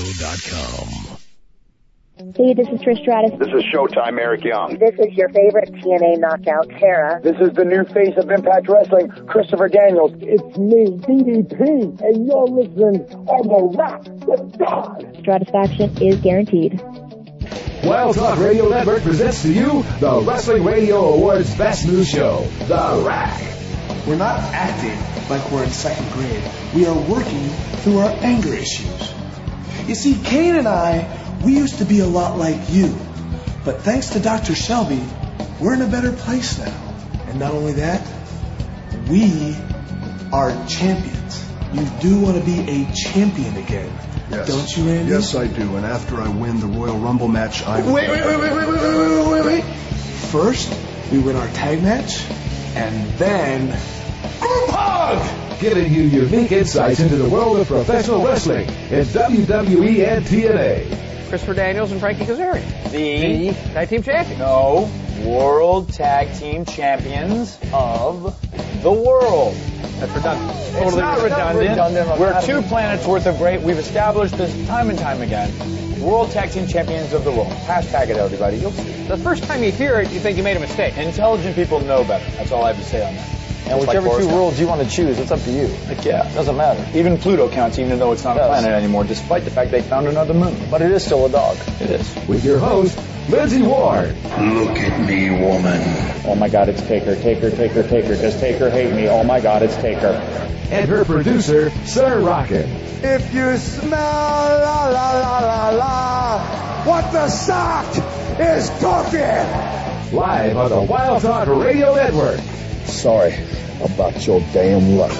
TalkRadio.com. Hey, this is Trish Stratus. This is Showtime Eric Young. This is your favorite TNA knockout, Tara. This is the new face of Impact Wrestling, Christopher Daniels. It's me, DDP, and you're listening on The Rock with God. Stratisfaction is guaranteed. Wild Talk Radio Network presents to you the Wrestling Radio Awards Best New Show, The Rack. We're not acting like we're in second grade. We are working through our anger issues. You see, Kane and I, we used to be a lot like you. But thanks to Dr. Shelby, we're in a better place now. And not only that, we are champions. You do want to be a champion again. Yes. Don't you, Andy? Yes, I do. And after I win the Royal Rumble match, I... Wait. First, we win our tag match, and then... Group hug! Giving you unique insights into the world of professional wrestling in WWE and TNA. Christopher Daniels and Frankie Kazarian. The Tag Team Champions. No, World Tag Team Champions of the world. That's redundant. It's not redundant. We're 2 planets worth of great. We've established this time and time again. World Tag Team Champions of the world. Hashtag it, everybody. You'll see. The first time you hear it, you think you made a mistake. Intelligent people know better. That's all I have to say on that. And whichever two worlds you want to choose, it's up to you. Like, yeah, it doesn't matter. Even Pluto counts, even though it's not a planet anymore, despite the fact they found another moon. But it is still a dog. It is. With your host, Lindsay Ward. Look at me, woman. Oh my God, it's Taker. Does Taker hate me? Oh my God, it's Taker. And her producer, Sir Rocket. If you smell la la la la la, what the sock is cooking. Live on the Wild Talk Radio Network. Sorry about your damn luck.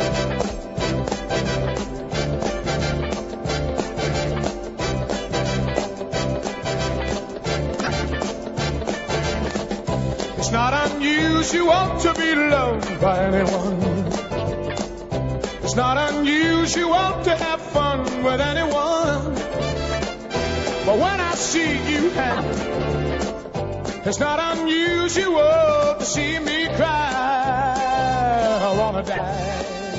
It's not unusual to be loved by anyone. It's not unusual to have fun with anyone. But when I see you happy, it's not unusual to see me cry. I wanna die.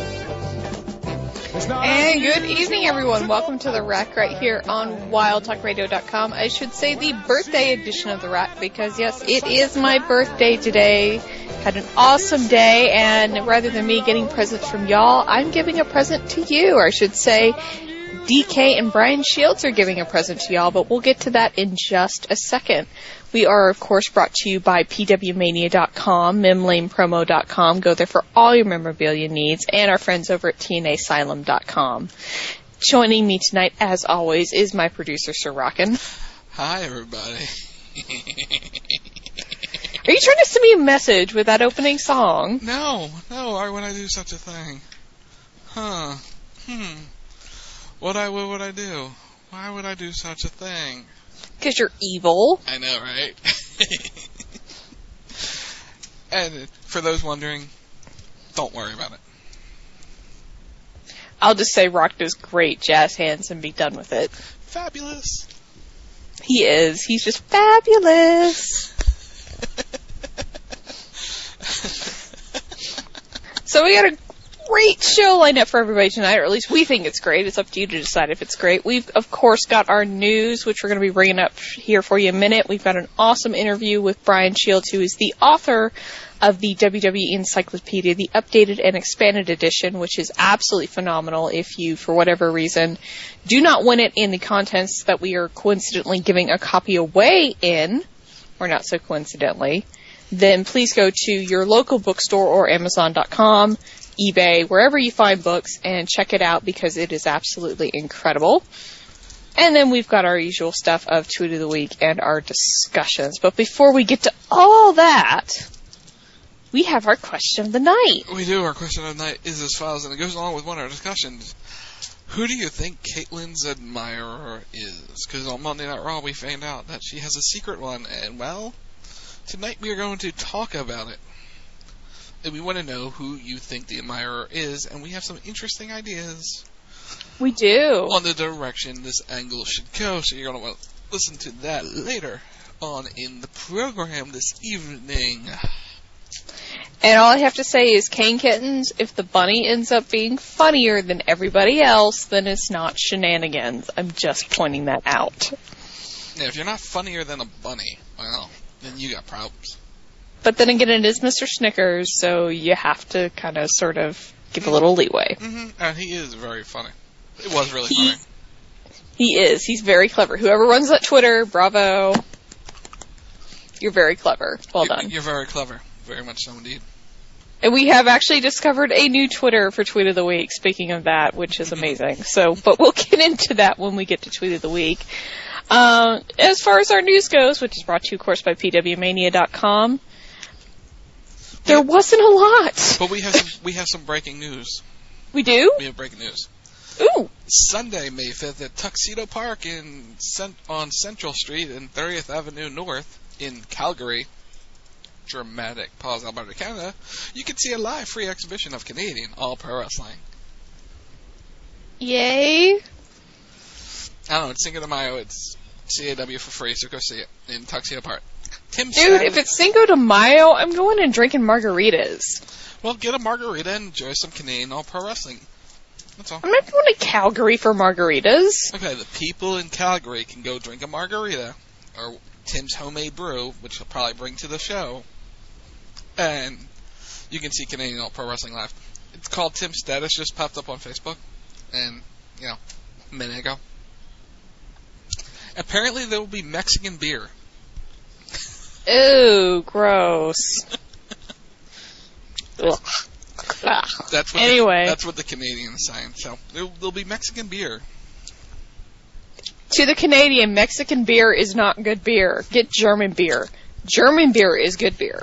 And good evening, everyone. Welcome to The Rack right here on WildTalkRadio.com. I should say the birthday edition of The Rack because, yes, it is my birthday today. Had an awesome day, and rather than me getting presents from y'all, I'm giving a present to you. Or I should say DK and Brian Shields are giving a present to y'all, but we'll get to that in just a second. We are, of course, brought to you by PWMania.com, MemLanePromo.com. Go there for all your memorabilia needs, and our friends over at TNAsylum.com. Joining me tonight, as always, is my producer, Sir Rockin'. Hi, everybody. Are you trying to send me a message with that opening song? No. Why would I do such a thing? What would I do? Why would I do such a thing? Because you're evil. I know, right? And for those wondering, don't worry about it. I'll just say Rock does great jazz hands and be done with it. Fabulous. He is. He's just fabulous. So we got a great show lined up for everybody tonight, or at least we think it's great. It's up to you to decide if it's great. We've, of course, got our news, which we're going to be bringing up here for you in a minute. We've got an awesome interview with Brian Shields, who is the author of the WWE Encyclopedia, the updated and expanded edition, which is absolutely phenomenal. If you, for whatever reason, do not win it in the contents that we are coincidentally giving a copy away in, or not so coincidentally, then please go to your local bookstore or Amazon.com, eBay, wherever you find books, and check it out because it is absolutely incredible. And then we've got our usual stuff of Tweet of the Week and our discussions. But before we get to all that, we have our question of the night. We do. Our question of the night is as follows, and it goes along with one of our discussions. Who do you think Caitlin's admirer is? Because on Monday Night Raw we found out that she has a secret one, and well, tonight we are going to talk about it. And we want to know who you think the admirer is, and we have some interesting ideas. We do. On the direction this angle should go, so you're going to want to listen to that later on in the program this evening. And all I have to say is, Kane Kittens, if the bunny ends up being funnier than everybody else, then it's not shenanigans. I'm just pointing that out. Yeah, if you're not funnier than a bunny, well, then you got problems. But then again, it is Mr. Snickers, so you have to kind of sort of give a little leeway. Mm-hmm. And he is very funny. It was really funny. He is. He's very clever. Whoever runs that Twitter, bravo. You're very clever. Well done. You're very clever. Very much so indeed. And we have actually discovered a new Twitter for Tweet of the Week, speaking of that, which is amazing. But we'll get into that when we get to Tweet of the Week. As far as our news goes, which is brought to you, of course, by pwmania.com, there wasn't a lot. But we have some breaking news. We do? We have breaking news. Ooh. Sunday, May 5th, at Tuxedo Park on Central Street and 30th Avenue North in Calgary, dramatic pause, Alberta, Canada, you can see a live free exhibition of Canadian All-Pro Wrestling. Yay. I don't know, it's Cinco de Mayo, it's CAW for free, so go see it in Tuxedo Park. Dude, if it's Cinco de Mayo, I'm going and drinking margaritas. Well, get a margarita and enjoy some Canadian All-Pro Wrestling. That's all. I'm not going to Calgary for margaritas. Okay, the people in Calgary can go drink a margarita, or Tim's homemade brew, which he'll probably bring to the show, and you can see Canadian All-Pro Wrestling live. It's called Tim's Status, just popped up on Facebook, and, a minute ago. Apparently there will be Mexican beer. Ooh, gross. Ugh. That's what the Canadians saying. So there'll be Mexican beer. To the Canadian, Mexican beer is not good beer. Get German beer. German beer is good beer.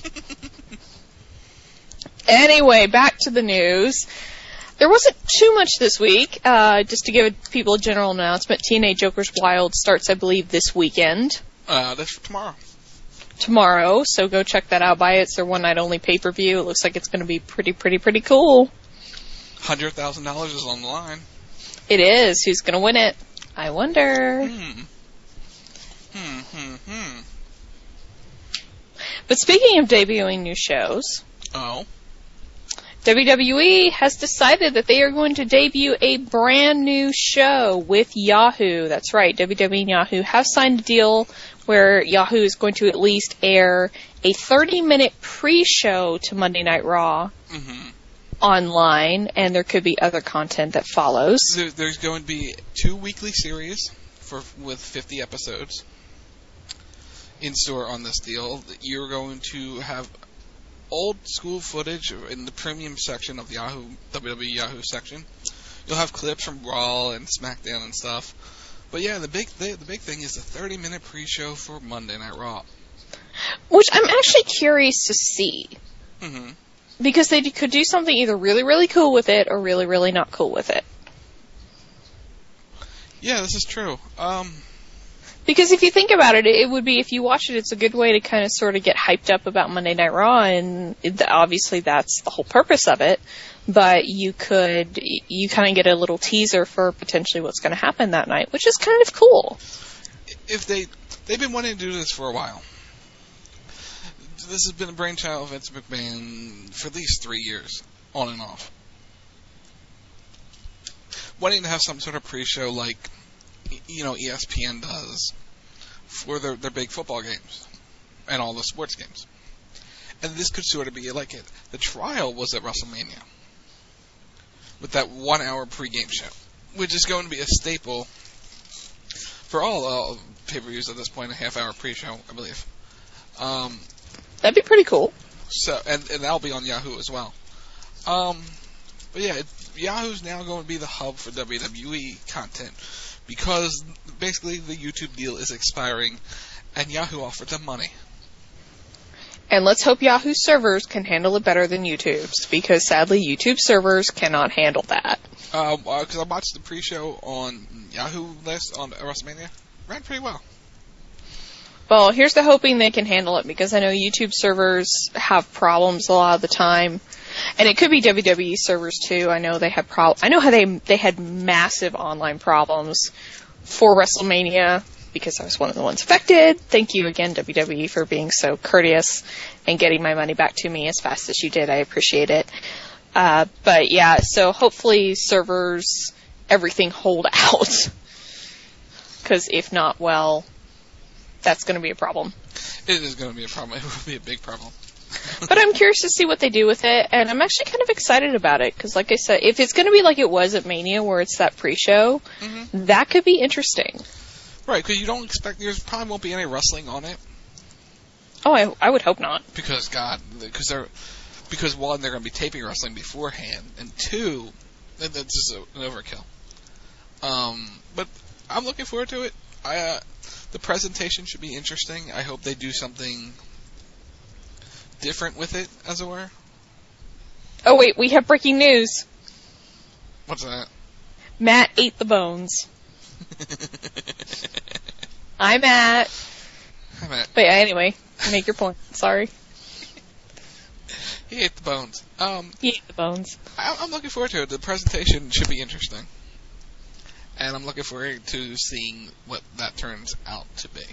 Anyway, back to the news. There wasn't too much this week. Just to give people a general announcement, TNA Joker's Wild starts, I believe, this weekend. That's tomorrow. Tomorrow, so go check that out. Buy it. It's their one-night-only pay-per-view. It looks like it's going to be pretty cool. $100,000 is on the line. It is. Who's going to win it? I wonder. But speaking of debuting new shows... Oh? WWE has decided that they are going to debut a brand new show with Yahoo. That's right. WWE and Yahoo have signed a deal where Yahoo is going to at least air a 30-minute pre-show to Monday Night Raw online, and there could be other content that follows. There's going to be 2 weekly series with 50 episodes in store on this deal. You're going to have old school footage in the premium section of the WWE Yahoo section. You'll have clips from Raw and SmackDown and stuff. But yeah, the big thing is the 30-minute pre-show for Monday Night Raw, which I'm actually curious to see. Because they could do something either really, really cool with it or really, really not cool with it. Yeah, this is true. Because if you think about it, it would be, if you watch it, it's a good way to kind of sort of get hyped up about Monday Night Raw, and obviously that's the whole purpose of it. But you kind of get a little teaser for potentially what's going to happen that night, which is kind of cool. If they've been wanting to do this for a while. This has been a brainchild of Vince McMahon for at least 3 years, on and off. Wanting to have some sort of pre-show like, ESPN does for their big football games and all the sports games. And this could sort of be like it. The trial was at WrestleMania with that 1-hour pregame show, which is going to be a staple for all pay-per-views at this point, a half-hour pre-show, I believe. That'd be pretty cool. So, and that'll be on Yahoo as well. But yeah, Yahoo's now going to be the hub for WWE content because basically the YouTube deal is expiring and Yahoo offered them money. And let's hope Yahoo servers can handle it better than YouTube's, because sadly YouTube servers cannot handle that. Because I watched the pre-show on Yahoo list on WrestleMania. Ran pretty well. Well, here's the hoping they can handle it, because I know YouTube servers have problems a lot of the time. And it could be WWE servers too. I know they had I know how they had massive online problems for WrestleMania. because I was one of the ones affected. Thank you again, WWE, for being so courteous and getting my money back to me as fast as you did. I appreciate it. But yeah, so hopefully servers, everything hold out. Because if not, well, that's going to be a problem. It is going to be a problem. It will be a big problem. But I'm curious to see what they do with it, and I'm actually kind of excited about it, because like I said, if it's going to be like it was at Mania, where it's that pre-show, that could be interesting. Right, because you don't expect, there probably won't be any wrestling on it. Oh, I would hope not. Because one, they're going to be taping wrestling beforehand, and two, that's just an overkill. But I'm looking forward to it. The presentation should be interesting. I hope they do something different with it, as it were. Oh wait, we have breaking news. What's that? Matt ate the bones. Hi, Matt. Hi, Matt. But yeah, anyway, make your point. Sorry. He ate the bones. He ate the bones. I'm looking forward to it. The presentation should be interesting. And I'm looking forward to seeing what that turns out to be.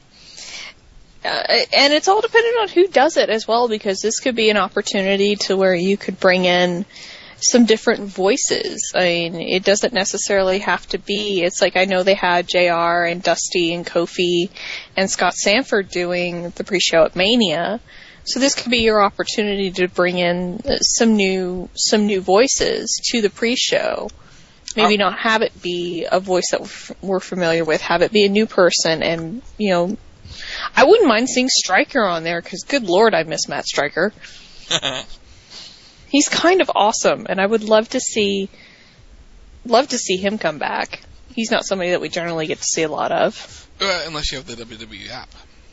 And it's all dependent on who does it as well, because this could be an opportunity to where you could bring in some different voices. I mean, it doesn't necessarily have to be. It's like, I know they had JR and Dusty and Kofi and Scott Sanford doing the pre-show at Mania. So this could be your opportunity to bring in some new voices to the pre-show. Maybe not have it be a voice that we're familiar with. Have it be a new person, and I wouldn't mind seeing Stryker on there, because good lord, I miss Matt Stryker. He's kind of awesome, and I would love to see him come back. He's not somebody that we generally get to see a lot of. Unless you have the WWE app.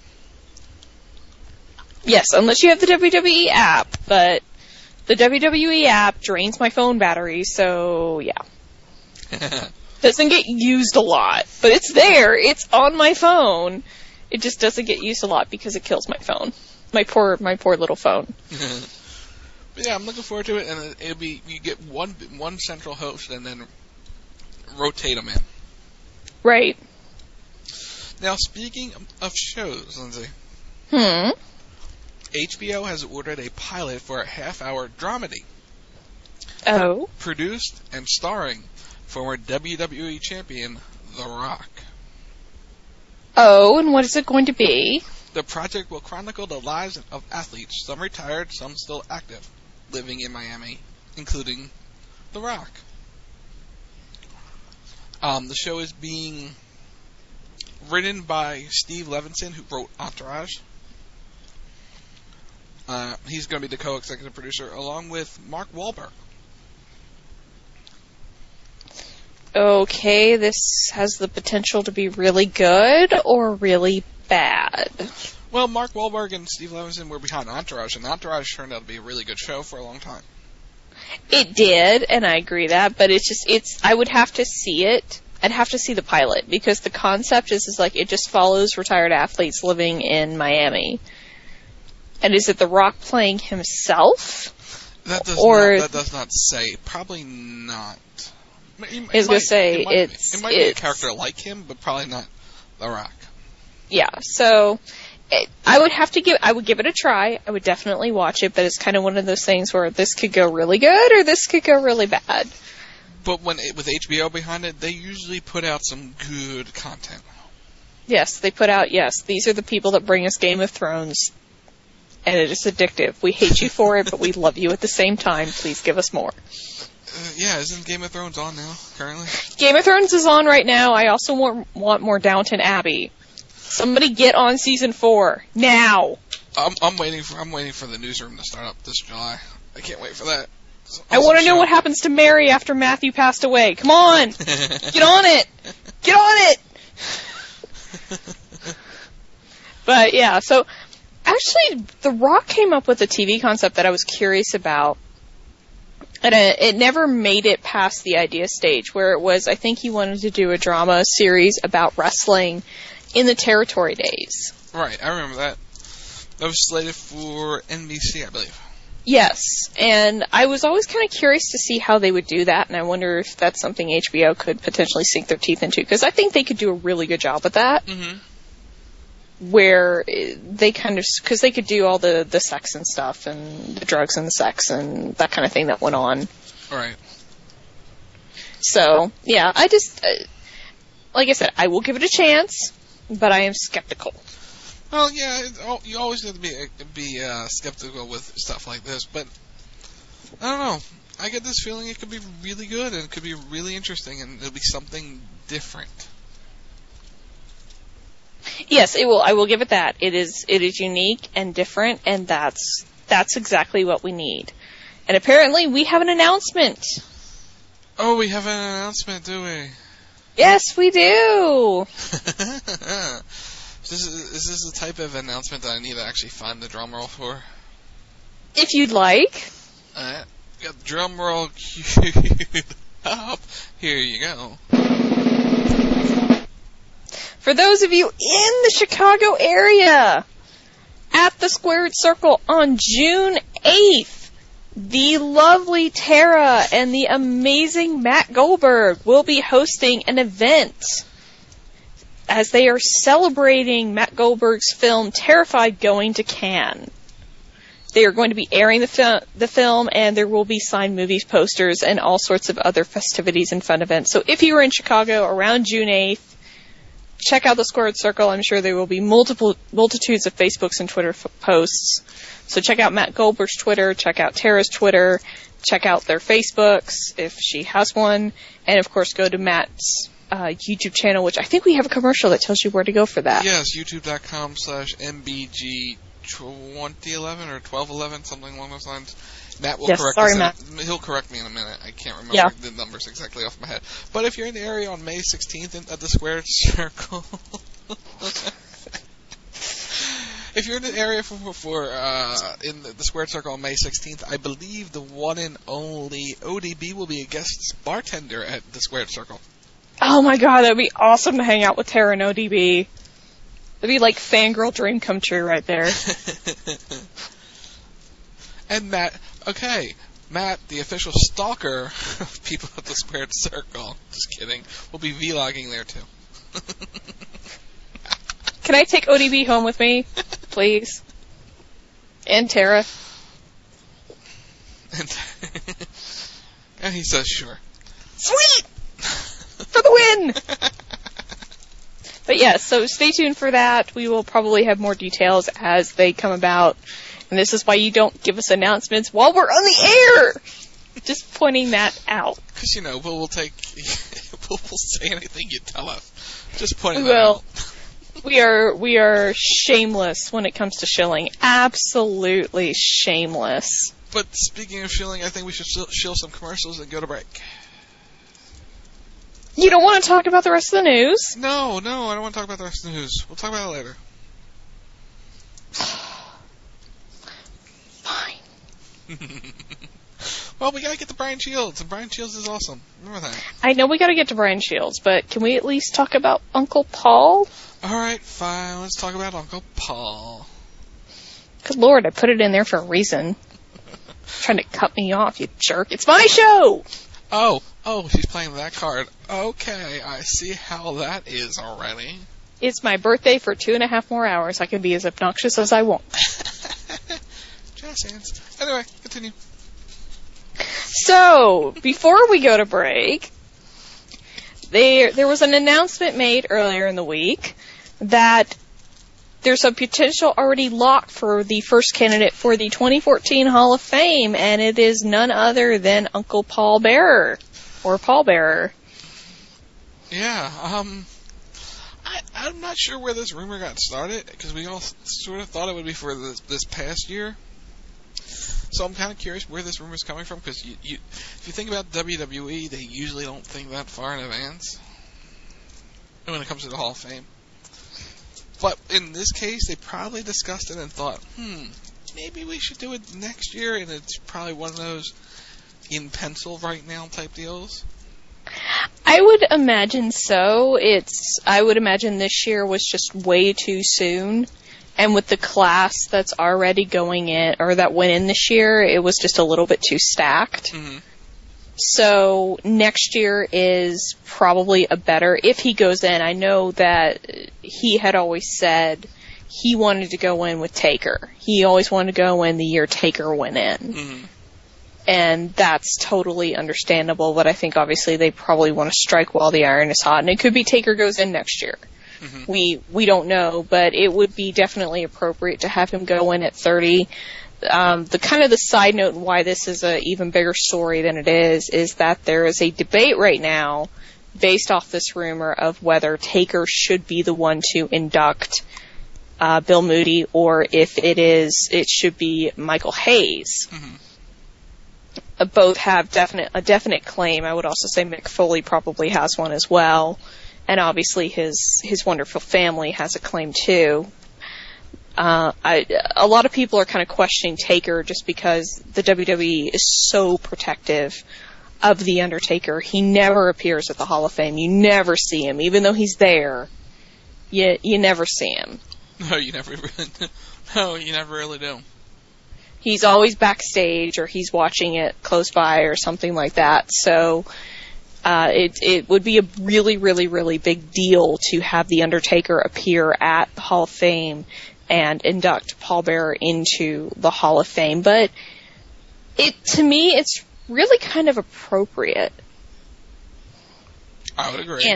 Yes, unless you have the WWE app, but the WWE app drains my phone battery, so yeah. Doesn't get used a lot, but it's there. It's on my phone. It just doesn't get used a lot because it kills my phone. My poor little phone. But yeah, I'm looking forward to it, and it'll be, you get one central host and then rotate them in. Right. Now, speaking of shows, Lindsay. HBO has ordered a pilot for a half-hour dramedy. Oh. Produced and starring former WWE champion, The Rock. Oh, and what is it going to be? The project will chronicle the lives of athletes, some retired, some still active, living in Miami, including The Rock. The show is being written by Steve Levinson, who wrote Entourage. He's going to be the co-executive producer, along with Mark Wahlberg. Okay, this has the potential to be really good or really bad. Well, Mark Wahlberg and Steve Levinson were behind Entourage, and Entourage turned out to be a really good show for a long time. It did, and I agree that, but I would have to see it. I'd have to see the pilot, because the concept is like, it just follows retired athletes living in Miami. And is it The Rock playing himself? That does not say. Probably not. I was going to say, it might be a character like him, but probably not The Rock. Yeah, so I would give it a try. I would definitely watch it, but it's kind of one of those things where this could go really good or this could go really bad. But with HBO behind it, they usually put out some good content. Yes, they put out, these are the people that bring us Game of Thrones, and it is addictive. We hate you for it, but we love you at the same time. Please give us more. Yeah, isn't Game of Thrones on now, currently? Game of Thrones is on right now. I also want more Downton Abbey. Somebody get on season 4 now. I'm waiting for the newsroom to start up this July. I can't wait for that. I want to know what happens to Mary after Matthew passed away. Come on, get on it. Get on it. But yeah, so actually, The Rock came up with a TV concept that I was curious about. And it never made it past the idea stage, where it was, I think he wanted to do a drama series about wrestling in the territory days. Right, I remember that. That was slated for NBC, I believe. Yes, and I was always kind of curious to see how they would do that, and I wonder if that's something HBO could potentially sink their teeth into, because I think they could do a really good job with that. Mm-hmm. Where they kind of, because they could do all the sex and stuff, and the drugs and the sex and that kind of thing that went on. Right. So, yeah, I just, like I said, I will give it a chance, but I am skeptical. Well, yeah, you always have to be skeptical with stuff like this, but I don't know. I get this feeling it could be really good, and it could be really interesting, and it'll be something different. Yes, it will. I will give it that. It is unique and different, and that's exactly what we need. And apparently, we have an announcement. Oh, we have an announcement, do we? Yes, we do. Is this the type of announcement that I need to actually find the drum roll for? If you'd like. Alright, got the drum roll queued up. Here you go. For those of you in the Chicago area, at the Squared Circle on June 8th, the lovely Tara and the amazing Matt Goldberg will be hosting an event as they are celebrating Matt Goldberg's film Terrified going to Cannes. They are going to be airing the film, and there will be signed movies, posters, and all sorts of other festivities and fun events. So if you are in Chicago around June 8th, check out the Squared Circle. I'm sure there will be multitudes of Facebooks and Twitter posts. So check out Matt Goldberg's Twitter, check out Tara's Twitter, check out their Facebooks if she has one, and of course go to Matt's YouTube channel, which I think we have a commercial that tells you where to go for that. Yes, youtube.com/mbg2011 or 1211, something along those lines. Matt will correct me. Matt. He'll correct me in a minute. I can't remember the numbers exactly off my head. But if you're in the area on May 16th at the Squared Circle, if you're in the area in the Squared Circle on May 16th, I believe the one and only ODB will be a guest bartender at the Squared Circle. Oh my god, that would be awesome to hang out with Tara and ODB. It'd be like fangirl dream come true right there. And Matt, the official stalker of people at the Squared Circle, just kidding, will be vlogging there too. Can I take ODB home with me, please? And Tara? And he says sure. Sweet! For the win! But yeah, so stay tuned for that. We will probably have more details as they come about. And this is why you don't give us announcements while we're on the air! Just pointing that out. Because, we'll say anything you tell us. Just pointing that out. We are shameless when it comes to shilling. Absolutely shameless. But speaking of shilling, I think we should shill some commercials and go to break. You don't want to talk about the rest of the news? No, I don't want to talk about the rest of the news. We'll talk about it later. Fine. Well, we gotta get to Brian Shields, and Brian Shields is awesome. Remember that. I know we gotta get to Brian Shields, but can we at least talk about Uncle Paul? Alright, fine. Let's talk about Uncle Paul. Good Lord, I put it in there for a reason. Trying to cut me off, you jerk. It's my show! Oh, she's playing that card. Okay, I see how that is already. It's my birthday for 2.5 more hours. I can be as obnoxious as I want. Jazz hands. Anyway, continue. So, before we go to break, there was an announcement made earlier in the week that there's a potential already locked for the first candidate for the 2014 Hall of Fame, and it is none other than Uncle Paul Bearer, or Paul Bearer. Yeah, I'm not sure where this rumor got started, because we all sort of thought it would be for this past year. So I'm kind of curious where this rumor is coming from, because if you think about WWE, they usually don't think that far in advance when it comes to the Hall of Fame. But in this case, they probably discussed it and thought, maybe we should do it next year, and it's probably one of those in pencil right now type deals. I would imagine so. I would imagine this year was just way too soon, And with the class that's already going in, or that went in this year, it was just a little bit too stacked. Mm-hmm. So next year is probably a better, if he goes in, I know that he had always said he wanted to go in with Taker. He always wanted to go in the year Taker went in. Mm-hmm. And that's totally understandable, but I think obviously they probably want to strike while the iron is hot. And it could be Taker goes in next year. Mm-hmm. We don't know, but it would be definitely appropriate to have him go in at 30. The side note and why this is a even bigger story than it is that there is a debate right now based off this rumor of whether Taker should be the one to induct Bill Moody, or if it should be Michael Hayes. Mm-hmm. Both have a definite claim. I would also say Mick Foley probably has one as well. And obviously his wonderful family has a claim too. A lot of people are kind of questioning Taker just because the WWE is so protective of The Undertaker. He never appears at the Hall of Fame. You never see him. Even though he's there, you never see him. No, you never really do. He's always backstage, or he's watching it close by or something like that. So it would be a really, really, really big deal to have The Undertaker appear at the Hall of Fame and induct Paul Bearer into the Hall of Fame. But to me, it's really kind of appropriate. I would agree.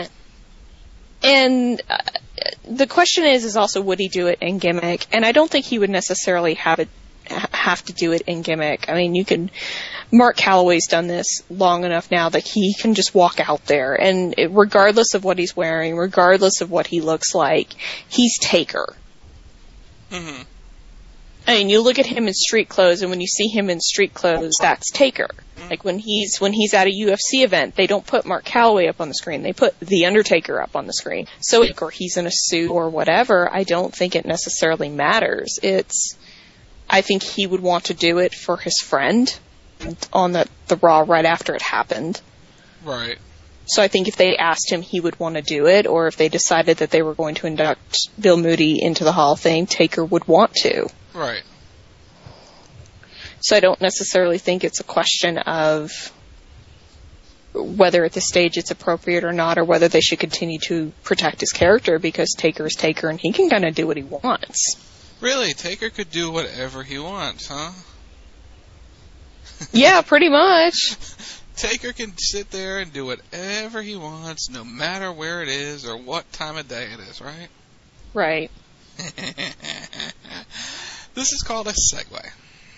And the question is also, would he do it in gimmick? And I don't think he would necessarily have to do it in gimmick. I mean, Mark Calloway's done this long enough now that he can just walk out there, and regardless of what he's wearing, regardless of what he looks like, he's Taker. Mm-hmm. I mean, you look at him in street clothes, and when you see him in street clothes, that's Taker. Like when he's at a UFC event, they don't put Mark Calloway up on the screen. They put The Undertaker up on the screen. So, or he's in a suit or whatever, I don't think it necessarily matters. I think he would want to do it for his friend on the Raw right after it happened. Right. So I think if they asked him, he would want to do it, or if they decided that they were going to induct Bill Moody into the Hall of Fame, Taker would want to. Right. So I don't necessarily think it's a question of whether at this stage it's appropriate or not, or whether they should continue to protect his character, because Taker is Taker and he can kind of do what he wants. Really? Taker could do whatever he wants, huh? Yeah, pretty much. Taker can sit there and do whatever he wants, no matter where it is or what time of day it is, right? Right. This is called a segue.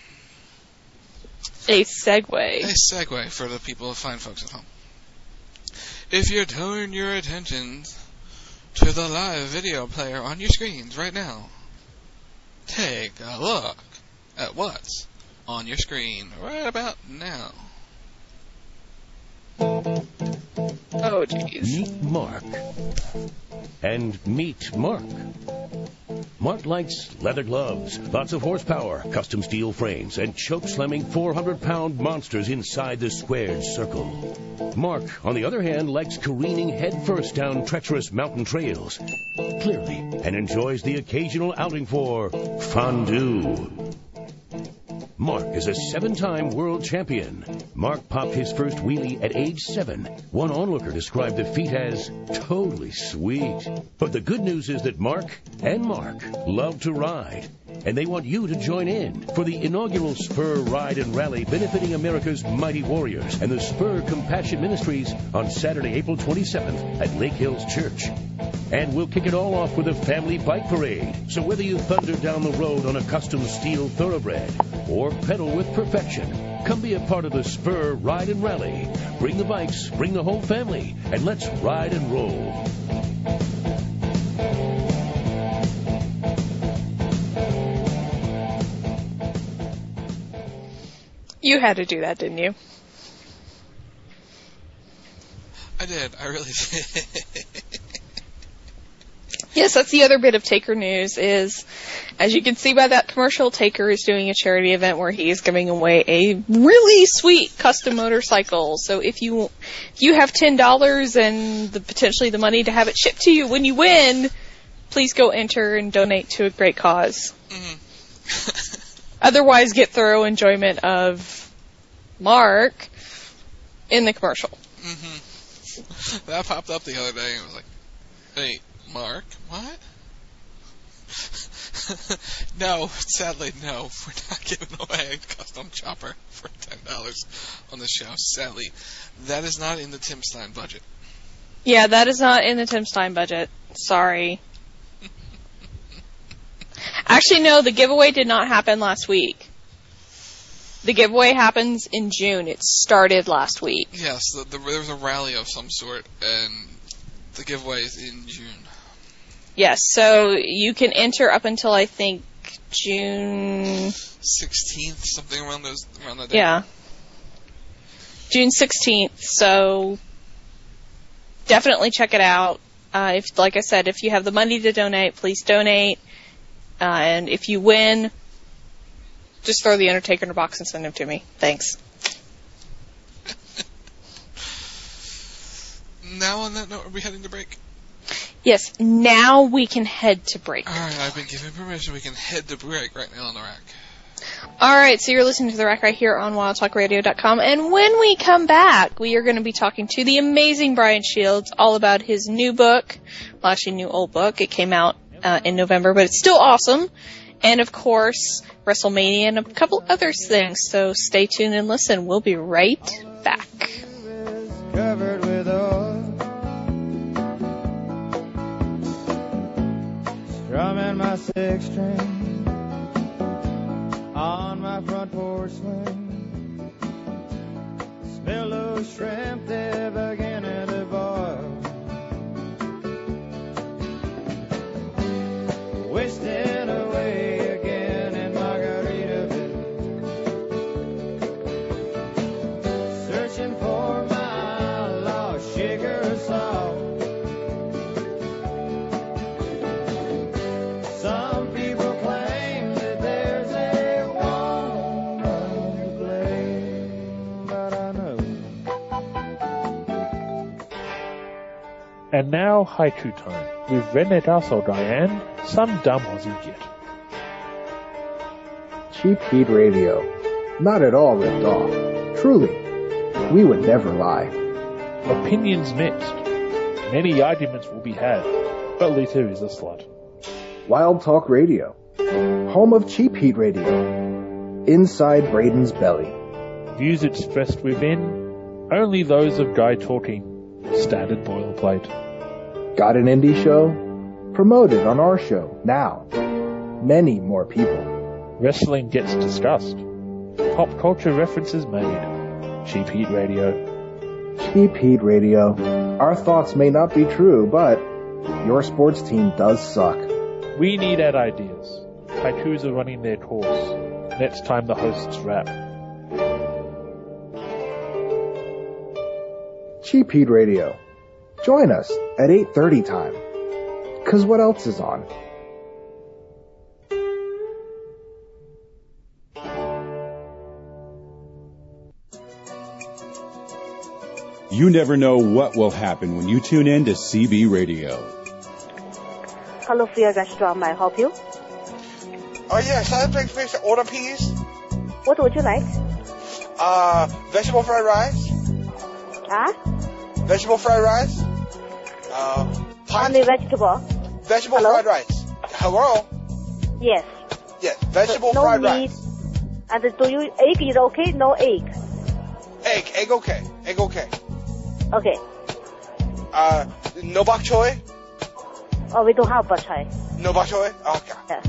A segue. A segue for the people, fine folks at home. If you turn your attention to the live video player on your screens right now, take a look at what's on your screen right about now. Oh, jeez. Meet Mark. And meet Mark. Mark likes leather gloves, lots of horsepower, custom steel frames, and choke-slamming 400-pound monsters inside the squared circle. Mark, on the other hand, likes careening headfirst down treacherous mountain trails, clearly, and enjoys the occasional outing for fondue. Mark is a 7-time world champion. Mark popped his first wheelie at age 7. One onlooker described the feat as totally sweet. But the good news is that Mark and Mark love to ride, and they want you to join in for the inaugural Spur Ride and Rally benefiting America's mighty warriors and the Spur Compassion Ministries on Saturday, April 27th at Lake Hills Church. And we'll kick it all off with a family bike parade. So whether you thunder down the road on a custom steel thoroughbred or pedal with perfection, come be a part of the Spur Ride and Rally. Bring the bikes, bring the whole family, and let's ride and roll. You had to do that, didn't you? I did. I really did. Yes, that's the other bit of Taker news is, as you can see by that commercial, Taker is doing a charity event where he is giving away a really sweet custom motorcycle. So if you have $10 and potentially the money to have it shipped to you when you win, please go enter and donate to a great cause. Mm-hmm. Otherwise, get thorough enjoyment of Mark in the commercial. Mm-hmm. That popped up the other day and was like, "Hey, Mark, what?" No, sadly, no. We're not giving away a custom chopper for $10 on the show. Sadly, that is not in the Tim Stein budget. Yeah, that is not in the Tim Stein budget. Sorry. Actually, no, the giveaway did not happen last week. The giveaway happens in June. It started last week. Yes, there was a rally of some sort, and the giveaway is in June. Yes, so you can enter up until, I think, June 16th, something around that day. Yeah. June 16th, so definitely check it out. Like I said, if you have the money to donate, please donate. And if you win, just throw the Undertaker in a box and send him to me. Thanks. Now on that note, are we heading to break? Yes, now we can head to break. Alright, I've been given permission. We can head to break right now on the rack. Alright, so you're listening to The Rack right here on WildTalkRadio.com. And when we come back, we are going to be talking to the amazing Brian Shields all about his new book. Well, actually, new old book. It came out in November, but it's still awesome. And, of course, WrestleMania and a couple other things. So stay tuned and listen. We'll be right back. Covered with oil, strumming my six string on my front porch swing. Smell those shrimp, they're beginning to boil. Wasting away again in Margaritaville, searching for my lost sugar of salt. Some people claim that there's a woman to blame, but I know. And now, haiku time with Renegade Diane, some dumb Aussie git. Cheap Heat Radio. Not at all ripped off. Truly. We would never lie. Opinions mixed. Many arguments will be had, but Lita is a slut. Wild Talk Radio. Home of Cheap Heat Radio. Inside Braden's belly. Views expressed within, only those of Guy talking. Standard boilerplate. Got an indie show? Promoted on our show now. Many more people. Wrestling gets discussed. Pop culture references made. Cheap Heat Radio. Cheap Heat Radio. Our thoughts may not be true, but your sports team does suck. We need ad ideas. Haikus are running their course. Next time the hosts rap. Cheap Heat Radio. Join us at 8:30 time. 'Cause what else is on? You never know what will happen when you tune in to CB Radio. Hello, Field Restaurant. May I help you? Oh, yes. I'd like to order, please. What would you like? Vegetable fried rice. Huh? Vegetable fried rice. Only vegetable. Vegetable fried rice. Hello? Yes. Yes, vegetable no fried meat. rice. And do you egg is okay? No egg. Egg okay. Egg okay. Okay. No bok choy? Oh, we don't have bok choy. No bok choy? Okay. Yeah.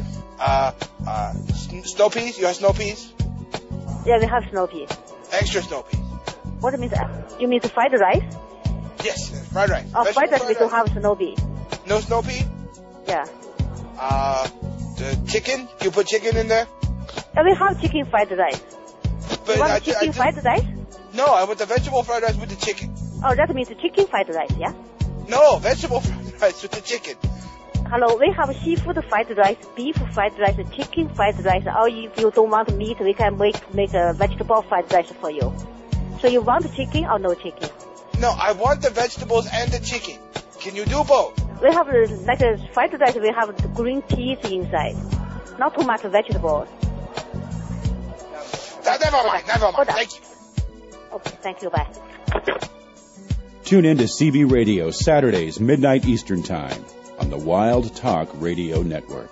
Snow peas? You have snow peas? Yeah, we have snow peas. Extra snow peas. What means? You mean the fried rice? Yes, fried rice. Oh, fried rice we don't have snow pea. No snow pea? Yeah. The chicken? You put chicken in there? Yeah, we have chicken fried rice. But you want chicken fried rice? No, I want the vegetable fried rice with the chicken. Oh, that means chicken fried rice, yeah? No, vegetable fried rice with the chicken. Hello, we have seafood fried rice, beef fried rice, chicken fried rice. Or if you don't want meat, we can make a vegetable fried rice for you. So you want chicken or no chicken? No, I want the vegetables and the chicken. Can you do both? we have like a fried rice. We have the green peas inside, not too much vegetables. Never mind. Thank you. Okay, thank you. Bye. Tune in to CB Radio Saturdays, midnight Eastern Time on the Wild Talk Radio Network.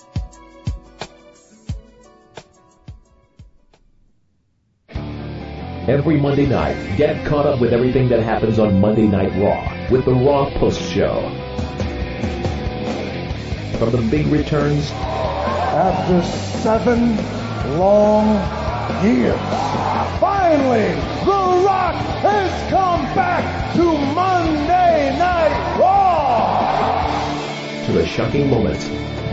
Every Monday night, get caught up with everything that happens on Monday Night Raw with the Raw Post Show. From the big returns. After 7 long years, finally, The Rock has come back to Monday Night Raw. To the shocking moments.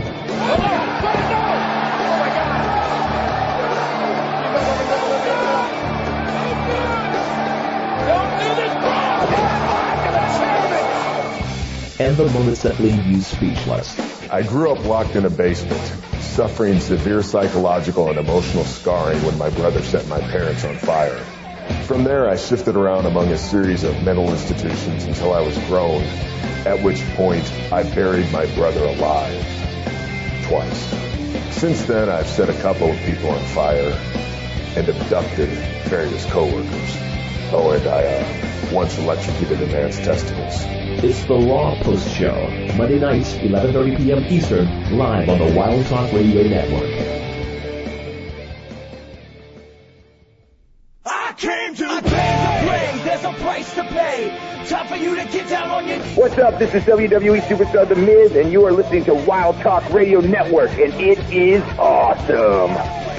And the moments that leave you speechless. I grew up locked in a basement, suffering severe psychological and emotional scarring when my brother set my parents on fire. From there, I shifted around among a series of mental institutions until I was grown, at which point I buried my brother alive. Twice. Since then, I've set a couple of people on fire and abducted various coworkers. Oh, and I once electrocuted a man's testicles. It's the Raw Post Show, Monday nights, 11:30 p.m. Eastern, live on the Wild Talk Radio Network. I came to play. There's a price to pay. Time for you to get down on your knees. What's up? This is WWE Superstar The Miz, and you are listening to Wild Talk Radio Network, and it is awesome.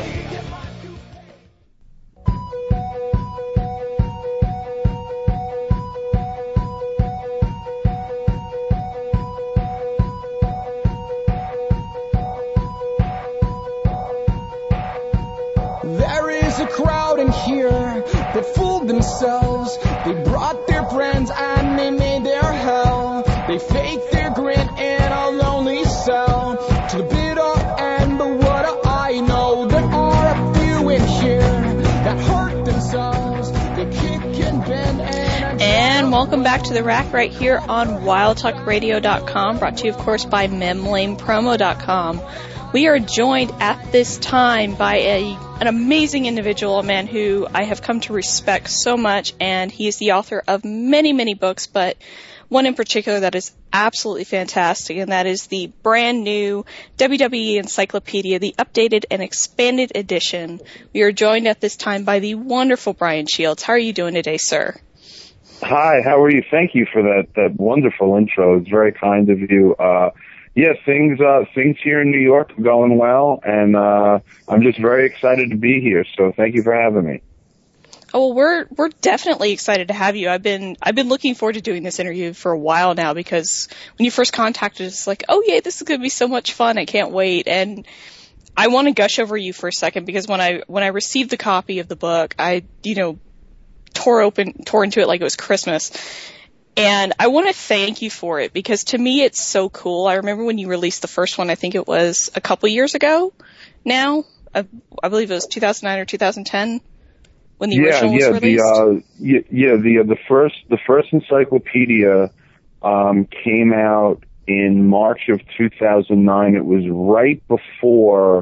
There is a crowd in here that fooled themselves. They brought their friends and they made their hell. They faked their grin in a lonely cell. To the bitter and the water, I know there are a few in here that hurt themselves. They kick and bend and welcome back to The Rack right here on WildTalkRadio.com, brought to you, of course, by MemLanePromo.com. We are joined at this time by an amazing individual, a man who I have come to respect so much, and he is the author of many, many books, but one in particular that is absolutely fantastic, and that is the brand new WWE Encyclopedia, the updated and expanded edition. We are joined at this time by the wonderful Brian Shields. How are you doing today, sir? Hi, how are you? Thank you for that wonderful intro. It's very kind of you. Yeah, things here in New York are going well, and I'm just very excited to be here. So thank you for having me. Oh, well, we're definitely excited to have you. I've been looking forward to doing this interview for a while now, because when you first contacted us, it's like, oh yeah, this is going to be so much fun. I can't wait. And I want to gush over you for a second, because when I received the copy of the book, I tore into it like it was Christmas. And I want to thank you for it, because to me it's so cool. I remember when you released the first one, I think it was a couple years ago now. I believe it was 2009 or 2010 when the original was released. The first encyclopedia came out in March of 2009. It was right before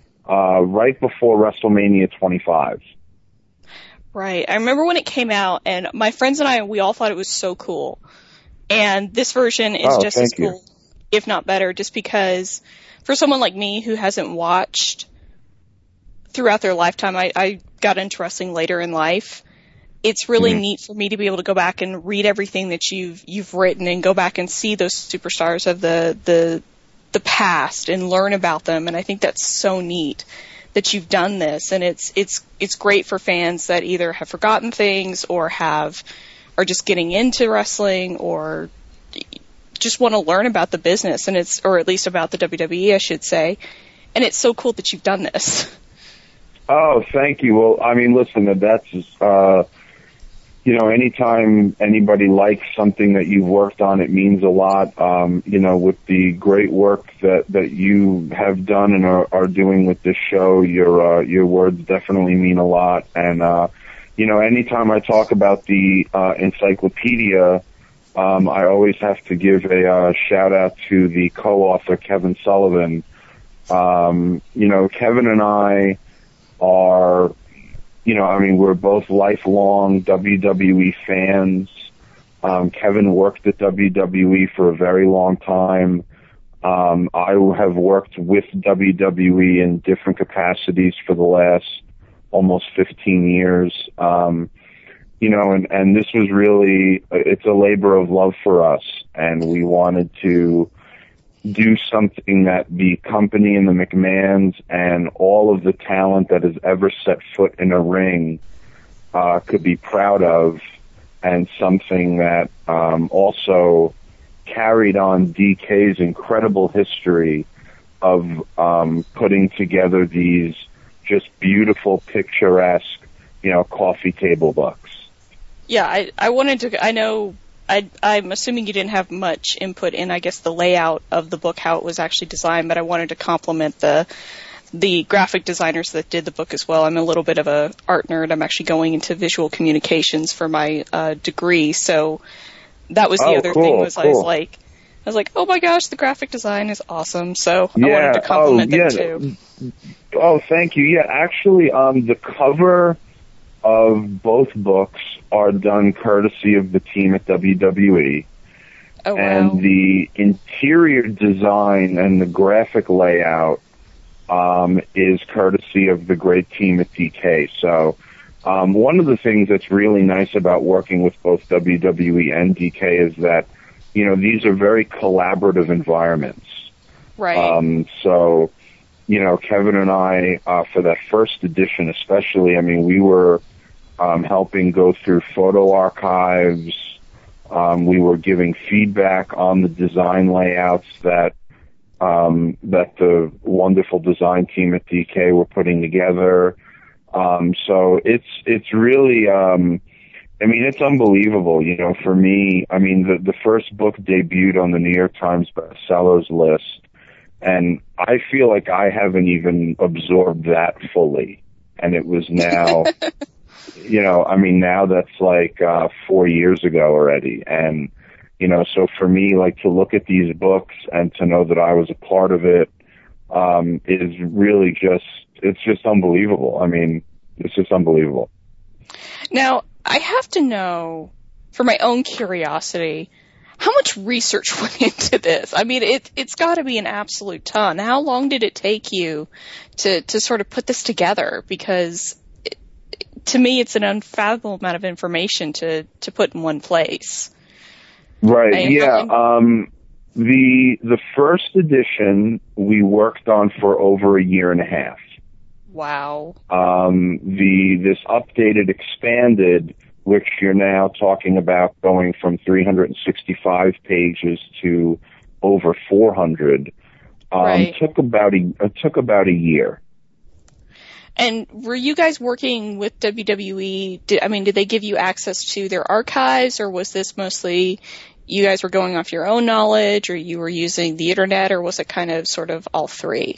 WrestleMania 25. Right. I remember when it came out, and my friends and I, we all thought it was so cool. And this version is just as cool, if not better, just because for someone like me who hasn't watched throughout their lifetime, I got into wrestling later in life. It's really neat for me to be able to go back and read everything that you've written and go back and see those superstars of the past and learn about them. And I think that's so neat that you've done this, and it's great for fans that either have forgotten things or are just getting into wrestling or just want to learn about the business, and or at least about the WWE, I should say. And it's so cool that you've done this. Oh, thank you. Well, I mean, listen, that's anytime anybody likes something that you've worked on, it means a lot. With the great work that you have done and are doing with this show, your words definitely mean a lot. And, anytime I talk about the encyclopedia, I always have to give a shout out to the co-author, Kevin Sullivan. Kevin and I are, we're both lifelong WWE fans. Kevin worked at WWE for a very long time. I have worked with WWE in different capacities for the last almost 15 years. And this was really, it's a labor of love for us, and we wanted to do something that the company and the McMahons and all of the talent that has ever set foot in a ring could be proud of, and something that also carried on DK's incredible history of putting together these just beautiful, picturesque, coffee table books. Yeah, I wanted to, I'm assuming you didn't have much input in, I guess, the layout of the book, how it was actually designed, but I wanted to compliment the graphic designers that did the book as well. I'm a little bit of a art nerd. I'm actually going into visual communications for my degree, so that was the other thing was cool. I was like, oh my gosh, the graphic design is awesome, so I wanted to compliment them too. Oh, thank you. Yeah, actually, the cover of both books are done courtesy of the team at WWE. Oh, wow. And the interior design and the graphic layout is courtesy of the great team at DK. So one of the things that's really nice about working with both WWE and DK is that, these are very collaborative environments. Right. So, Kevin and I, for that first edition especially, we were helping go through photo archives. We were giving feedback on the design layouts that the wonderful design team at DK were putting together. So it's really, it's unbelievable, for me. The first book debuted on the New York Times bestsellers list, and I feel like I haven't even absorbed that fully. And it was now, now that's like 4 years ago already. And, so for me, to look at these books and to know that I was a part of it, is really it's just unbelievable. It's just unbelievable. Now, I have to know, for my own curiosity, how much research went into this? It's got to be an absolute ton. How long did it take you to sort of put this together? Because to me, it's an unfathomable amount of information to put in one place. Right. The first edition we worked on for over a year and a half. Wow. This updated, expanded, which you're now talking about going from 365 pages to over 400, right. took about a year. And were you guys working with WWE? Did they give you access to their archives, or was this mostly you guys were going off your own knowledge, or you were using the internet, or was it kind of sort of all three?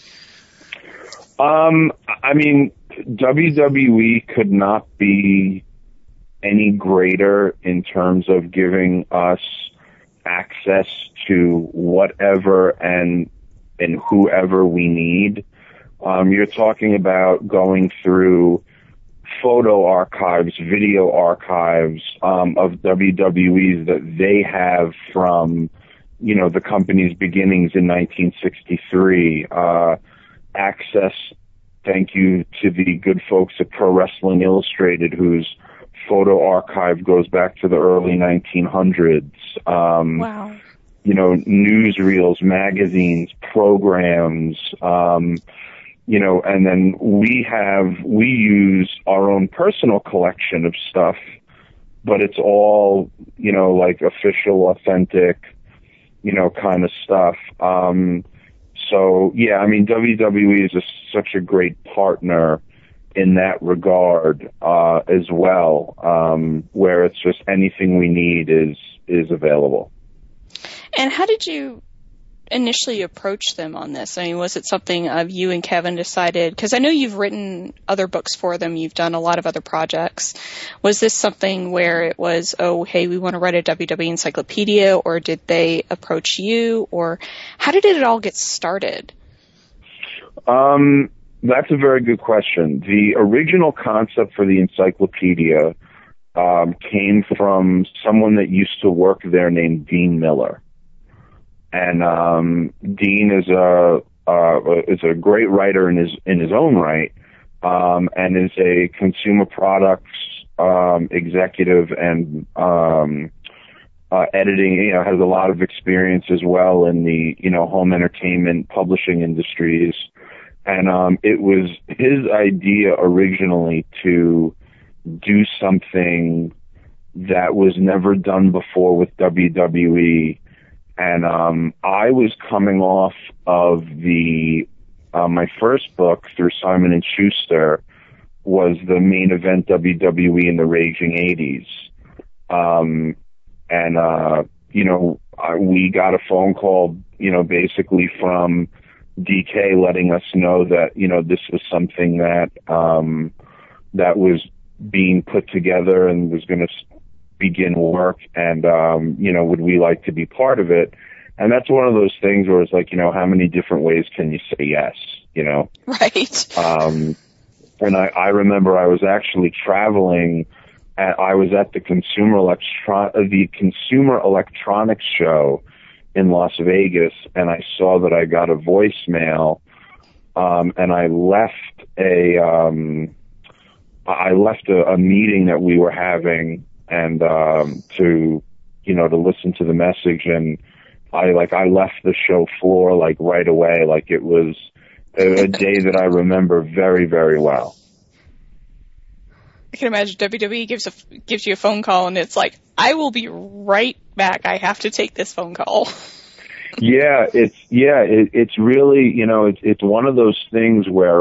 WWE could not be any greater in terms of giving us access to whatever and whoever we need. You're talking about going through photo archives, video archives of WWE's that they have from, the company's beginnings in 1963. Access, thank you to the good folks at Pro Wrestling Illustrated, whose photo archive goes back to the early 1900s. Wow. Newsreels, magazines, programs, and then we use our own personal collection of stuff, but it's all, official, authentic, kind of stuff. So, yeah, WWE is such a great partner in that regard as well, where it's just anything we need is available. And how did you initially approach them on this? I mean, was it something of you and Kevin decided, because I know you've written other books for them, you've done a lot of other projects. Was this something where it was, oh, hey, we want to write a WWE encyclopedia, or did they approach you, or how did it all get started? That's a very good question. The original concept for the encyclopedia came from someone that used to work there named Dean Miller. And Dean is a great writer in his own right, and is a consumer products executive and editing. Has a lot of experience as well in the home entertainment publishing industries. And it was his idea originally to do something that was never done before with WWE. And I was coming off of my first book through Simon & Schuster was the Main Event WWE in the Raging 80s. We got a phone call, basically from DK letting us know that, this was something that that was being put together and was going to begin work, and would we like to be part of it? And that's one of those things where it's like, how many different ways can you say yes? Right. And I remember I was actually traveling. I was at the Consumer Electronics Show in Las Vegas, and I saw that I got a voicemail, and I left a meeting that we were having, and to listen to the message, and I left the show floor right away. It was a day that I remember very, very well. I can imagine WWE gives you a phone call, and it's like, I will be right back. I have to take this phone call. It's really, it's one of those things where,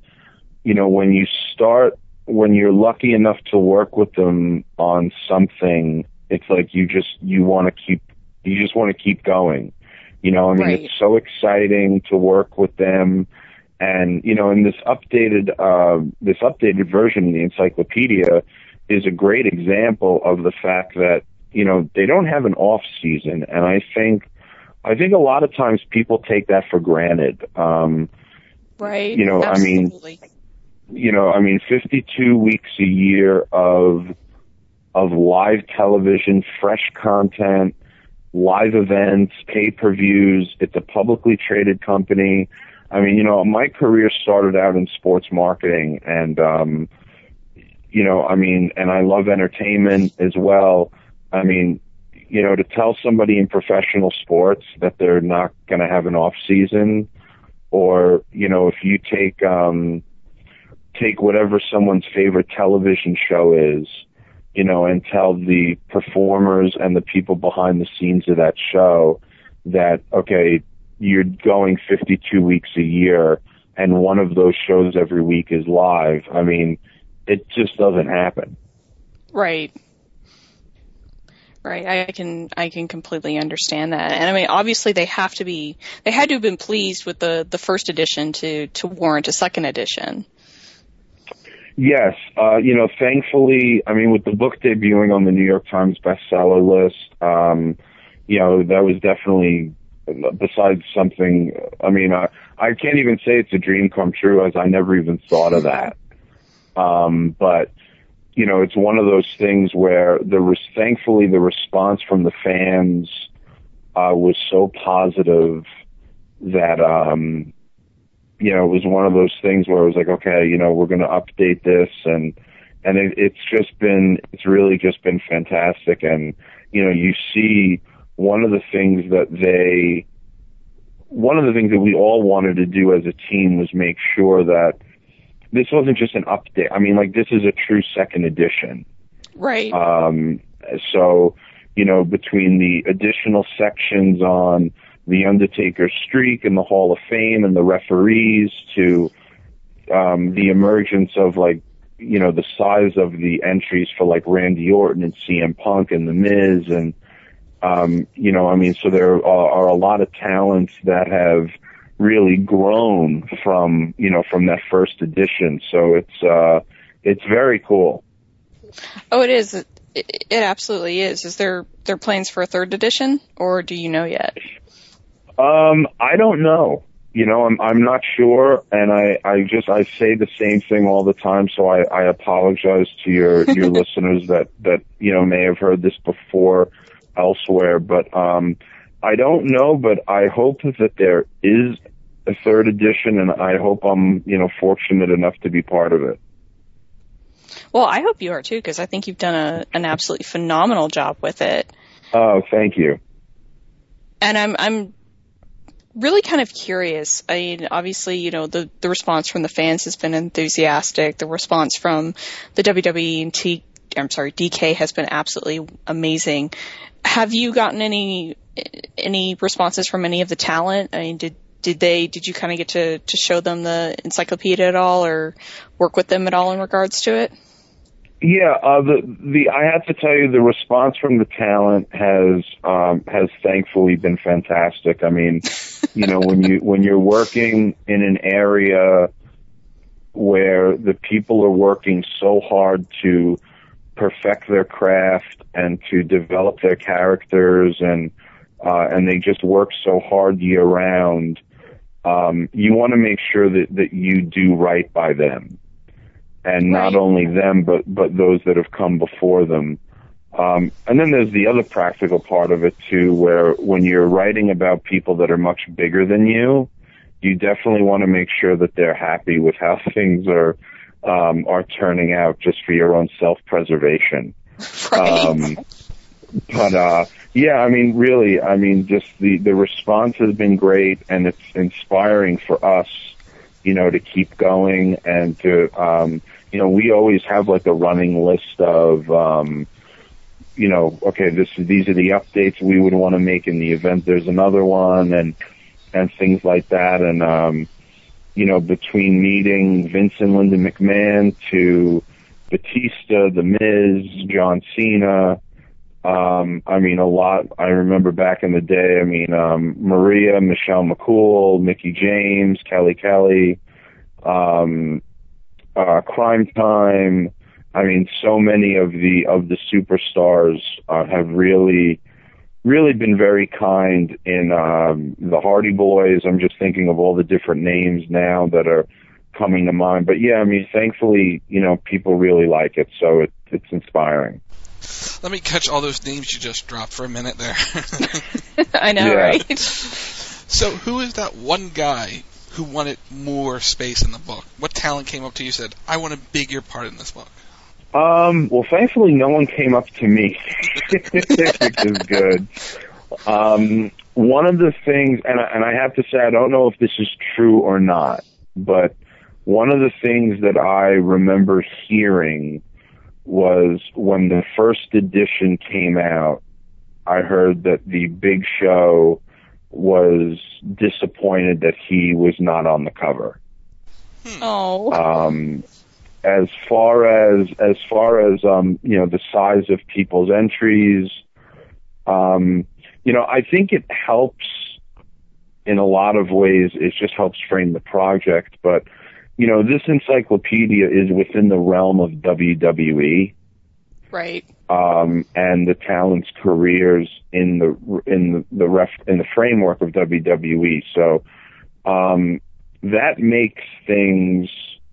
when you're lucky enough to work with them on something, it's like you just want to keep going. Right. It's so exciting to work with them. And, in this updated version of the encyclopedia is a great example of the fact that, they don't have an off season. And I think a lot of times people take that for granted. Right. Absolutely. 52 weeks a year of live television, fresh content, live events, pay-per-views. It's a publicly traded company. My career started out in sports marketing, and, and I love entertainment as well. To tell somebody in professional sports that they're not going to have an off season, or, if you take whatever someone's favorite television show is, and tell the performers and the people behind the scenes of that show that, okay, you're going 52 weeks a year and one of those shows every week is live. It just doesn't happen. Right. Right. I can completely understand that. And obviously they had to have been pleased with the first edition to warrant a second edition. Yes. Thankfully, with the book debuting on the New York Times bestseller list, that was definitely, besides something, I can't even say it's a dream come true, as I never even thought of that. But, it's one of those things where thankfully the response from the fans, was so positive that, it was one of those things where it was like, okay, we're going to update this, and it's really just been fantastic. And, you see one of the things that we all wanted to do as a team was make sure that this wasn't just an update. This is a true second edition. Right. So, between the additional sections on the Undertaker's streak and the Hall of Fame and the referees to the emergence of the size of the entries for Randy Orton and CM Punk and The Miz, and So there are a lot of talents that have really grown from that first edition. So it's very cool. Oh, it is. It absolutely is. Is there plans for a third edition, or do you know yet? I don't know. I'm not sure, and I say the same thing all the time, so I apologize to your listeners that may have heard this before elsewhere, but I don't know, but I hope that there is a third edition, and I hope I'm fortunate enough to be part of it. Well, I hope you are too, because I think you've done an absolutely phenomenal job with it. Oh, thank you. And I'm really kind of curious. I mean, obviously, the response from the fans has been enthusiastic. The response from the WWE and DK has been absolutely amazing. Have you gotten any responses from any of the talent? I mean, did you kind of get to show them the encyclopedia at all, or work with them at all in regards to it? Yeah, I have to tell you, the response from the talent has thankfully been fantastic. I mean, when you're working in an area where the people are working so hard to perfect their craft and to develop their characters, and they just work so hard year round, you want to make sure that you do right by them. And not only them, but those that have come before them. And then there's the other practical part of it too, where when you're writing about people that are much bigger than you definitely want to make sure that they're happy with how things are turning out, just for your own self-preservation. Right. Yeah, I mean, really, just the response has been great, and it's inspiring for us, to keep going, and to, we always have like a running list of, okay, these are the updates we would want to make in the event. There's another one, and things like that. And, between meeting Vince and Linda McMahon to Batista, The Miz, John Cena, a lot. I remember back in the day, Maria, Michelle McCool, Mickie James, Kelly, Crime Time. So many of the superstars have really been very kind. In the Hardy Boys, I'm just thinking of all the different names now that are coming to mind. But yeah, thankfully, people really like it, so it's inspiring. Let me catch all those names you just dropped for a minute there. I know, right? So who is that one guy who wanted more space in the book? What talent came up to you and said, I want a bigger part in this book? Well, thankfully no one came up to me, which is good. One of the things, and I have to say, I don't know if this is true or not, but one of the things that I remember hearing was when the first edition came out, I heard that the Big Show was disappointed that he was not on the cover. Oh. As far as the size of people's entries, I think it helps in a lot of ways. It just helps frame the project, but this encyclopedia is within the realm of WWE, right? And the talent's careers in the framework of WWE. So that makes things,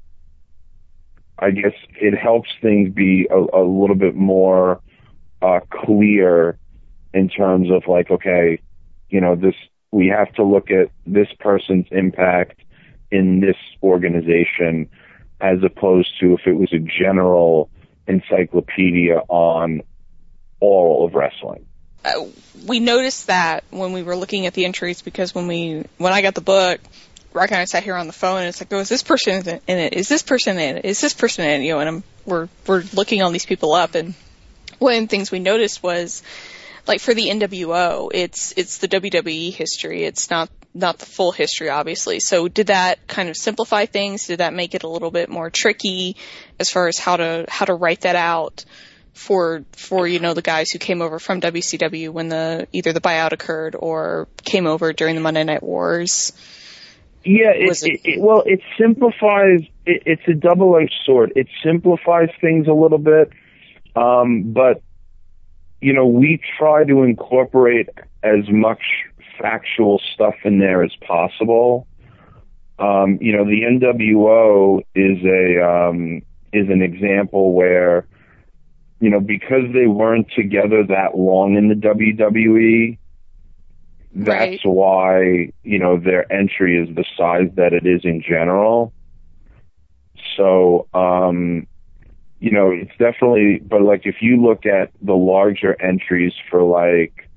I guess, it helps things be a little bit more clear in terms of like, okay, we have to look at this person's impact in this organization, as opposed to if it was a general encyclopedia on all of wrestling. We noticed that when we were looking at the entries, because when I got the book, Rock and I sat here on the phone, and it's like, oh, is this person in it? Is this person in it? Is this person in it? And we're looking all these people up, and one of the things we noticed was, like, for the NWO, it's the WWE history. It's not the full history, obviously. So did that kind of simplify things? Did that make it a little bit more tricky as far as how to write that out for the guys who came over from WCW when either the buyout occurred or came over during the Monday Night Wars? Yeah, it simplifies. It's a double-edged sword. It simplifies things a little bit, but we try to incorporate as much factual stuff in there as possible. The NWO is an example where, because they weren't together that long in the WWE, that's why, their entry is the size that it is in general. So, it's definitely, but like if you look at the larger entries for like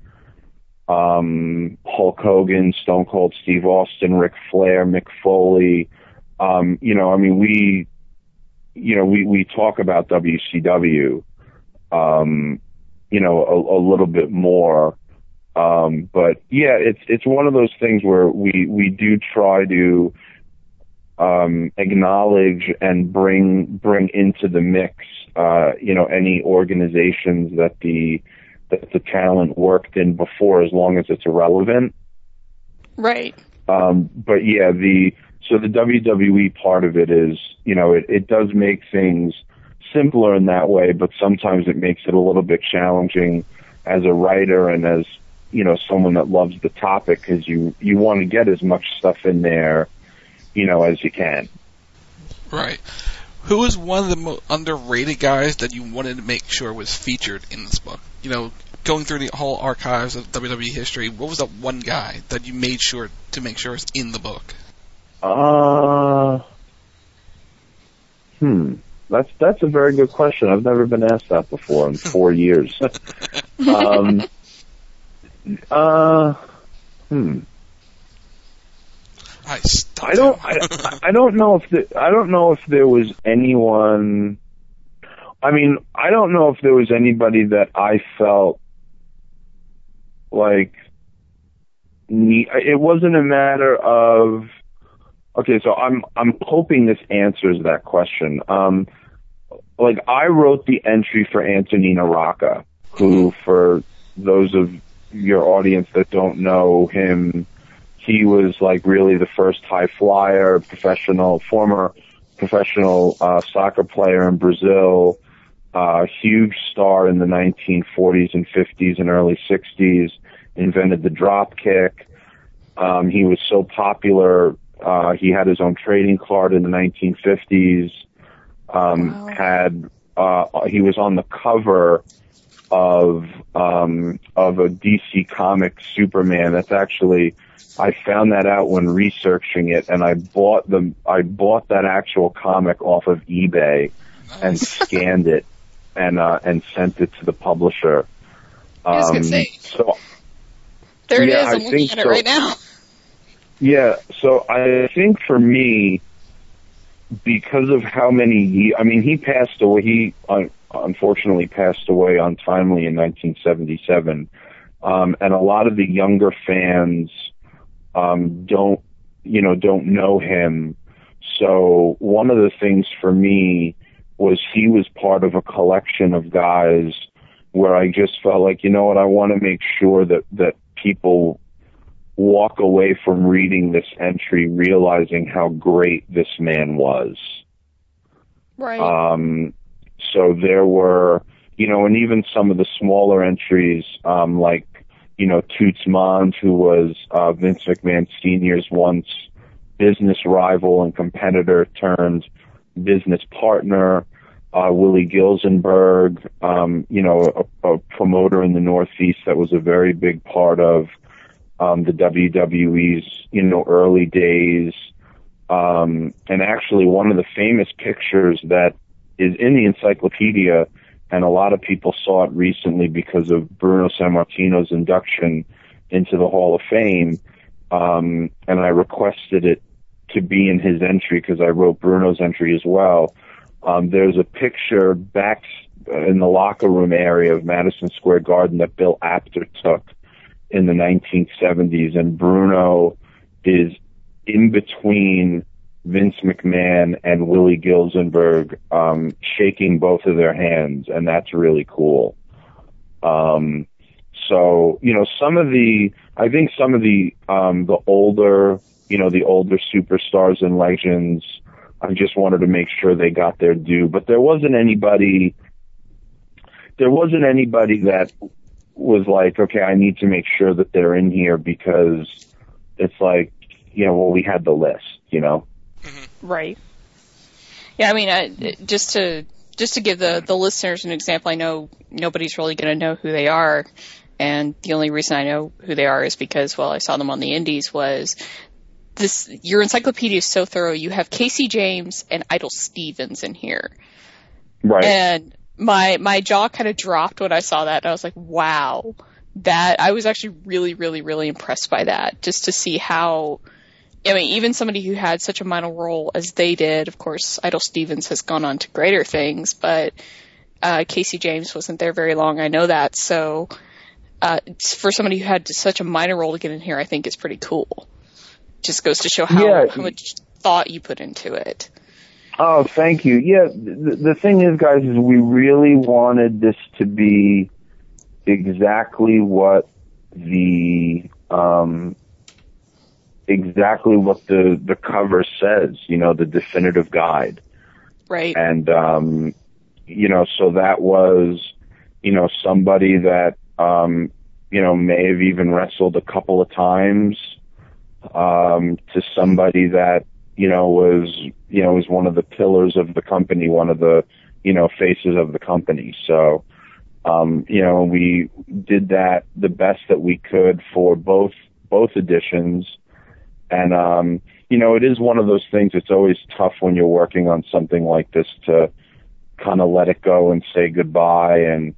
Hulk Hogan, Stone Cold Steve Austin, Ric Flair, Mick Foley, we talk about WCW, a little bit more. But yeah, it's one of those things where we do try to acknowledge and bring into the mix, any organizations that the talent worked in before, as long as it's irrelevant. Right. But yeah, so the WWE part of it is, it does make things simpler in that way, but sometimes it makes it a little bit challenging as a writer and as, someone that loves the topic, because you want to get as much stuff in there, as you can. Right. Who was one of the most underrated guys that you wanted to make sure was featured in this book? Going through the whole archives of WWE history, what was that one guy that you made sure to make sure is in the book? That's a very good question. I've never been asked that before in 4 years. I don't know if there was anyone. I mean, I don't know if there was anybody that I felt like it wasn't a matter of. Okay, so I'm hoping this answers that question. I wrote the entry for Antonino Rocca, who, for those of your audience that don't know him, he was like really the first high flyer, former professional soccer player in Brazil, huge star in the 1940s and 50s and early 60s, invented the drop kick. He was so popular, he had his own trading card in the 1950s. He was on the cover of a DC Comics Superman. That's actually, I found that out when researching it, and I bought that actual comic off of eBay and scanned it and sent it to the publisher. I was gonna say. So there it is. I'm looking at it right now. Yeah, so I think for me, because of how many years, he passed away. He unfortunately passed away untimely in 1977, and a lot of the younger fans don't know him. So one of the things for me was he was part of a collection of guys where I just felt like, I want to make sure that people walk away from reading this entry realizing how great this man was. Right. So there were, and even some of the smaller entries, Toots Mons, who was Vince McMahon Sr.'s once business rival and competitor turned business partner, Willie Gilzenberg, a promoter in the Northeast that was a very big part of the WWE's, early days. And actually one of the famous pictures that is in the encyclopedia, and a lot of people saw it recently because of Bruno Sammartino's induction into the Hall of Fame, and I requested it to be in his entry because I wrote Bruno's entry as well. There's a picture back in the locker room area of Madison Square Garden that Bill Apter took in the 1970s, and Bruno is in between Vince McMahon and Willie Gilzenberg shaking both of their hands, and that's really cool. So, you know, I think some of the older, you know, the older superstars and legends, I just wanted to make sure they got their due, but there wasn't anybody that was like, okay, I need to make sure that they're in here, because it's like, you know, well, we had the list, you know? Right. Yeah, I mean, just to give the listeners an example, I know nobody's really going to know who they are, and the only reason I know who they are is because, well, I saw them on the Indies. Was this, your encyclopedia is so thorough. You have Casey James and Idol Stevens in here. Right. And my jaw kind of dropped when I saw that, and I was like, wow. That, I was actually really, really, really impressed by that, just to see how, I mean, even somebody who had such a minor role as they did, of course, Idol Stevens has gone on to greater things, but Casey James wasn't there very long, I know that, so for somebody who had such a minor role to get in here, I think is pretty cool. Just goes to show how much thought you put into it. Oh, thank you. Yeah, the thing is, guys, is we really wanted this to be exactly what the cover says, you know, the definitive guide. Right. And, you know, so that was, you know, somebody that, you know, may have even wrestled a couple of times, to somebody that, you know, was one of the pillars of the company, one of the, you know, faces of the company. So, you know, we did that the best that we could for both editions. And, you know, it is one of those things, it's always tough when you're working on something like this to kind of let it go and say goodbye. And,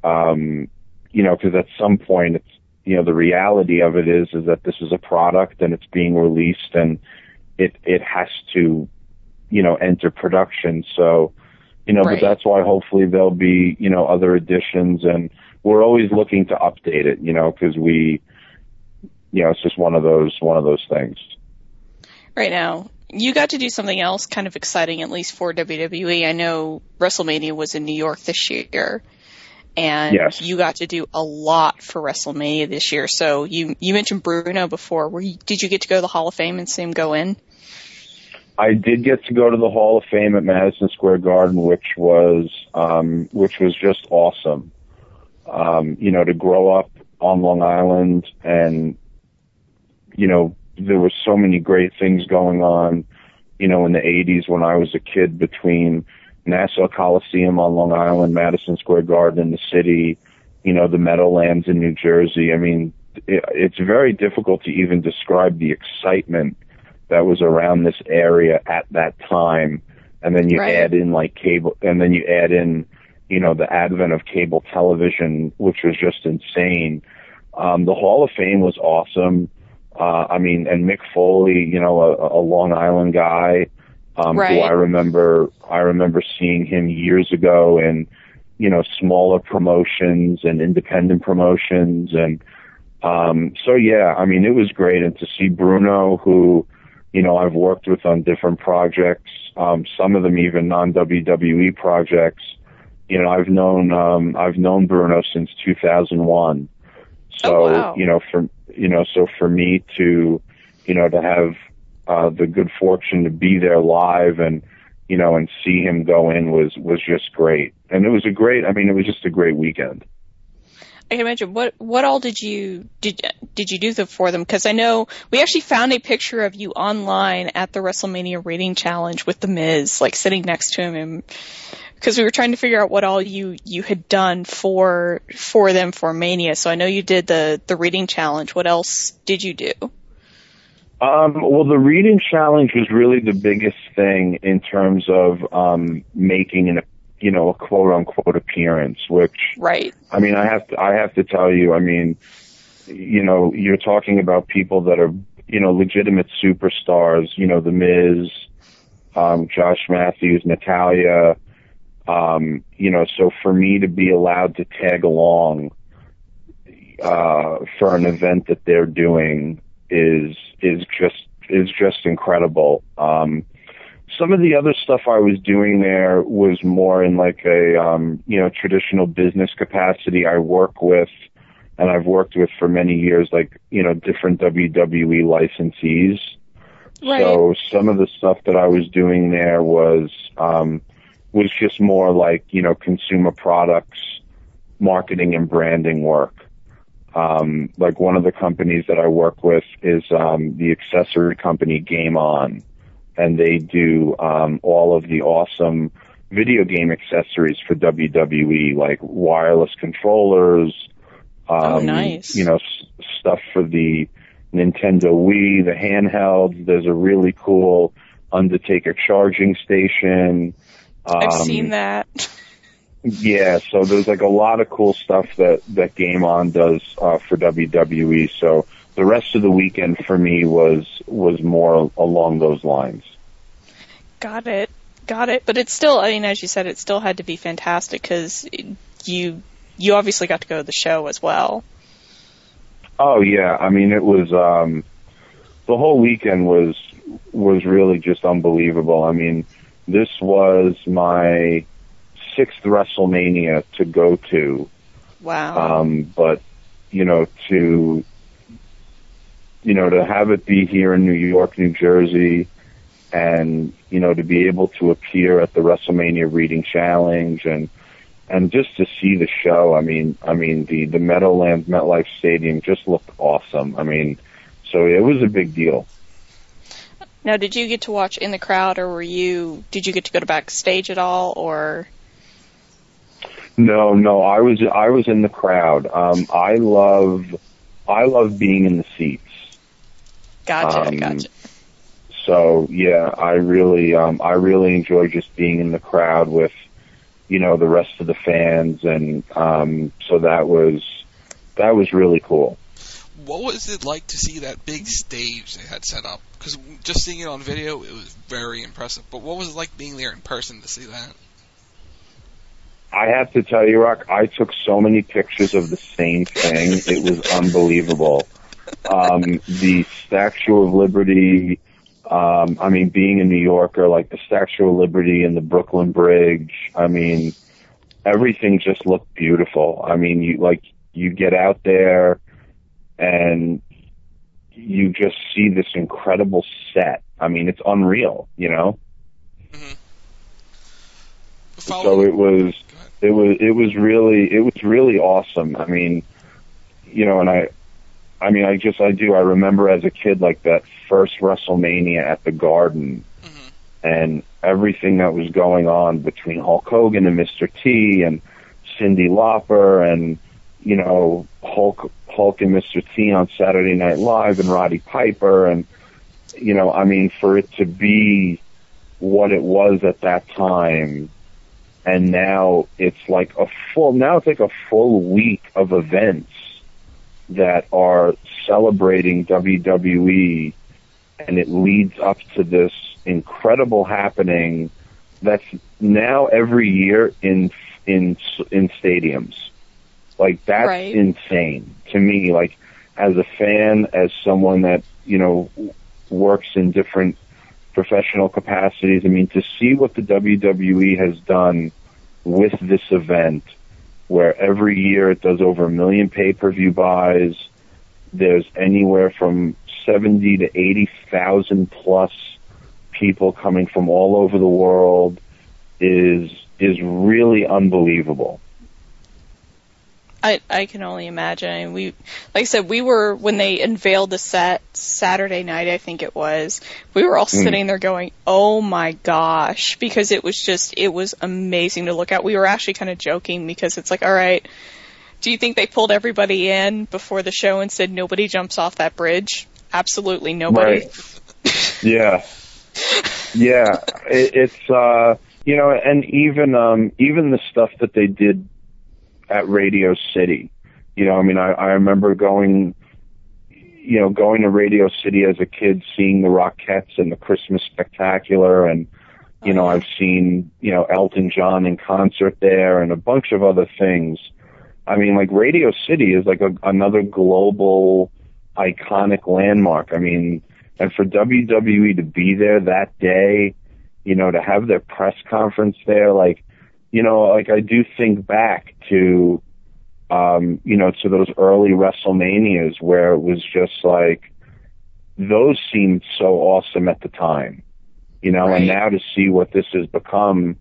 you know, because at some point it's, you know, the reality of it is that this is a product and it's being released and it has to, you know, enter production. So, you know, right. But that's why hopefully there'll be, you know, other editions, and we're always looking to update it, you know, because you know, it's just one of those things. Right now, you got to do something else kind of exciting, at least for WWE. I know WrestleMania was in New York this year, and yes. You got to do a lot for WrestleMania this year. So you mentioned Bruno before. Did you get to go to the Hall of Fame and see him go in? I did get to go to the Hall of Fame at Madison Square Garden, which was just awesome. You know, to grow up on Long Island, and, you know, there were so many great things going on, you know, in the 80s when I was a kid, between Nassau Coliseum on Long Island, Madison Square Garden in the city, you know, the Meadowlands in New Jersey. I mean, it's very difficult to even describe the excitement that was around this area at that time. And then you right. add in like cable, and then you add in, you know, the advent of cable television, which was just insane. The Hall of Fame was awesome. I mean, and Mick Foley, you know, a Long Island guy, right. who I remember seeing him years ago in, you know, smaller promotions and independent promotions. And, so yeah, I mean, it was great. And to see Bruno, who, you know, I've worked with on different projects, some of them even non-WWE projects. You know, I've known Bruno since 2001. So, oh, wow. So for me to, you know, to have, the good fortune to be there live and, you know, and see him go in was just great. And it was just a great weekend. I can imagine. What all did you do for them? Because I know we actually found a picture of you online at the WrestleMania Rating Challenge with The Miz, like sitting next to him, because we were trying to figure out what all you had done for them for Mania. So I know you did the Reading Challenge. What else did you do? Well, the Reading Challenge was really the biggest thing in terms of making a quote unquote appearance, which, right. I mean, I have to tell you, I mean, you know, you're talking about people that are, you know, legitimate superstars, you know, The Miz, Josh Matthews, Natalya, you know, so for me to be allowed to tag along, for an event that they're doing is is just incredible. Some of the other stuff I was doing there was more in like a, traditional business capacity. I've worked with for many years, like, different WWE licensees. Right. So some of the stuff that I was doing there was just more like, consumer products, marketing and branding work. Like one of the companies that I work with is the accessory company Game On, and they do all of the awesome video game accessories for WWE, like wireless controllers, nice. Stuff for the Nintendo Wii, the handhelds. There's a really cool Undertaker charging station. I've seen that. Yeah, so there's like a lot of cool stuff that Game On does for WWE. So the rest of the weekend for me was more along those lines. Got it. But it's still, I mean, as you said, it still had to be fantastic because you obviously got to go to the show as well. Oh yeah, I mean it was the whole weekend was really just unbelievable. I mean, this was my 6th WrestleMania to go to. Wow. But to have it be here in New York, New Jersey, and to be able to appear at the WrestleMania Reading Challenge and just to see the show. I mean the Meadowlands MetLife Stadium just looked awesome. I mean, so it was a big deal. Now, did you get to watch in the crowd, or did you get to go to backstage at all, or? No, I was in the crowd. I love being in the seats. Gotcha. So yeah, I really enjoy just being in the crowd with, the rest of the fans, and so that was really cool. What was it like to see that big stage they had set up? Because just seeing it on video, it was very impressive. But what was it like being there in person to see that? I have to tell you, Rock, I took so many pictures of the same thing. It was unbelievable. The Statue of Liberty, being a New Yorker, like the Statue of Liberty and the Brooklyn Bridge, I mean, everything just looked beautiful. I mean, you get out there and you just see this incredible set. I mean, it's unreal, Mm-hmm. So it was really awesome. I mean, I remember as a kid, like that first WrestleMania at the Garden, mm-hmm. and everything that was going on between Hulk Hogan and Mr. T and Cyndi Lauper and, Hulk and Mr. T on Saturday Night Live and Roddy Piper, and, for it to be what it was at that time, and now it's like a full week of events that are celebrating WWE, and it leads up to this incredible happening that's now every year in stadiums. Like, that's right. Insane to me. Like, as a fan, as someone that works in different professional capacities, I mean, to see what the WWE has done with this event, where every year it does over 1 million pay-per-view buys, there's anywhere from 70 to 80,000 plus people coming from all over the world, is really unbelievable. I can only imagine. I mean, like I said, we were, when they unveiled the set Saturday night, I think it was, we were all sitting there going, oh my gosh, because it was amazing to look at. We were actually kind of joking because it's like, all right, do you think they pulled everybody in before the show and said nobody jumps off that bridge? Absolutely nobody. Right. Yeah. Yeah. It's, and even the stuff that they did at Radio City, I remember going to Radio City as a kid, seeing the Rockettes and the Christmas Spectacular, and I've seen Elton John in concert there and a bunch of other things. I mean, like, Radio City is like another global iconic landmark. I mean, And for WWE to be there that day, you know, to have their press conference there, like, you know, like I do think back to, you know, to those early WrestleManias where it was just like, those seemed so awesome at the time, you know, and now to see what this has become,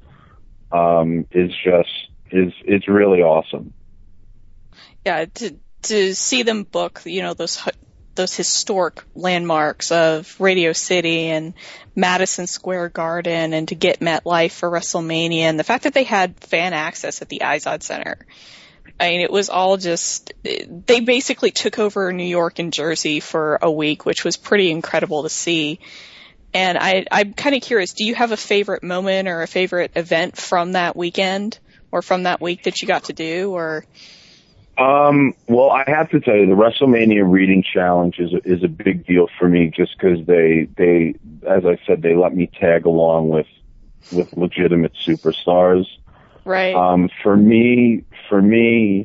it's really awesome. Yeah, to see them book, you know, those historic landmarks of Radio City and Madison Square Garden, and to get MetLife for WrestleMania, and the fact that they had fan access at the Izod Center. I mean, it was all just, they basically took over New York and Jersey for a week, which was pretty incredible to see. And I'm kind of curious, do you have a favorite moment or a favorite event from that weekend or from that week that you got to do, or? Well, I have to tell you, the WrestleMania reading challenge is a big deal for me, just because they, as I said, they let me tag along with legitimate superstars. Right. For me, the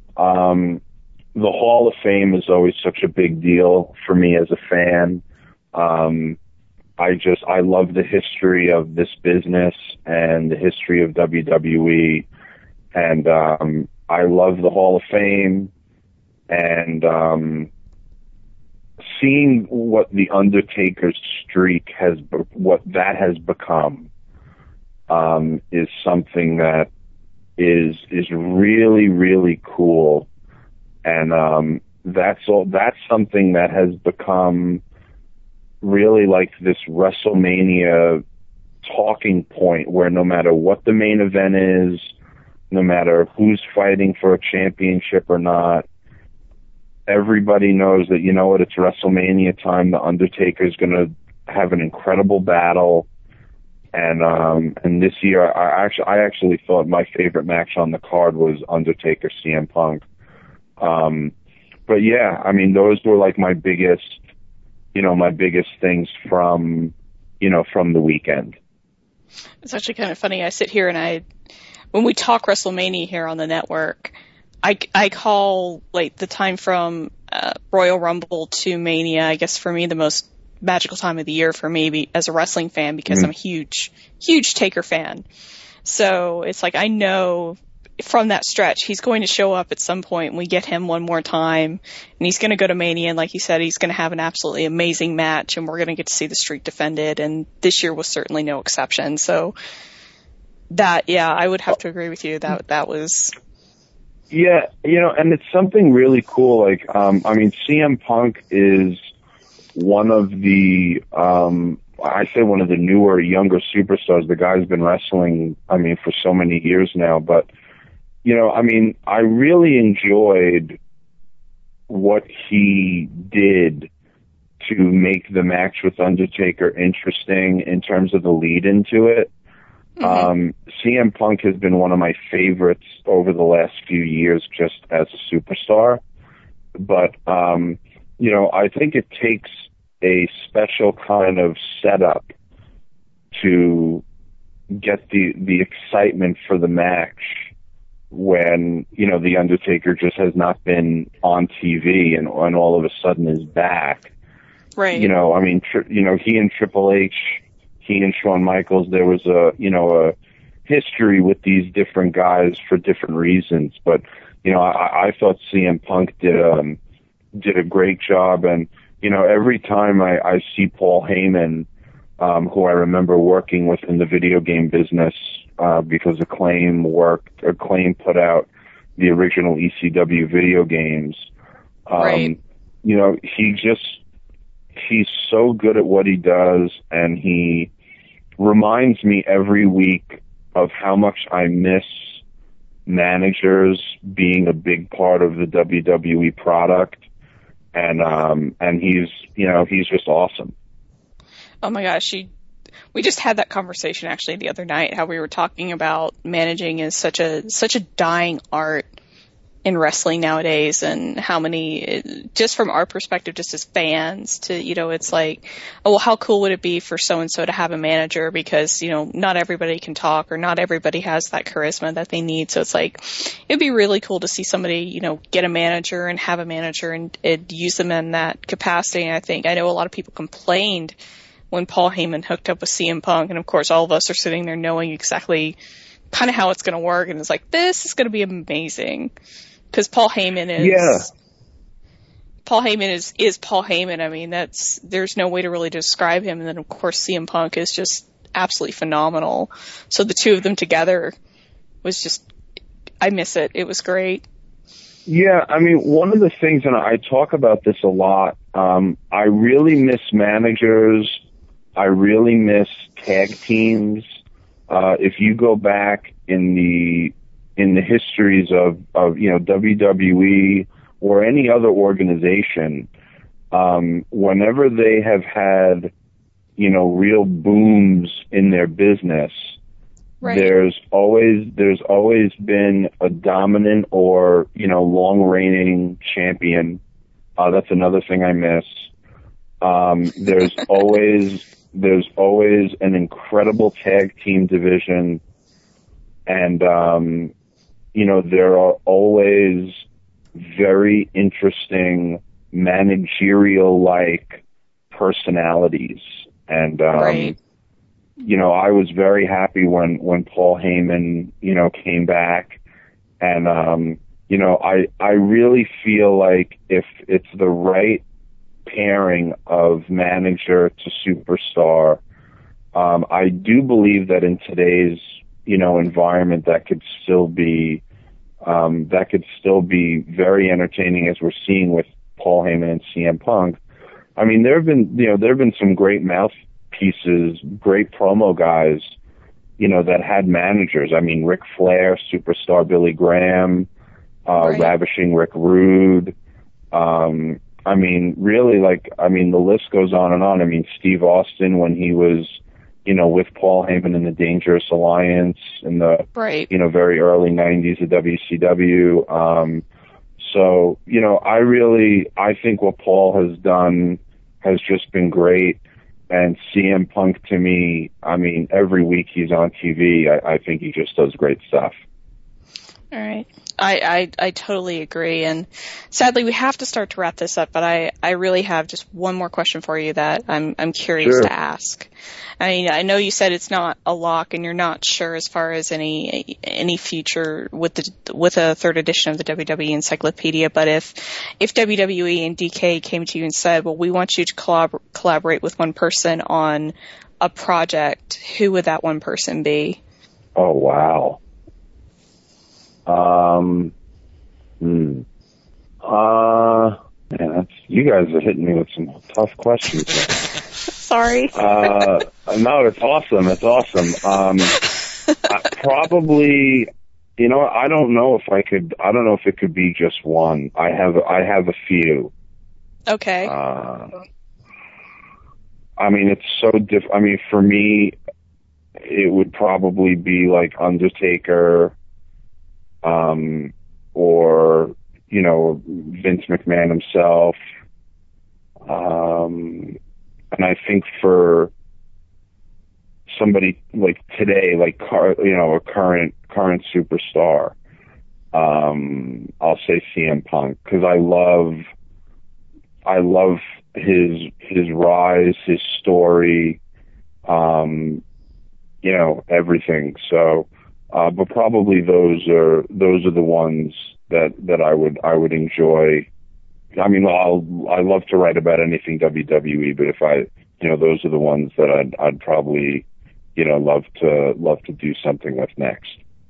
Hall of Fame is always such a big deal for me as a fan. I love the history of this business and the history of WWE, and I love the Hall of Fame, and seeing what the Undertaker's streak has become is something that is really, really cool, and that's something that has become really like this WrestleMania talking point, where no matter what the main event is, no matter who's fighting for a championship or not, everybody knows that, you know what, it's WrestleMania time. The Undertaker's going to have an incredible battle. And this year, I actually thought my favorite match on the card was Undertaker CM Punk. But yeah, I mean, those were like my biggest things from the weekend. It's actually kind of funny. I sit here and when we talk WrestleMania here on the network, I call like the time from Royal Rumble to Mania, I guess for me, the most magical time of the year for me as a wrestling fan, because I'm a huge Taker fan. So it's like, I know from that stretch, he's going to show up at some point, and we get him one more time, and he's going to go to Mania, and like you said, he's going to have an absolutely amazing match, and we're going to get to see the streak defended, and this year was certainly no exception. So that, yeah, I would have to agree with you. That was... Yeah, you know, and it's something really cool. Like, I mean, CM Punk is one of the, I say one of the newer, younger superstars. The guy's been wrestling, I mean, for so many years now. But, you know, I mean, I really enjoyed what he did to make the match with Undertaker interesting in terms of the lead into it. CM Punk has been one of my favorites over the last few years just as a superstar. But, you know, I think it takes a special kind of setup to get the excitement for the match when, you know, The Undertaker just has not been on TV and all of a sudden is back. Right. You know, I mean, he and Triple H, he and Shawn Michaels, there was a history with these different guys for different reasons. But, you know, I thought CM Punk did a great job. And, you know, every time I see Paul Heyman, who I remember working with in the video game business, because Acclaim put out the original ECW video games. Right. You know, he's so good at what he does, and he reminds me every week of how much I miss managers being a big part of the WWE product. And he's just awesome. Oh my gosh. We just had that conversation actually the other night, how we were talking about managing is such a dying art in wrestling nowadays, and how many, just from our perspective, just as fans, to, it's like, oh, well, how cool would it be for so-and-so to have a manager, because, not everybody can talk, or not everybody has that charisma that they need. So it's like, it'd be really cool to see somebody, get a manager and have a manager and use them in that capacity. And I know a lot of people complained when Paul Heyman hooked up with CM Punk, and of course all of us are sitting there knowing exactly kind of how it's going to work, and it's like, this is going to be amazing. Because Paul Heyman is Paul Heyman. I mean, there's no way to really describe him. And then of course CM Punk is just absolutely phenomenal. So the two of them together was just, I miss it. It was great. Yeah, I mean, one of the things, and I talk about this a lot, I really miss managers. I really miss tag teams. If you go back in the histories of WWE or any other organization, whenever they have had, real booms in their business, right, there's always been a dominant or, long reigning champion. That's another thing I miss. There's always an incredible tag team division. And, there are always very interesting managerial-like personalities. And, right, I was very happy when Paul Heyman, came back. And, I really feel like if it's the right pairing of manager to superstar, I do believe that in today's, environment, that could still be very entertaining, as we're seeing with Paul Heyman and CM Punk. I mean, there have been some great mouthpieces, great promo guys, that had managers. I mean, Ric Flair, Superstar Billy Graham, right, Ravishing Rick Rude. I mean, really, the list goes on and on. I mean, Steve Austin, when he was, with Paul Heyman in the Dangerous Alliance in the, right, very early 90s of WCW. So, I think what Paul has done has just been great. And CM Punk, to me, I mean, every week he's on TV, I think he just does great stuff. All right. I totally agree. And sadly, we have to start to wrap this up, but I really have just one more question for you that I'm curious to ask. I mean, I know you said it's not a lock and you're not sure as far as any future with a third edition of the WWE Encyclopedia, but if WWE and DK came to you and said, well, we want you to collaborate with one person on a project, who would that one person be? Oh, wow. Man, you guys are hitting me with some tough questions. Sorry. No, it's awesome. It's awesome. Probably, I don't know if it could be just one. I have a few. Okay. I mean, it's so I mean, for me, it would probably be like Undertaker, or, Vince McMahon himself. And I think for somebody like today, like, a current superstar, I'll say CM Punk, because I love his rise, his story, everything. So, but probably those are the ones that I would enjoy. I mean, I love to write about anything WWE, but if those are the ones that I'd probably, love to do something with next.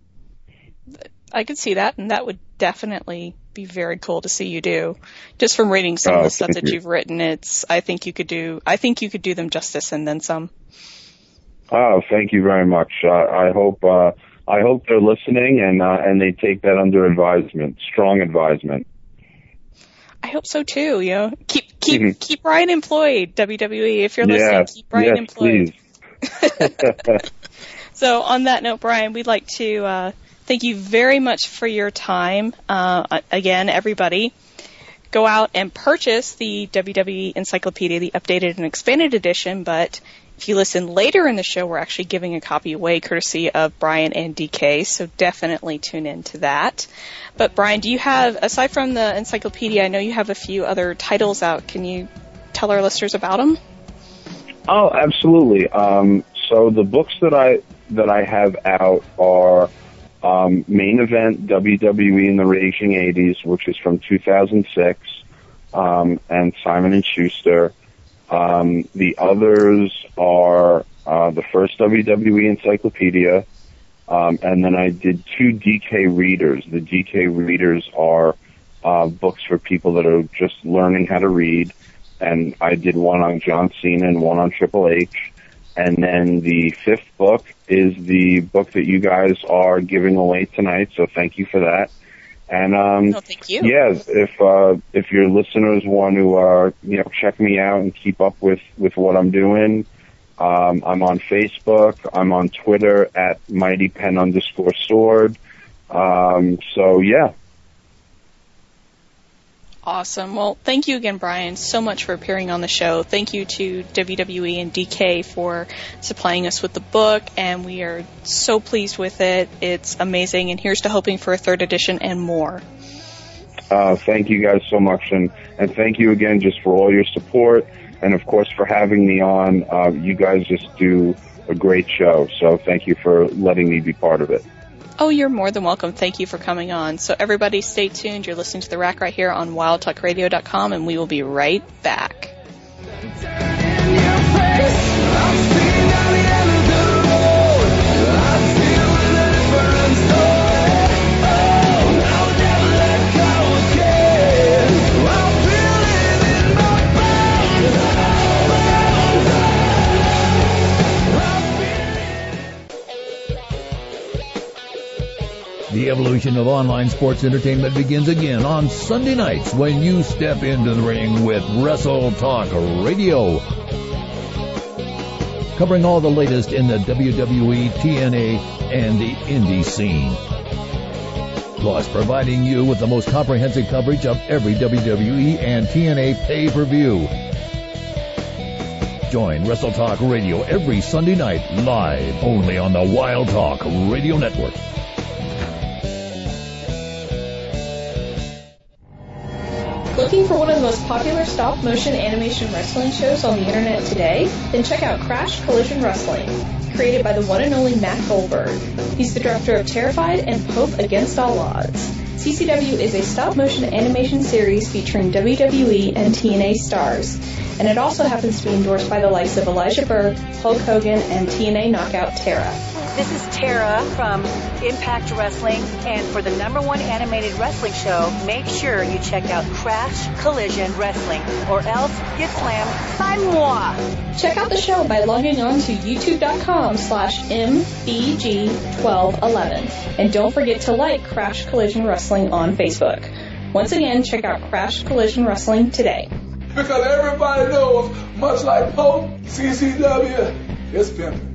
I could see that, and that would definitely be very cool to see you do. Just from reading some of the stuff that you've written, I think you could do them justice and then some. Oh, thank you very much. I hope they're listening and they take that under advisement, strong advisement. I hope so too. Keep Brian employed, WWE. If you're listening, keep Brian employed. Please. So on that note, Brian, we'd like to Thank you very much for your time. Again, everybody, go out and purchase the WWE Encyclopedia, the updated and expanded edition, but if you listen later in the show, we're actually giving a copy away courtesy of Brian and DK, so definitely tune in to that. But Brian, do you have, aside from the encyclopedia, I know you have a few other titles out. Can you tell our listeners about them? Oh, absolutely. So the books that I have out are Main Event WWE in the Raging 80s, which is from 2006, and Simon & Schuster. The others are the first WWE Encyclopedia, and then I did 2 DK Readers. The DK Readers are books for people that are just learning how to read, and I did one on John Cena and one on Triple H. And then the 5th book is the book that you guys are giving away tonight, so thank you for that. And thank you. Yeah, if your listeners want to check me out and keep up with what I'm doing, I'm on Facebook, I'm on Twitter at MightyPen_Sword. So yeah. Awesome. Well, thank you again, Brian, so much for appearing on the show. Thank you to WWE and DK for supplying us with the book, and we are so pleased with it. It's amazing, and here's to hoping for a 3rd edition and more. Thank you guys so much, and thank you again just for all your support, and of course for having me on. You guys just do a great show, so thank you for letting me be part of it. Oh, you're more than welcome. Thank you for coming on. So everybody stay tuned. You're listening to The Rack right here on WildTalkRadio.com, and we will be right back. The evolution of online sports entertainment begins again on Sunday nights when you step into the ring with Wrestle Talk Radio. Covering all the latest in the WWE, TNA, and the indie scene. Plus, providing you with the most comprehensive coverage of every WWE and TNA pay-per-view. Join Wrestle Talk Radio every Sunday night live only on the Wild Talk Radio Network. Looking for one of the most popular stop-motion animation wrestling shows on the internet today? Then check out Crash Collision Wrestling, created by the one and only Matt Goldberg. He's the director of Terrified and Pope Against All Odds. CCW is a stop-motion animation series featuring WWE and TNA stars, and it also happens to be endorsed by the likes of Elijah Burke, Hulk Hogan, and TNA knockout Tara. This is Tara from Impact Wrestling, and for the #1 animated wrestling show, make sure you check out Crash Collision Wrestling, or else get slammed by moi. Check out the show by logging on to youtube.com/MBG1211, and don't forget to like Crash Collision Wrestling on Facebook. Once again, check out Crash Collision Wrestling today. Because everybody knows, much like Pope, CCW is pimping.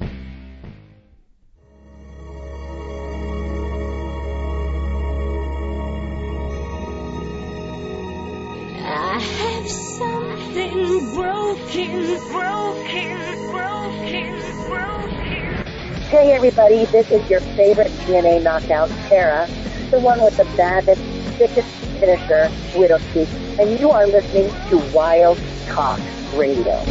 I have something broken. Hey everybody, this is your favorite TNA knockout, Tara, the one with the baddest, thickest finisher, Widowspeak, and you are listening to Wild Talk Radio.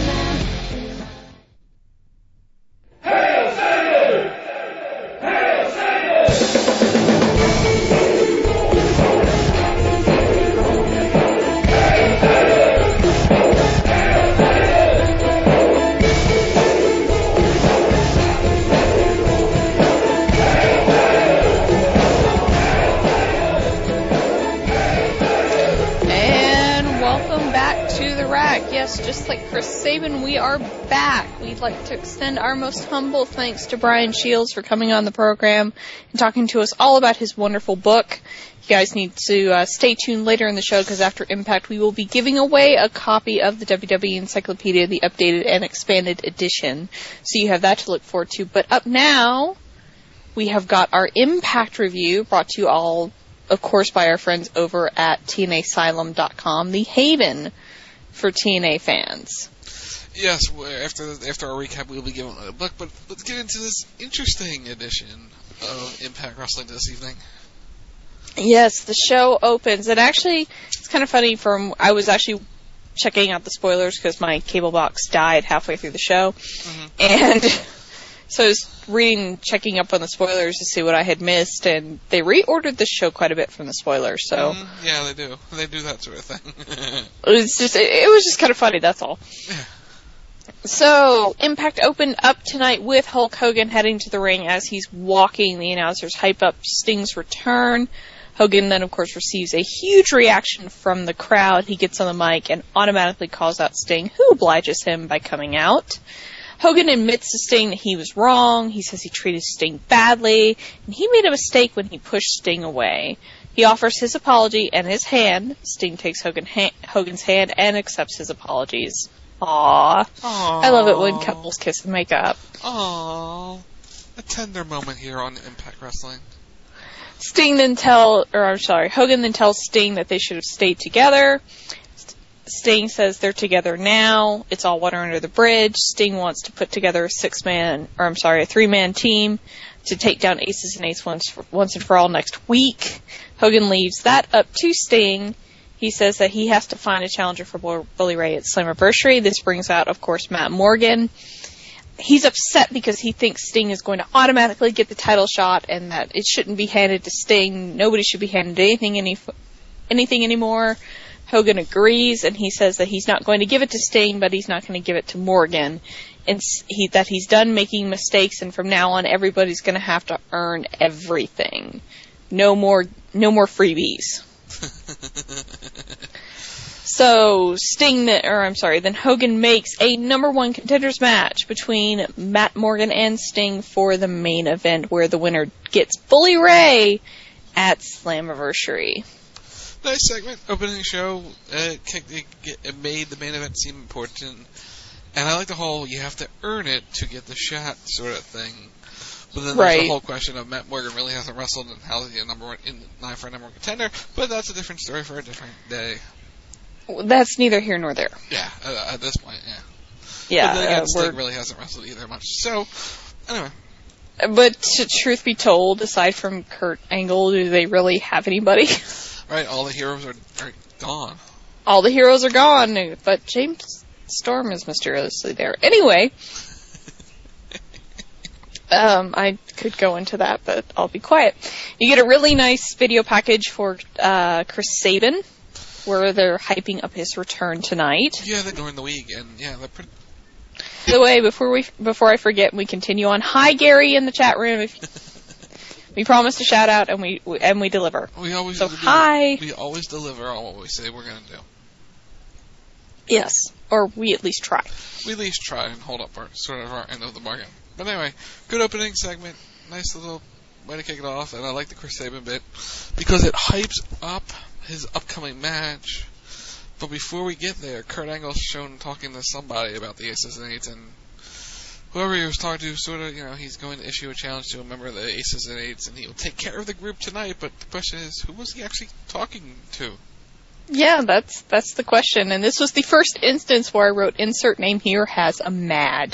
Yes, just like Chris Sabin, we are back. We'd like to extend our most humble thanks to Brian Shields for coming on the program and talking to us all about his wonderful book. You guys need to stay tuned later in the show because after Impact we will be giving away a copy of the WWE Encyclopedia, the updated and expanded edition. So you have that to look forward to. But up now, we have got our Impact review brought to you all, of course, by our friends over at TNAsylum.com, the haven for TNA fans. Yes, after our recap, we'll be giving a book, but let's get into this interesting edition of Impact Wrestling this evening. Yes, the show opens, and actually, it's kind of funny. I was actually checking out the spoilers because my cable box died halfway through the show, and so I was checking up on the spoilers to see what I had missed, and they reordered the show quite a bit from the spoilers. So yeah, they do. They do that sort of thing. it was just kind of funny. That's all. Yeah. So, Impact opened up tonight with Hulk Hogan heading to the ring as he's walking. The announcers hype up Sting's return. Hogan then, of course, receives a huge reaction from the crowd. He gets on the mic and automatically calls out Sting, who obliges him by coming out. Hogan admits to Sting that he was wrong. He says he treated Sting badly, and he made a mistake when he pushed Sting away. He offers his apology and his hand. Sting takes Hogan's hand and accepts his apologies. Aww. I love it when couples kiss and make up. Aww. A tender moment here on Impact Wrestling. Hogan then tells Sting that they should have stayed together. Sting says they're together now. It's all water under the bridge. Sting wants to put together a 3-man team to take down Aces and Eights once and for all next week. Hogan leaves that up to Sting. He says that he has to find a challenger for Bully Ray at Slammiversary. This brings out, of course, Matt Morgan. He's upset because he thinks Sting is going to automatically get the title shot and that it shouldn't be handed to Sting. Nobody should be handed anything anymore. Hogan agrees, and he says that he's not going to give it to Sting, but he's not going to give it to Morgan. And that he's done making mistakes, and from now on, everybody's going to have to earn everything. No more freebies. So, then Hogan makes a number 1 contenders match between Matt Morgan and Sting for the main event, where the winner gets Bully Ray at Slammiversary. Nice segment, opening show. It made the main event seem important. And I like the whole, you have to earn it to get the shot sort of thing. But then there's the whole question of Matt Morgan really hasn't wrestled, and how is he a number 1 contender? But that's a different story for a different day. Well, that's neither here nor there. Yeah, at this point, yeah. Yeah, but then again, Sting really hasn't wrestled either much. So, anyway. But truth be told, aside from Kurt Angle, do they really have anybody? Right, all the heroes are gone. All the heroes are gone, but James Storm is mysteriously there. Anyway. I could go into that, but I'll be quiet. You get a really nice video package for Chris Sabin, where they're hyping up his return tonight. Yeah, they're during the week, and yeah, they're pretty... By the way, before I forget, we continue on. Hi, Gary, in the chat room. We promise to shout out, and we deliver. Hi. We always deliver on what we say we're going to do. Yes, or we at least try. We at least try and hold up our end of the bargain. But anyway, good opening segment. Nice little way to kick it off, and I like the Chris Sabin bit because it hypes up his upcoming match. But before we get there, Kurt Angle's shown talking to somebody about the Aces and Eights, and whoever he was talking to, he's going to issue a challenge to a member of the Aces and Eights, and he'll take care of the group tonight. But the question is, who was he actually talking to? Yeah, that's the question. And this was the first instance where I wrote, insert name here has a mad.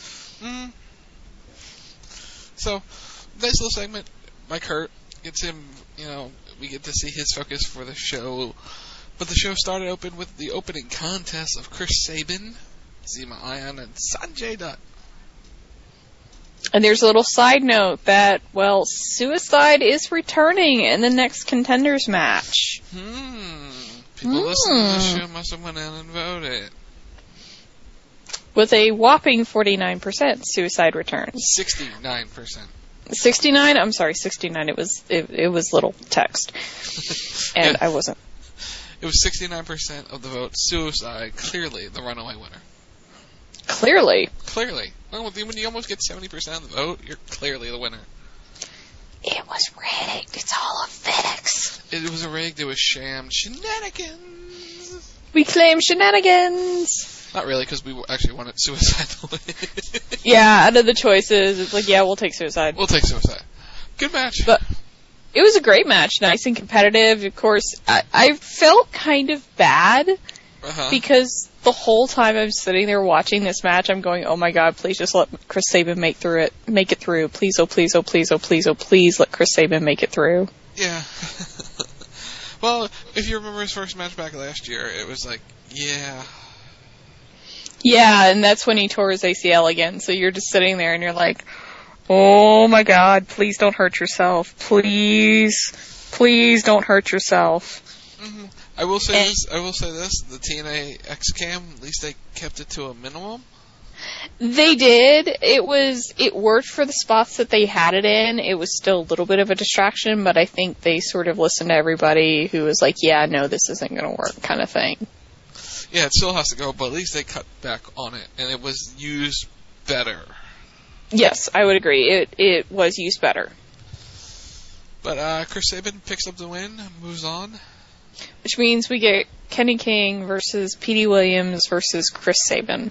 So, nice little segment by Kurt. Gets him, we get to see his focus for the show. But the show started open with the opening contest of Chris Sabin, Zema Ion, and Sanjay Dutt. And there's a little side note that, Suicide is returning in the next Contenders match. People listening to the show must have went in and voted. With a whopping 49%, Suicide returns. 69%. 69? I'm sorry, 69. It was little text. And I wasn't. It was 69% of the vote. Suicide, clearly the runaway winner. Clearly? Clearly. Well, when you almost get 70% of the vote, you're clearly the winner. It was rigged. It's all a fix. It was rigged. It was sham. Shenanigans. We claim shenanigans. Not really, because we actually wanted Suicide to win. Yeah, out of the choices, it's like, yeah, we'll take Suicide. We'll take Suicide. Good match. But it was a great match, nice and competitive. Of course, I felt kind of bad because the whole time I'm sitting there watching this match, I'm going, "Oh my God, please just let Chris Sabin make it through. Please, oh please, oh please, oh please, oh please, let Chris Sabin make it through." Yeah. Well, if you remember his first match back last year, it was like, yeah. Yeah, and that's when he tore his ACL again. So you're just sitting there and you're like, "Oh my God, please don't hurt yourself. Please don't hurt yourself." Mm-hmm. I will say this. The TNA X Cam, at least they kept it to a minimum. They did. It worked for the spots that they had it in. It was still a little bit of a distraction, but I think they sort of listened to everybody who was like, "Yeah, no, this isn't going to work," kind of thing. Yeah, it still has to go, but at least they cut back on it, and it was used better. Yes, I would agree. It was used better. But Chris Sabin picks up the win, moves on. Which means we get Kenny King versus Petey Williams versus Chris Sabin.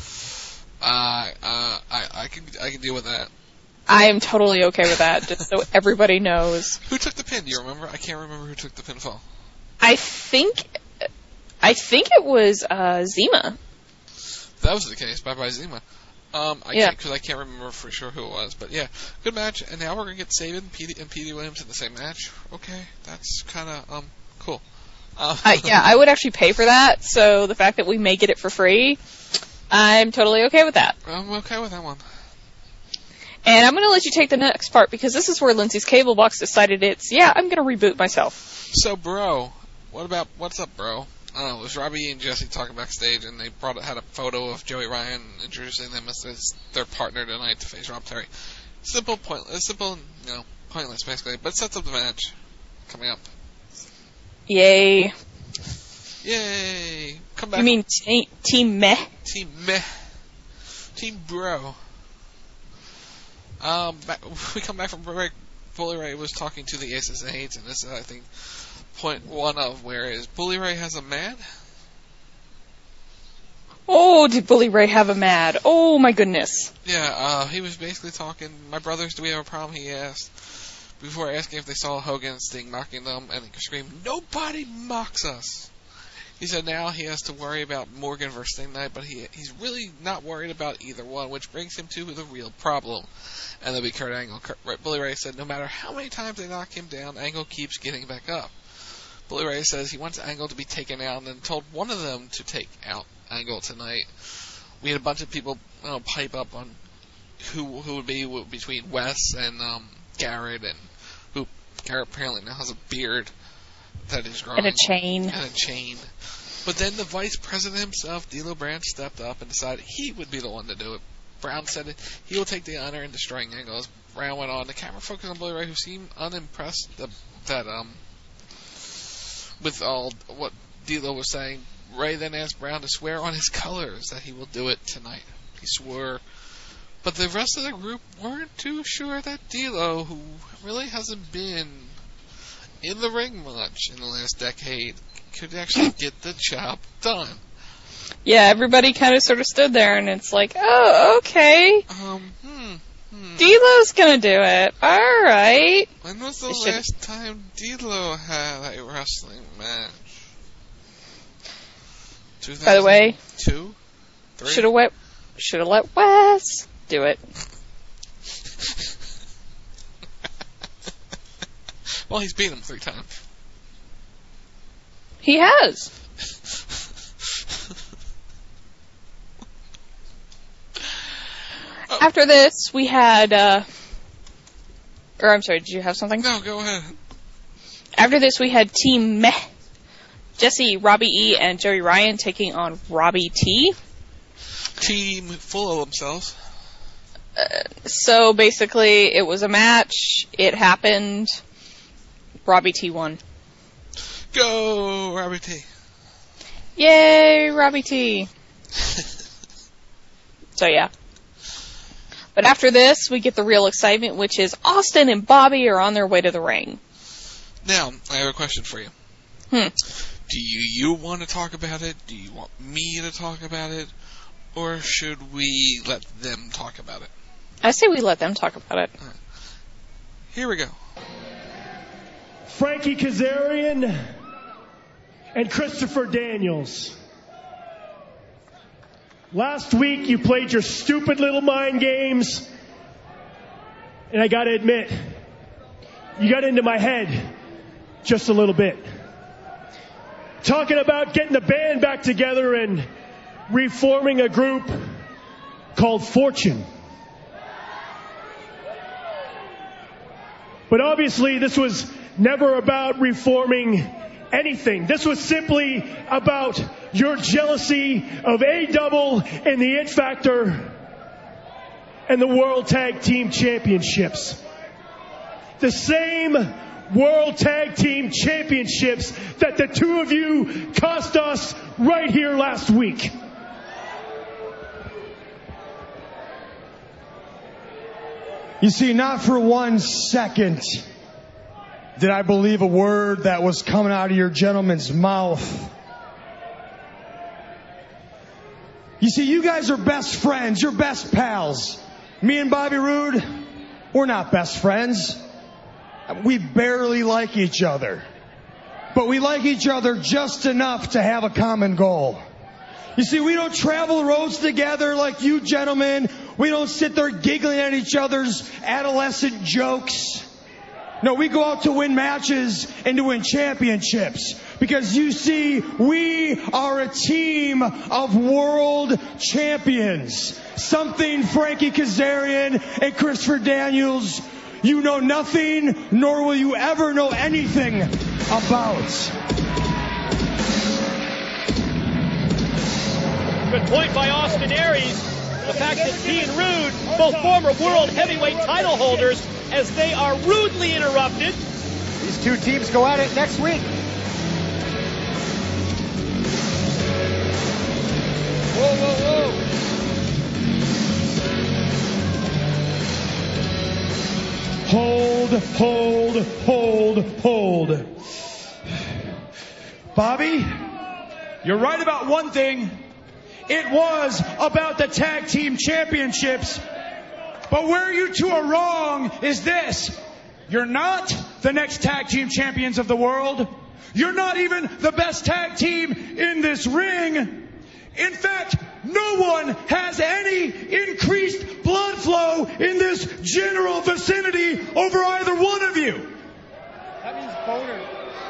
I can deal with that. I am totally okay with that, just so everybody knows. Who took the pin? Do you remember? I can't remember who took the pinfall. I think it was Zima. That was the case. Bye-bye, Zima. Because I can't remember for sure who it was. But yeah, good match. And now we're going to get Sabin and Petey Williams in the same match. Okay, that's kind of cool. Yeah, I would actually pay for that. So the fact that we may get it for free, I'm totally okay with that. I'm okay with that one. And I'm going to let you take the next part because this is where Lindsay's cable box decided I'm going to reboot myself. So, bro, what's up, bro? It was Robbie and Jesse talking backstage, and they had a photo of Joey Ryan introducing them as their partner tonight to face Rob Terry. Simple, pointless, basically, but sets up the match coming up. Yay. Come back. You mean Team Meh? Team Meh. Team Bro. We come back from break. Bully Ray was talking to the Aces and Eights, and this is, I think, point one of where is Bully Ray has a mad? Oh, did Bully Ray have a mad? Oh, my goodness. Yeah, he was basically talking, "My brothers, do we have a problem?" he asked, before asking if they saw Hogan and Sting mocking them, and he screamed, "Nobody mocks us!" He said now he has to worry about Morgan versus Sting Night, but he's really not worried about either one, which brings him to the real problem. And that'll be Kurt Angle. Bully Ray said no matter how many times they knock him down, Angle keeps getting back up. Bully Ray says he wants Angle to be taken out and told one of them to take out Angle tonight. We had a bunch of people pipe up on who would be between Wes and Garrett, and who Garrett apparently now has a beard that is growing. And a chain. But then the vice president himself, D'Lo Brown, stepped up and decided he would be the one to do it. Brown said he will take the honor in destroying Angle. As Brown went on, the camera focused on Bully Ray, who seemed unimpressed with all what D'Lo was saying. Ray then asked Brown to swear on his colors that he will do it tonight. He swore. But the rest of the group weren't too sure that D'Lo, who really hasn't been in the ring much in the last decade, could actually get the job done. Yeah, everybody kind of sort of stood there, and it's like, oh, okay. D'Lo's gonna do it. All right. When was the last time D'Lo had a wrestling match? By the way, 2? 3? Should have let Wes do it. Well, he's beat him 3 times. He has. After this, we had, I'm sorry, did you have something? No, go ahead. After this, we had Team Meh. Jesse, Robbie E, and Joey Ryan taking on Robbie T. Team full of themselves. So basically, it was a match. It happened. Robbie T won. Go, Robbie T. Yay, Robbie T. So yeah. But after this, we get the real excitement, which is Austin and Bobby are on their way to the ring. Now, I have a question for you. Do you want to talk about it? Do you want me to talk about it? Or should we let them talk about it? I say we let them talk about it. Here we go. Frankie Kazarian and Christopher Daniels. Last week you played your stupid little mind games, and I gotta admit, you got into my head just a little bit. Talking about getting the band back together and reforming a group called Fortune. But obviously this was never about reforming anything. This was simply about your jealousy of A-Double and the It Factor and the World Tag Team Championships. The same World Tag Team Championships that the two of you cost us right here last week. You see, not for 1 second did I believe a word that was coming out of your gentleman's mouth. You see, you guys are best friends. You're best pals. Me and Bobby Roode, we're not best friends. We barely like each other. But we like each other just enough to have a common goal. You see, we don't travel the roads together like you gentlemen. We don't sit there giggling at each other's adolescent jokes. No, we go out to win matches and to win championships. Because you see, we are a team of world champions. Something Frankie Kazarian and Christopher Daniels, you know nothing, nor will you ever know anything about. Good point by Austin Aries. The fact that he and Roode, both former world heavyweight title holders, as they are rudely interrupted. These two teams go at it next week. Whoa, whoa, whoa. Hold. Bobby, you're right about one thing. It was about the tag team championships. But where you two are wrong is this. You're not the next tag team champions of the world. You're not even the best tag team in this ring. In fact, no one has any increased blood flow in this general vicinity over either one of you. That means boner.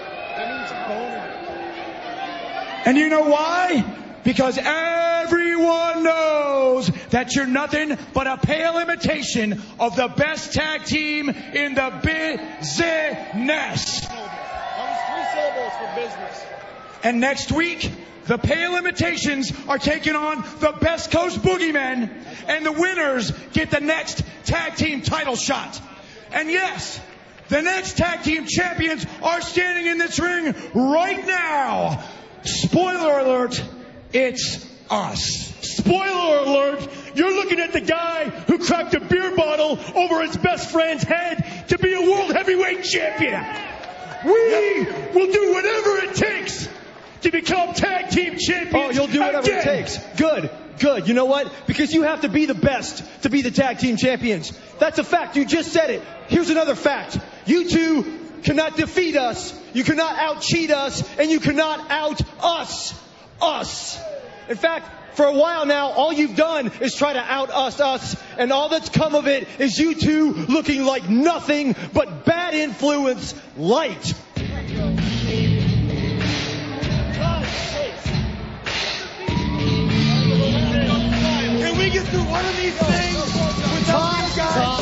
And you know why? Because everyone knows that you're nothing but a pale imitation of the best tag team in the business. 3 syllables for business. And next week, the pale imitations are taking on the Best Coast Boogeymen, and the winners get the next tag team title shot. And yes, the next tag team champions are standing in this ring right now. Spoiler alert. It's us. Spoiler alert, you're looking at the guy who cracked a beer bottle over his best friend's head to be a world heavyweight champion. We will do whatever it takes to become tag team champions. Oh, you'll do whatever it takes. Good. You know what? Because you have to be the best to be the tag team champions. That's a fact. You just said it. Here's another fact. You two cannot defeat us. You cannot out-cheat us. And you cannot out-us. In fact, for a while now, all you've done is try to out-us, and all that's come of it is you two looking like nothing but bad influence light. Can we get through one of these things without these guys?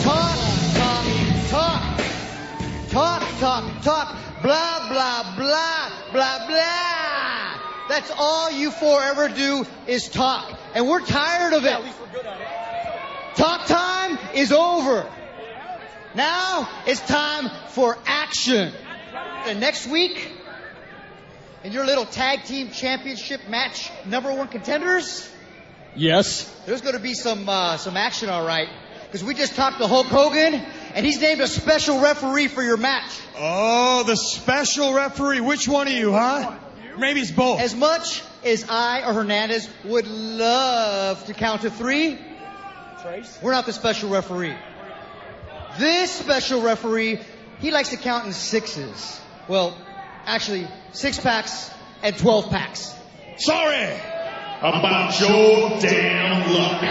Talk, blah, blah, blah, blah, blah. That's all you four ever do is talk. And we're tired of it. At least we're good at it. Talk time is over. Now it's time for action. And next week, in your little tag team championship match, #1 contenders, yes, there's going to be some action, all right. Because we just talked to Hulk Hogan, and he's named a special referee for your match. Oh, the special referee. Which one of you, huh? Maybe it's both. As much as I or Hernandez would love to count to 3, Trace, we're not the special referee. This special referee, he likes to count in sixes. Well, actually, 6-packs and 12-packs. Sorry about your damn luck.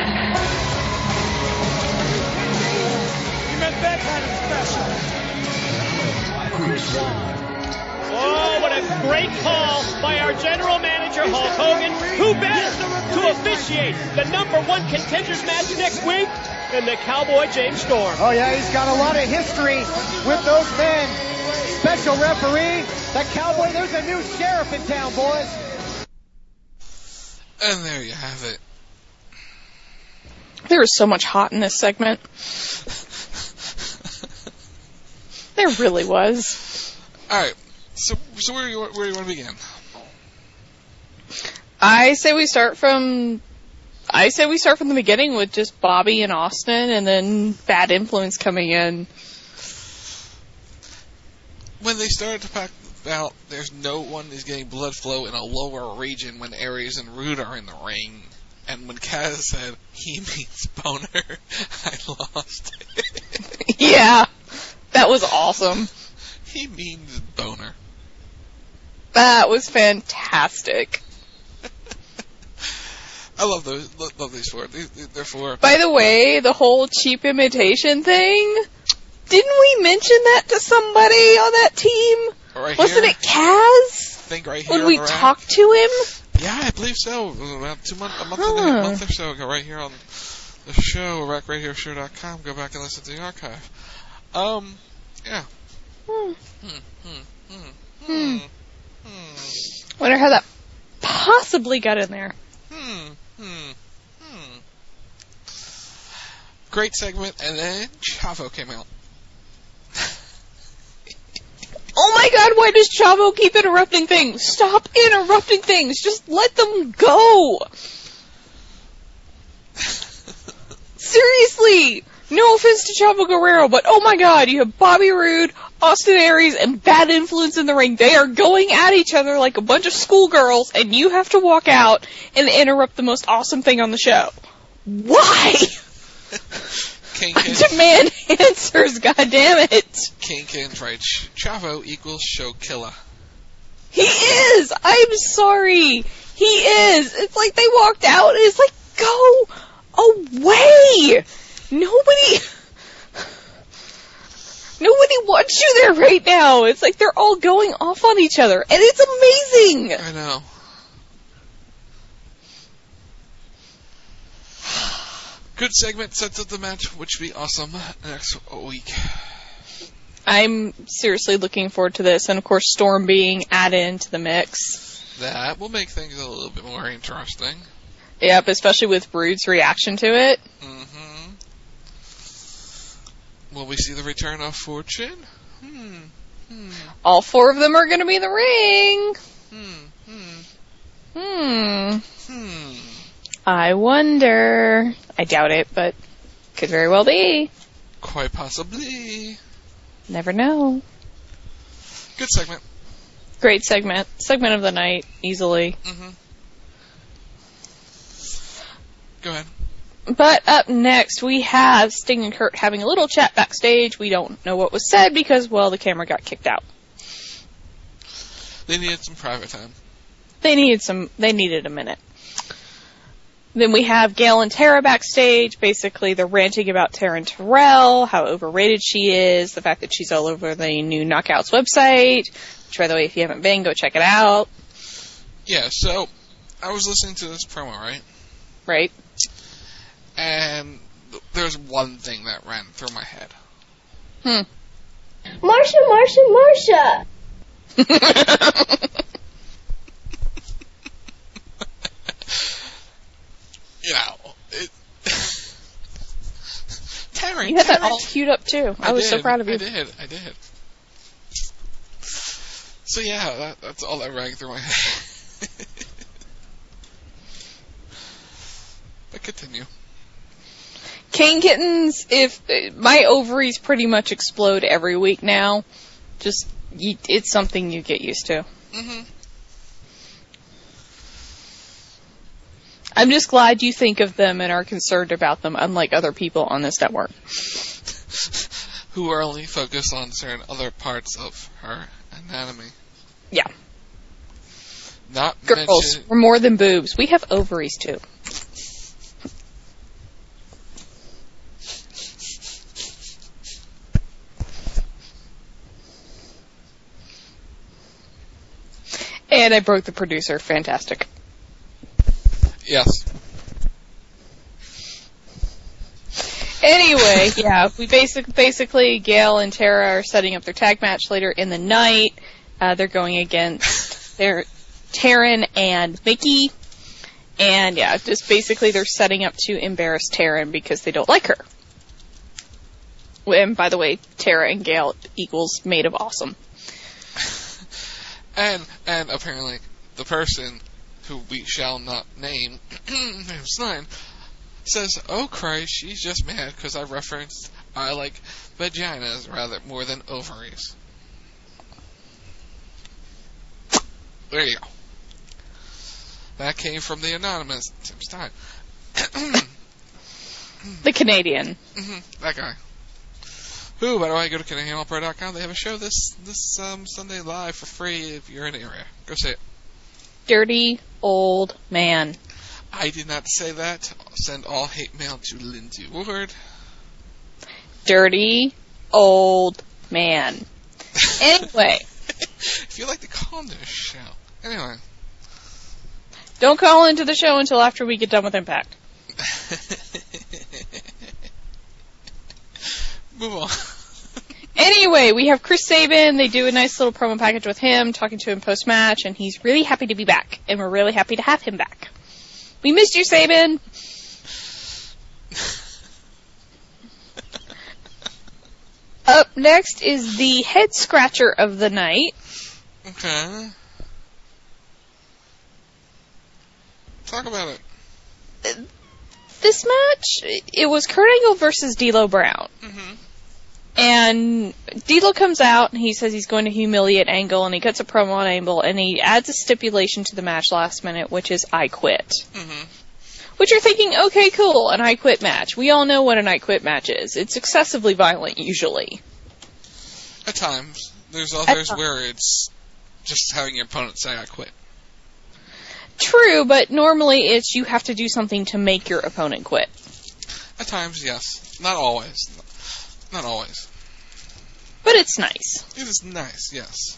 You meant that kind of special. Oh, what a great call by our general manager, Hulk Hogan. Who better to officiate the #1 contenders match next week than the Cowboy James Storm? Oh, yeah, he's got a lot of history with those men. Special referee, the Cowboy, there's a new sheriff in town, boys. And there you have it. There was so much hot in this segment. There really was. Alright, so where do you want to begin? I say we start from the beginning with just Bobby and Austin, and then Bad Influence coming in. When they started to pack out, there's no one is getting blood flow in a lower region when Aries and Rude are in the ring. And when Kaz said, he means boner, I lost it. Yeah, that was awesome. He means boner. That was fantastic. I love these four. They're four. By the way, the whole cheap imitation thing, didn't we mention that to somebody on that team? Right Wasn't here? it Kaz? I think right here. When we talked to him? Yeah, I believe so. It was about a month or so ago, right here on the show, RackRadioShow.com. Go back and listen to the archive. Yeah. Wonder how that possibly got in there. Great segment, and then Chavo came out. Oh my god, why does Chavo keep interrupting things? Stop interrupting things! Just let them go! Seriously! No offense to Chavo Guerrero, but oh my god, you have Bobby Roode, Austin Aries, and Bad Influence in the ring. They are going at each other like a bunch of schoolgirls, and you have to walk out and interrupt the most awesome thing on the show. Why? I demand answers, goddammit! King Ken's right. Chavo equals show killer. He is! I'm sorry! He is! It's like they walked out and it's like, go away! Nobody wants you there right now. It's like they're all going off on each other, and it's amazing! I know. Good segment, sets up the match, which will be awesome next week. I'm seriously looking forward to this, and of course Storm being added into the mix. That will make things a little bit more interesting. Yep, especially with Rude's reaction to it. Mm-hmm. Will we see the return of Fortune? All four of them are going to be in the ring. I wonder. I doubt it, but could very well be. Quite possibly. Never know. Good segment. Great segment. Segment of the night, easily. Go ahead. But up next, we have Sting and Kurt having a little chat backstage. We don't know what was said because, well, the camera got kicked out. They needed some private time. They needed a minute. Then we have Gail and Tara backstage. Basically, they're ranting about Taryn Terrell, how overrated she is, the fact that she's all over the new Knockouts website, which, by the way, if you haven't been, go check it out. Yeah, so, I was listening to this promo, right? Right. And there's one thing that ran through my head. Marsha! You know, Taryn. You had that all queued up too. I was so proud of you. I did. So yeah, that's all that rang through my head. But continue. Kane Kittens, if my ovaries pretty much explode every week now, just it's something you get used to. I'm just glad you think of them and are concerned about them, unlike other people on this network. Who are only focused on certain other parts of her anatomy. Yeah. Not Girls, we're more than boobs. We have ovaries, too. And I broke the producer. Fantastic. Yes. Anyway, yeah, we basically Gail and Tara are setting up their tag match later in the night. They're going against Taryn and Mickey. And yeah, just basically they're setting up to embarrass Taryn because they don't like her. And by the way, Tara and Gail equals made of awesome. And apparently the person who we shall not name, name's 9, says, "Oh Christ, she's just mad because I referenced I like vaginas rather more than ovaries." There you go. That came from the anonymous Tim Stein. The Canadian. That guy. Who, by the way, go to CanadianAllPro.com. They have a show this Sunday live for free if you're in the area. Go see it. Dirty old man. I did not say that. Send all hate mail to Lindsay Ward. Dirty old man. Anyway. If you like to call into the show. Anyway. Don't call into the show until after we get done with Impact. Move on. Anyway, we have Chris Sabin. They do a nice little promo package with him, talking to him post-match, and he's really happy to be back. And we're really happy to have him back. We missed you, Sabin. Up next is the head scratcher of the night. Okay. Talk about it. This match, it was Kurt Angle versus D'Lo Brown. Mm-hmm. And D'Lo comes out and he says he's going to humiliate Angle, and he cuts a promo on Angle, and he adds a stipulation to the match last minute, which is I quit. Mm-hmm. Which you're thinking, okay, cool, an I quit match. We all know what an I quit match is. It's excessively violent, usually. At times. There's others where it's just having your opponent say I quit. True, but normally it's you have to do something to make your opponent quit. At times, yes. Not always. Not always. But it's nice. It is nice, yes.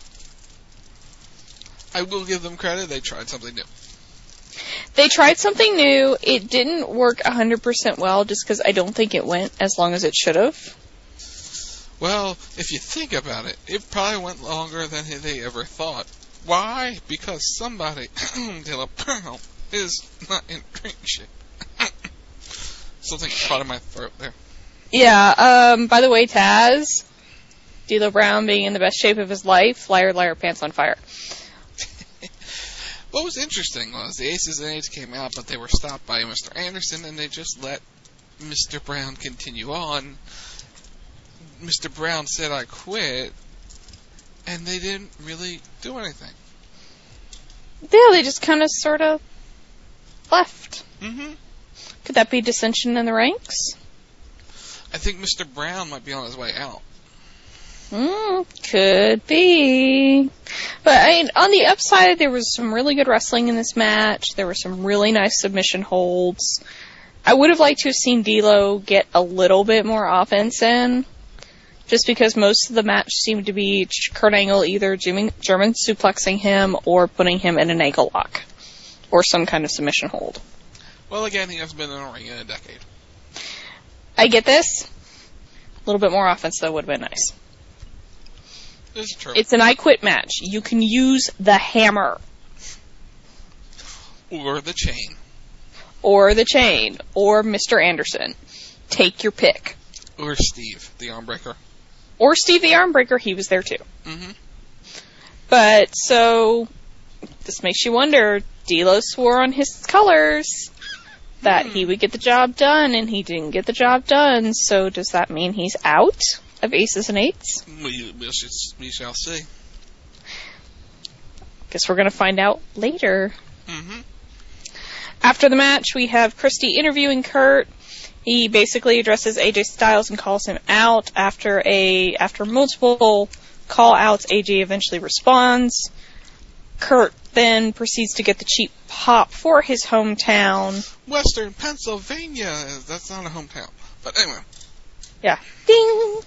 I will give them credit. They tried something new. They tried something new. It didn't work 100% well just because I don't think it went as long as it should have. Well, if you think about it, it probably went longer than they ever thought. Why? Because somebody, D'Lo Brown, is not in drink shape. Something caught in my throat there. Yeah, by the way, Taz, D'Lo Brown being in the best shape of his life, liar, liar, pants on fire. What was interesting was the Aces and Eights came out, but they were stopped by Mr. Anderson, and they just let Mr. Brown continue on. Mr. Brown said, I quit, and they didn't really do anything. Yeah, they just kind of sort of left. Mm-hmm. Could that be dissension in the ranks? I think Mr. Brown might be on his way out. Could be. But, I mean, on the upside, there was some really good wrestling in this match. There were some really nice submission holds. I would have liked to have seen D'Lo get a little bit more offense in, just because most of the match seemed to be Kurt Angle either German suplexing him or putting him in an ankle lock or some kind of submission hold. Well, again, he hasn't been in a ring in a decade. I get this. A little bit more offense, though, would have been nice. This is true. It's an I quit match. You can use the hammer. Or the chain. Or the chain. Or Mr. Anderson. Take your pick. Or Steve, the Armbreaker. Or Steve the Armbreaker. He was there, too. Mm-hmm. But, so, this makes you wonder, D'Lo swore on his colors that he would get the job done, and he didn't get the job done, so does that mean he's out of Aces and Eights? We shall see. Guess we're going to find out later. Mm-hmm. After the match, we have Christy interviewing Kurt, He basically addresses AJ Styles and calls him out. After multiple call-outs, AJ eventually responds. Kurt then proceeds to get the cheap pop for his hometown. Western Pennsylvania. That's not a hometown. But anyway. Yeah. Ding!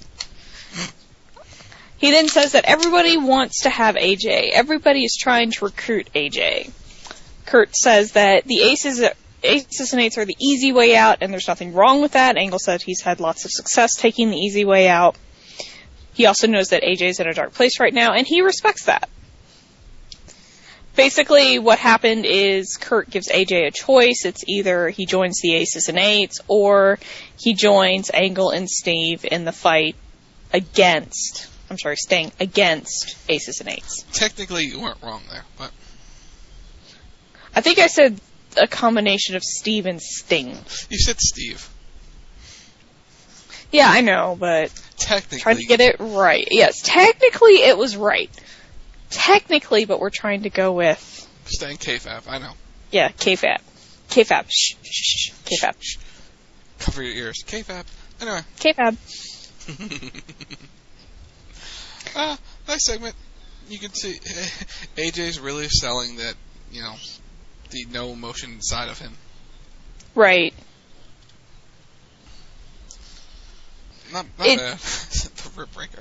He then says that everybody wants to have AJ. Everybody is trying to recruit AJ. Kurt says that the Aces and Eights are the easy way out, and there's nothing wrong with that. Angle said he's had lots of success taking the easy way out. He also knows that AJ's in a dark place right now, and he respects that. Basically, what happened is Kurt gives AJ a choice. It's either he joins the Aces and Eights, or he joins Angle and Steve in the fight staying against Aces and Eights. Technically, you weren't wrong there, but... I think I said a combination of Steve and Sting. You said Steve. Yeah, I know, but... Technically... Trying to get it right. Yes, technically it was right. Technically, but we're trying to go with... Staying KFAB, I know. Yeah, KFAB. KFAB. Shh, shh, shh. KFAB. Cover your ears. KFAB. Anyway. KFAB. Nice segment. You can see AJ's really selling that, the no emotion side of him. Right. Not bad. The Rip Breaker.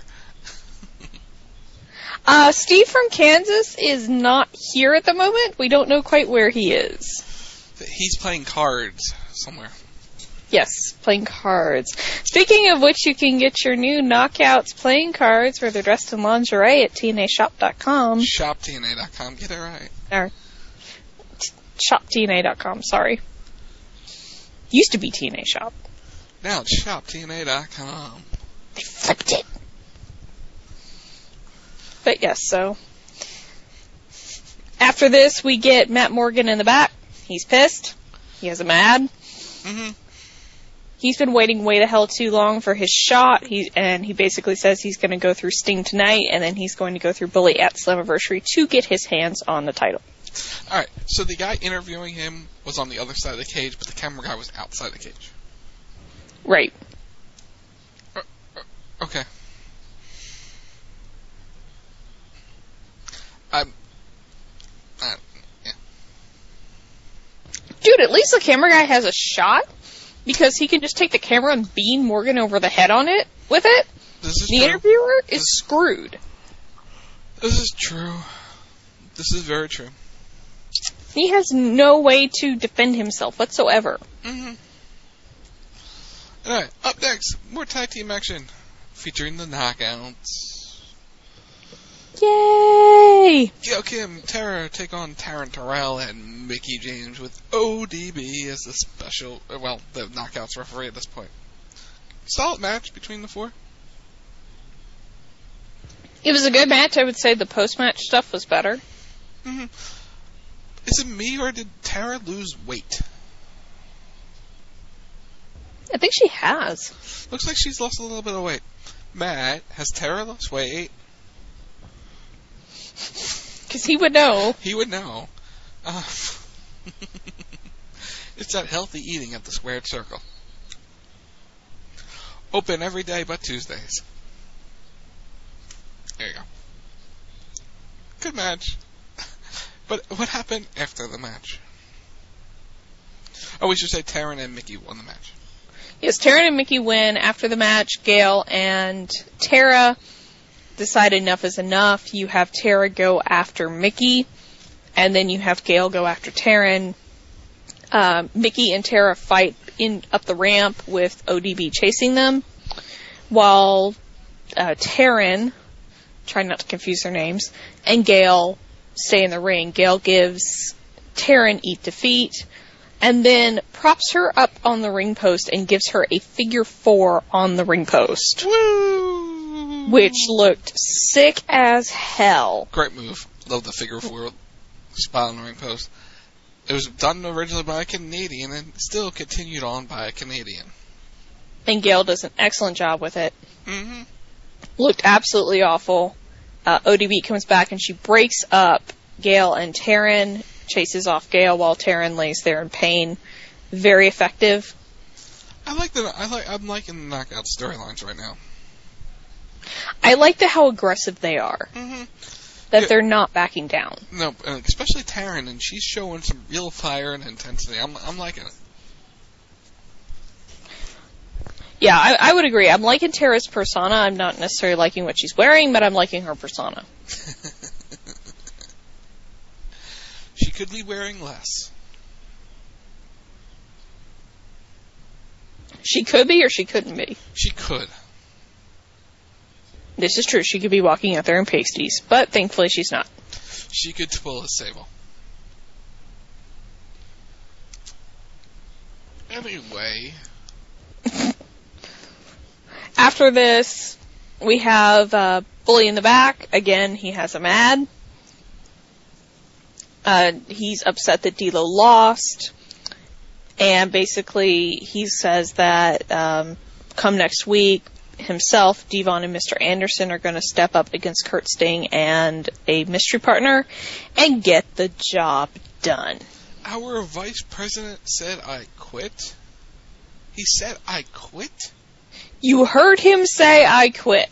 Steve from Kansas is not here at the moment. We don't know quite where he is. He's playing cards somewhere. Yes, playing cards. Speaking of which, you can get your new Knockouts playing cards where they're dressed in lingerie at TNAshop.com. ShopTNA.com, get it right. Or ShopTNA.com, sorry. Used to be TNA Shop. Now it's ShopTNA.com. They flipped it. But yes, so after this, we get Matt Morgan in the back. He's pissed. He has a mad. Mm-hmm. He's been waiting way the hell too long for his shot. He basically says he's going to go through Sting tonight, and then he's going to go through Bully at Slammiversary to get his hands on the title. All right. So the guy interviewing him was on the other side of the cage, but the camera guy was outside the cage. Right. Okay. Yeah. Dude, at least the camera guy has a shot, because he can just take the camera and beam Morgan over the head on it with it. The interviewer is screwed. This is true. This is very true. He has no way to defend himself whatsoever. Mm-hmm. Alright, up next, more tag team action featuring the Knockouts. Yay! Gail Kim, Tara take on Taryn Terrell and Mickie James with ODB as the Knockouts referee at this point. Solid match between the four. It was a good match. I would say the post-match stuff was better. Mm-hmm. Is it me, or did Tara lose weight? I think she has. Looks like she's lost a little bit of weight. Matt, has Tara lost weight? Because he would know. He would know. It's that healthy eating at the squared circle. Open every day but Tuesdays. There you go. Good match. But what happened after the match? Oh, we should say Taryn and Mickie won the match. Yes, Taryn and Mickie win. After the match, Gail and Tara decide enough is enough. You have Tara go after Mickie, and then you have Gail go after Taryn. Mickie and Tara fight up the ramp with ODB chasing them, while Taryn, trying not to confuse their names, and Gail stay in the ring. Gail gives Taryn Eat Defeat, and then props her up on the ring post and gives her a figure 4 on the ring post. Woo! Which looked sick as hell. Great move. Love the figure 4 spot on the ring post. It was done originally by a Canadian and still continued on by a Canadian. And Gail does an excellent job with it. Mm-hmm. Looked absolutely awful. ODB comes back and she breaks up Gail and Taryn, chases off Gail while Taryn lays there in pain. Very effective. I'm liking the knockout storylines right now. I like how aggressive they are. Mm-hmm. That they're not backing down. No, especially Taryn, and she's showing some real fire and intensity. I'm liking it. Yeah, I would agree. I'm liking Tara's persona. I'm not necessarily liking what she's wearing, but I'm liking her persona. She could be wearing less. She could be or she couldn't be. She could. This is true. She could be walking out there in pasties, but thankfully she's not. She could pull a Sable. Anyway. After this, we have Bully in the back. Again, he has a mad. He's upset that D'Lo lost. And basically, he says that come next week, himself, Devon, and Mr. Anderson are going to step up against Kurt Sting and a mystery partner and get the job done. Our vice president said I quit? He said I quit? You heard him say I quit.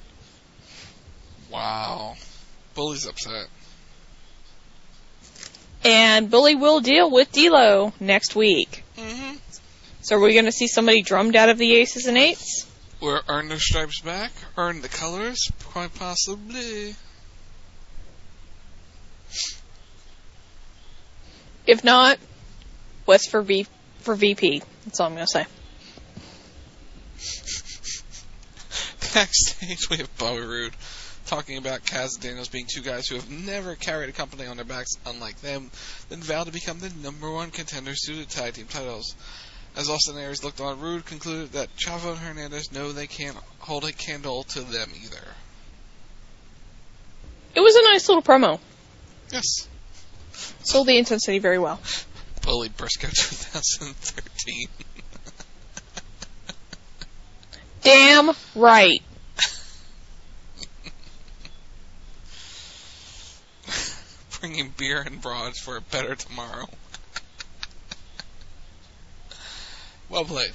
Wow. Bully's upset. And Bully will deal with D'Lo next week. Mm-hmm. So are we going to see somebody drummed out of the aces and eights? Or earn their stripes back? Earn the colors? Quite possibly. If not, West for VP. That's all I'm going to say. Backstage, we have Bobby Roode talking about Kaz and Daniels being two guys who have never carried a company on their backs, unlike them, then vowed to become the #1 contenders to the tag team titles. As Austin Aries looked on, Roode concluded that Chavo and Hernandez know they can't hold a candle to them either. It was a nice little promo. Yes. Sold the intensity very well. Bully Briscoe 2013. Damn right. Bringing beer and broads for a better tomorrow. Well played.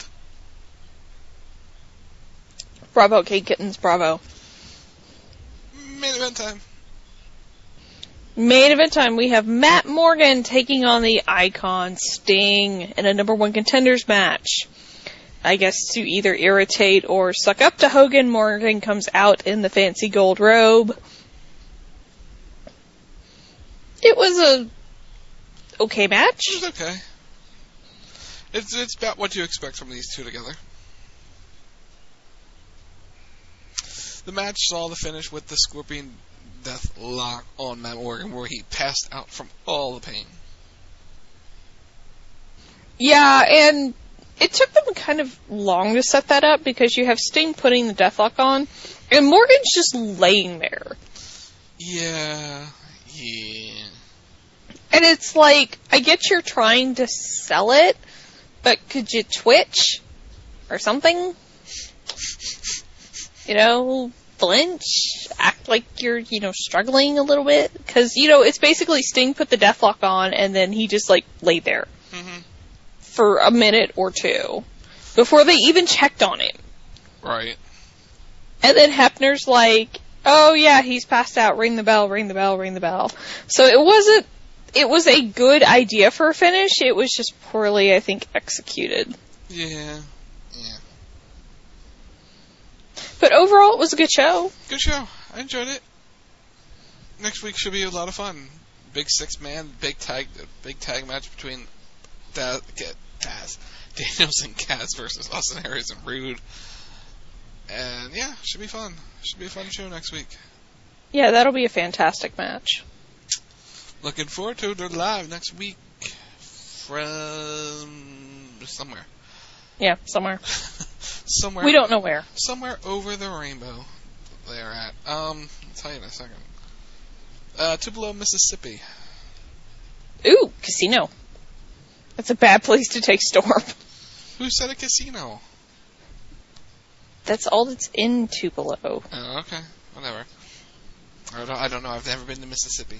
Bravo, Kate Kittens, bravo. Main event time. Main event time. We have Matt Morgan taking on the Icon Sting in a #1 contenders match. I guess to either irritate or suck up to Hogan, Morgan comes out in the fancy gold robe. It was a okay match. It was okay. It's about what you expect from these two together. The match saw the finish with the Scorpion Death Lock on Matt Morgan, where he passed out from all the pain. Yeah, and it took them kind of long to set that up because you have Sting putting the Deathlock on, and Morgan's just laying there. Yeah. And it's like, I get you're trying to sell it, but could you twitch? Or something? You know, flinch? Act like you're, struggling a little bit? Because, it's basically Sting put the Deathlock on, and then he just, laid there. Mm-hmm. For a minute or two. Before they even checked on him. Right. And then Hebner's like, oh yeah, he's passed out, ring the bell, ring the bell, ring the bell. So it was a good idea for a finish, it was just poorly, I think, executed. Yeah. But overall, it was a good show. Good show. I enjoyed it. Next week should be a lot of fun. Big 6-man, big tag match between Daniels and Kaz versus Austin Aries and Roode. And yeah, should be fun. Should be a fun show next week. Yeah, that'll be a fantastic match. Looking forward to it live next week from somewhere. Yeah, somewhere. Somewhere. We don't know where. Somewhere over the rainbow they're at. I'll tell you in a second. Tupelo, Mississippi. Ooh, casino. That's a bad place to take Storm. Who said a casino? That's all that's in Tupelo. Oh, okay. Whatever. I don't know. I've never been to Mississippi.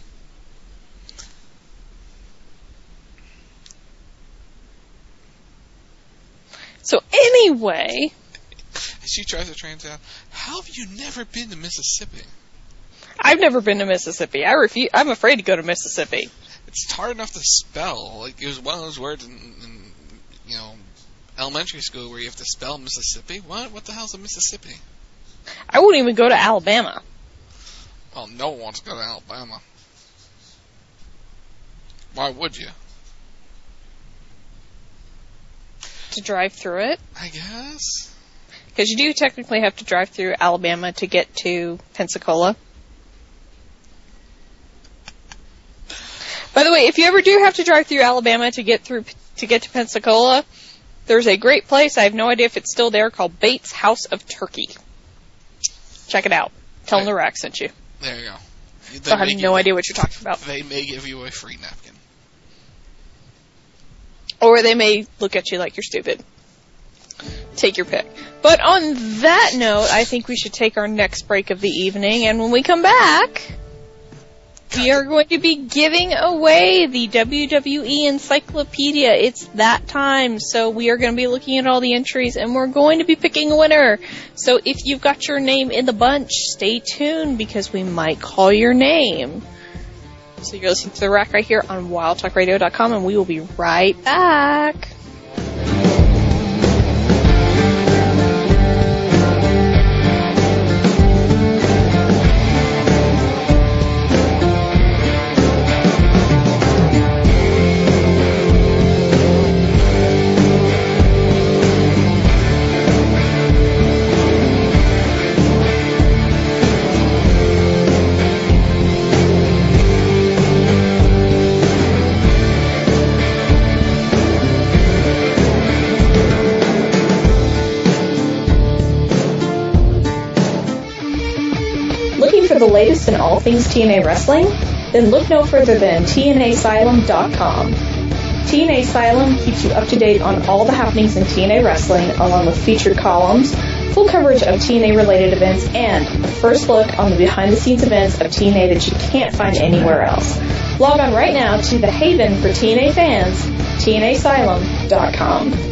So anyway... She tries to train down. How have you never been to Mississippi? I've never been to Mississippi. I'm afraid to go to Mississippi. It's hard enough to spell. Like, it was one of those words in elementary school where you have to spell Mississippi. What the hell's a Mississippi? I wouldn't even go to Alabama. Well, no one wants to go to Alabama. Why would you? To drive through it? I guess. Because you do technically have to drive through Alabama to get to Pensacola. By the way, if you ever do have to drive through Alabama to get to Pensacola, there's a great place, I have no idea if it's still there, called Bates House of Turkey. Check it out. Tell them the Rack sent you. There you go. I have no idea what you're talking about. They may give you a free napkin. Or they may look at you like you're stupid. Take your pick. But on that note, I think we should take our next break of the evening, and when we come back, we are going to be giving away the WWE Encyclopedia. It's that time, so we are going to be looking at all the entries, and we're going to be picking a winner. So if you've got your name in the bunch, stay tuned, because we might call your name. So you're listening to The Rack right here on WildTalkRadio.com, and we will be right back. The latest in all things TNA wrestling? Then look no further than TNAsylum.com. TNA Asylum keeps you up to date on all the happenings in TNA wrestling, along with featured columns, full coverage of TNA-related events, and a first look on the behind-the-scenes events of TNA that you can't find anywhere else. Log on right now to the haven for TNA fans, TNAsylum.com.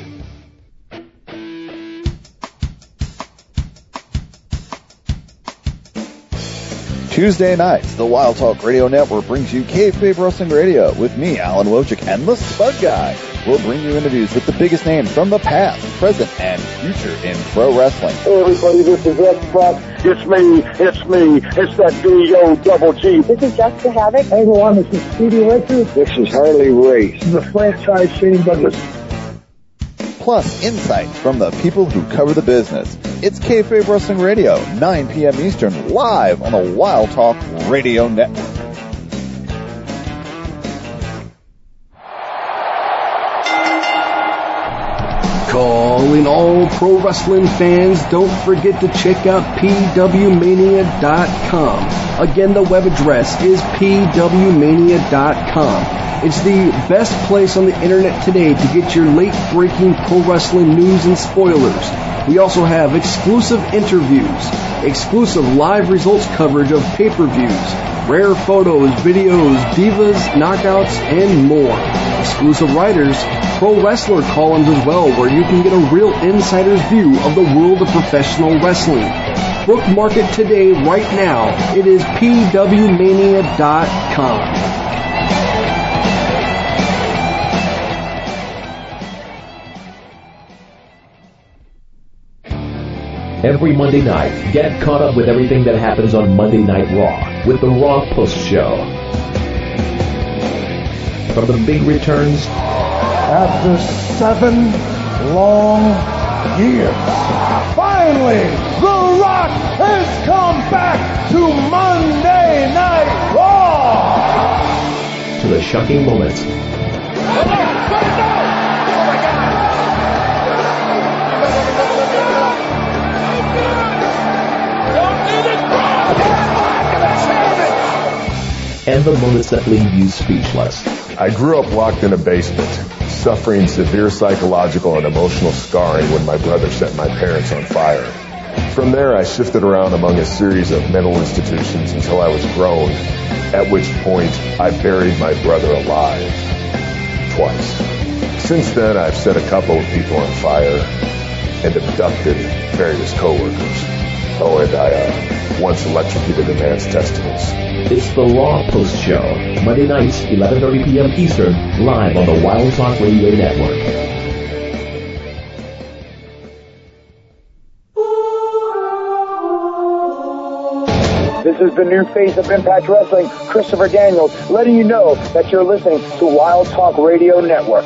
Tuesday nights, the Wild Talk Radio Network brings you Kayfabe Wrestling Radio with me, Alan Wojcik, and the Spud Guy. We'll bring you interviews with the biggest names from the past, present, and future in pro wrestling. Hey everybody, this is X-Pac. It's me. It's that D-O-double-G. This is Jessica Havoc. Hey everyone, this is Speedy Richards. This is Harley Race. This is the franchise Shane Douglas. Plus, insights from the people who cover the business. It's Kayfabe Wrestling Radio, 9 p.m. Eastern, live on the Wild Talk Radio Network. Calling all pro wrestling fans, don't forget to check out pwmania.com. Again, the web address is pwmania.com. It's the best place on the internet today to get your late-breaking pro wrestling news and spoilers. We also have exclusive interviews, exclusive live results coverage of pay-per-views, rare photos, videos, divas, knockouts, and more. Exclusive writers, pro wrestler columns as well, where you can get a real insider's view of the world of professional wrestling. Bookmark it today, right now. It is pwmania.com. Every Monday night, get caught up with everything that happens on Monday Night Raw with the Raw Post Show. From the big returns, after 7 long years, finally, The Rock has come back to Monday Night Raw! to the shocking moments. And the moments that leave you speechless. I grew up locked in a basement, suffering severe psychological and emotional scarring when my brother set my parents on fire. From there, I shifted around among a series of mental institutions until I was grown, at which point I buried my brother alive. Twice. Since then, I've set a couple of people on fire and abducted various coworkers. Oh, and I once electrocuted a man's testicles. It's the Raw Post Show, Monday nights, 11:30 p.m. Eastern, live on the Wild Talk Radio Network. This is the new face of Impact Wrestling, Christopher Daniels, letting you know that you're listening to Wild Talk Radio Network.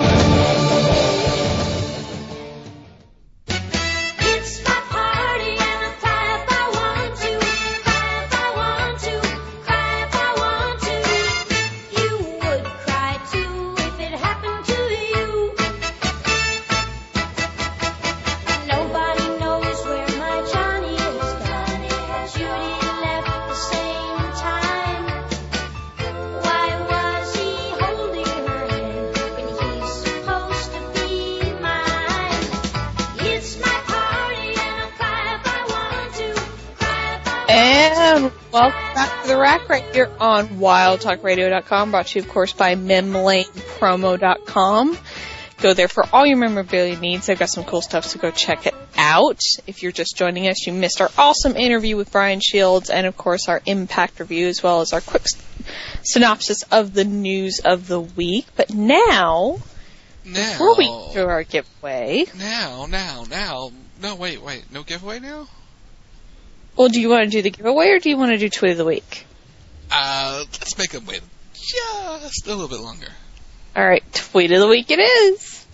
Welcome back to the Rack right here on WildTalkRadio.com, brought to you, of course, by MemLanePromo.com. Go there for all your memorabilia needs. They've got some cool stuff, so go check it out. If you're just joining us, you missed our awesome interview with Brian Shields and, of course, our Impact review, as well as our quick synopsis of the news of the week. But now, before we do our giveaway... No, wait. No giveaway now? Well, do you want to do the giveaway, or do you want to do Tweet of the Week? Let's make them wait just a little bit longer. All right, Tweet of the Week it is.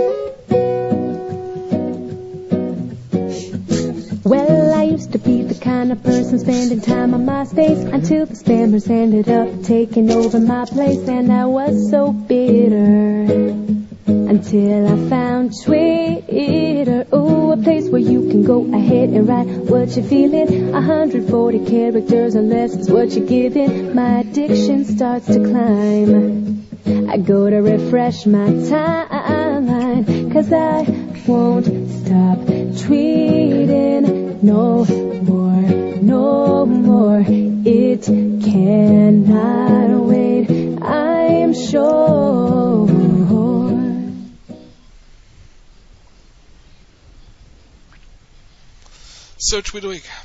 Well, I used to be the kind of person spending time on MySpace until the spammers ended up taking over my place, and I was so bitter until I found Twitter. Oh, a place where you can go ahead and write what you're feeling. 140 characters or less is what you're giving. My addiction starts to climb. I go to refresh my timeline, 'cause I won't stop tweeting no more. It cannot wait, I am sure. So, Tweet of the Week.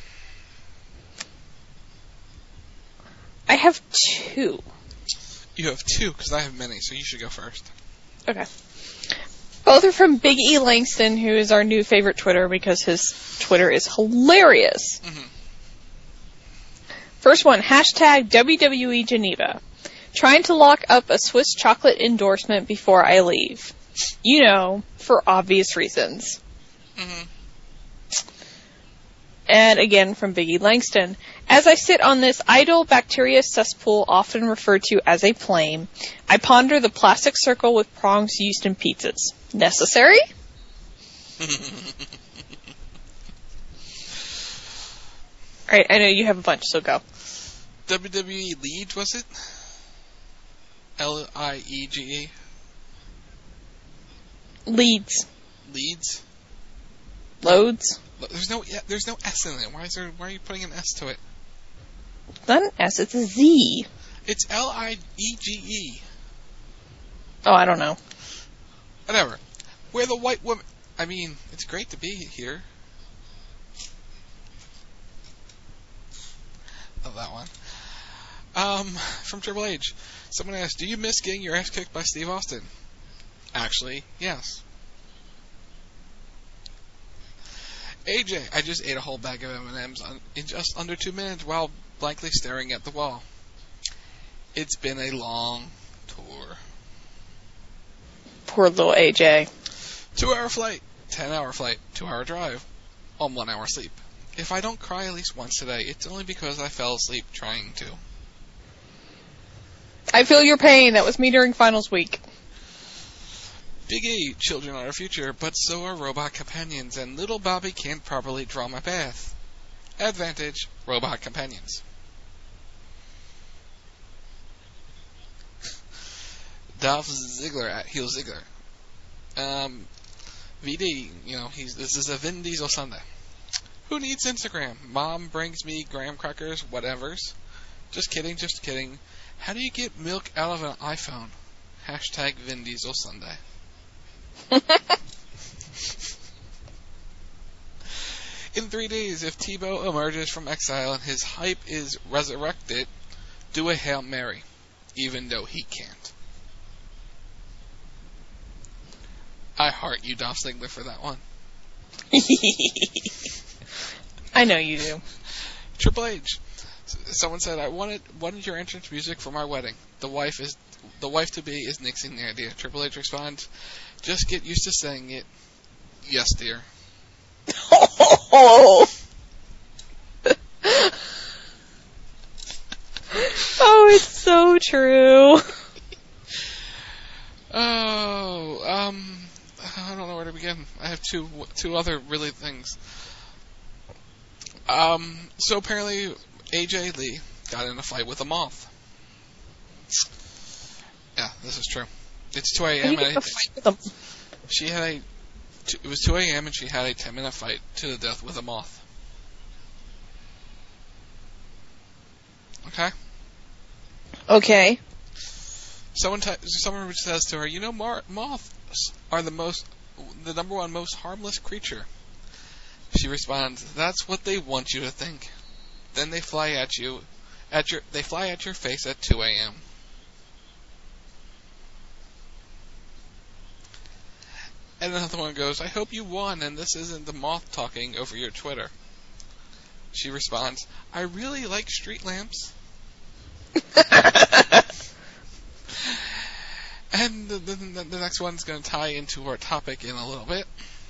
I have two. You have two, because I have many, so you should go first. Okay. Both are from Big E Langston, who is our new favorite Twitter because his Twitter is hilarious. Mm-hmm. First one, hashtag WWE Geneva. Trying to lock up a Swiss chocolate endorsement before I leave. You know, for obvious reasons. Mm-hmm. And again from Big E Langston. As I sit on this idle bacteria cesspool often referred to as a plane, I ponder the plastic circle with prongs used in pizzas. Necessary? Alright, I know you have a bunch, so go. WWE Liege, was it? L-I-E-G-E? Leads. Leads? Loads? There's no S in it. Why are you putting an S to it? It's not an S, it's a Z. It's L-I-E-G-E. Oh, I don't know. Whatever. We're the white woman. I mean, it's great to be here. Love that one. From Triple H. Someone asked, do you miss getting your ass kicked by Steve Austin? Actually, yes. AJ, I just ate a whole bag of M&Ms in just under 2 minutes while blankly staring at the wall. It's been a long tour. Poor little AJ. 2-hour flight, 10-hour flight, 2-hour drive, on 1 hour sleep. If I don't cry at least once today, it's only because I fell asleep trying to. I feel your pain. That was me during finals week. Big E, children are our future, but so are robot companions, and little Bobby can't properly draw my path. Advantage, robot companions. Dolph Ziggler at Heel Ziggler. VD, this is a Vin Diesel Sunday. Who needs Instagram? Mom brings me graham crackers, whatevers. Just kidding. How do you get milk out of an iPhone? Hashtag Vin Diesel Sunday. In 3 days, if Tebow emerges from exile and his hype is resurrected, do a Hail Mary, even though he can't. I heart you, Dolph Ziggler, for that one. I know you do. Triple H. Someone said, I wanted your entrance music for my wedding. The wife to be is nixing the idea. Triple H responds, just get used to saying it. Yes, dear. Oh, it's so true. I don't know where to begin. I have two other really things. So apparently AJ Lee got in a fight with a moth. Yeah, this is true. It's 2 a.m. It was 2 a.m. and she had a 10-minute fight to the death with a moth. Okay? Okay. Someone says to her, you know, moths are the number one most harmless creature. She responds, that's what they want you to think. Then they fly at your face at 2 a.m. And another one goes, I hope you won and this isn't the moth talking over your Twitter. She responds, I really like street lamps. And the next one's going to tie into our topic in a little bit.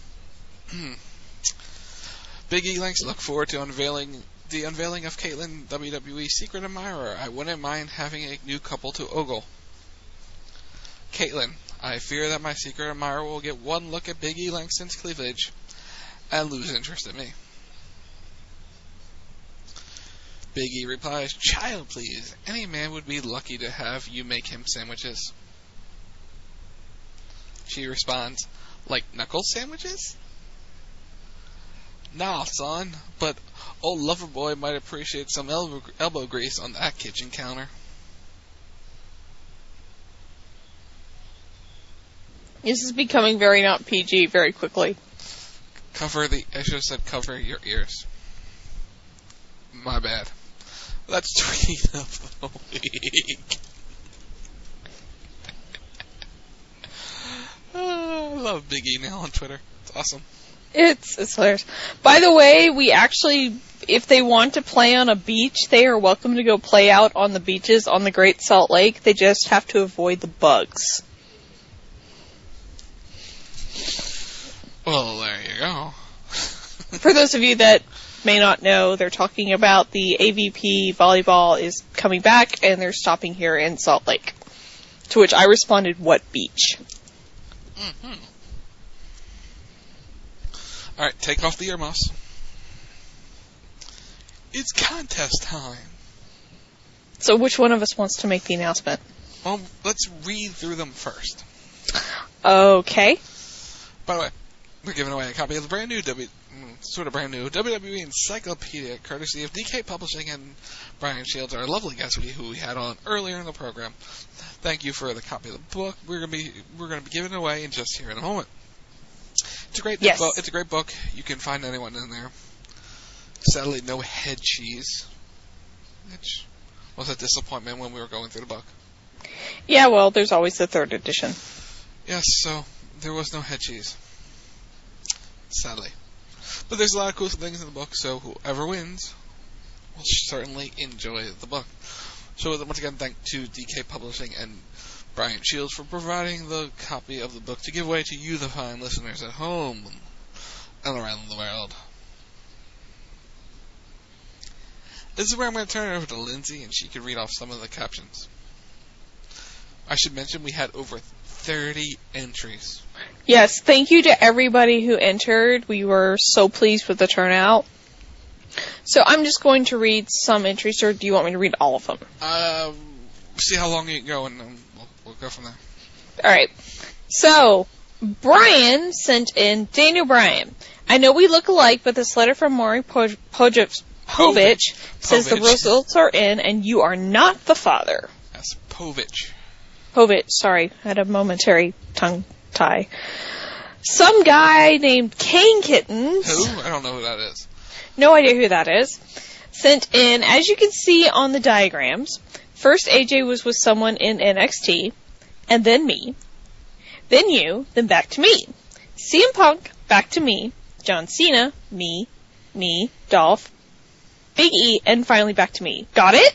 Big E likes to look forward to the unveiling of Caitlyn, WWE's secret admirer. I wouldn't mind having a new couple to ogle. Caitlyn, I fear that my secret admirer will get one look at Big E Langston's cleavage and lose interest in me. Big E replies, child please, any man would be lucky to have you make him sandwiches. She responds, like knuckle sandwiches? Nah, son, but old Loverboy might appreciate some elbow grease on that kitchen counter. This is becoming very not PG very quickly. I should have said cover your ears. My bad. That's tweet of the week. I love Big E now on Twitter. It's awesome. It's hilarious. By the way, we actually, if they want to play on a beach, they are welcome to go play out on the beaches on the Great Salt Lake. They just have to avoid the bugs. Well, there you go. For those of you that may not know, they're talking about the AVP volleyball is coming back, and they're stopping here in Salt Lake. To which I responded, what beach? Mm-hmm. Alright, take off the earmuffs. It's contest time. So which one of us wants to make the announcement? Well, let's read through them first. Okay. By the way, we're giving away a copy of the brand new WWE Encyclopedia, courtesy of DK Publishing and Brian Shields, our lovely guest who we had on earlier in the program. Thank you for the copy of the book. We're gonna be giving it away in just here in a moment. It's a great book. It's a great book. You can find anyone in there. Sadly, no head cheese, which was a disappointment when we were going through the book. Yeah, well, there's always the third edition. Yes, so there was no head cheese. Sadly. But there's a lot of cool things in the book, so whoever wins will certainly enjoy the book. So once again, thank to DK Publishing and Brian Shields for providing the copy of the book to give away to you, the fine listeners at home and around the world. This is where I'm going to turn it over to Lindsay, and she can read off some of the captions. I should mention we had over 30 entries. Yes, thank you to everybody who entered. We were so pleased with the turnout. So I'm just going to read some entries, or do you want me to read all of them? See how long you can go, and we'll go from there. Alright. So, Brian sent in, Daniel Bryan. I know we look alike, but this letter from Maury Povich says the results are in, and you are not the father. That's Povich. Povich, sorry. I had a momentary tongue tie. Some guy named Kane Kittens. Who? I don't know who that is. No idea who that is. Sent in, as you can see on the diagrams, first AJ was with someone in NXT, and then me. Then you, then back to me. CM Punk, back to me. John Cena, me, Dolph, Big E, and finally back to me. Got it?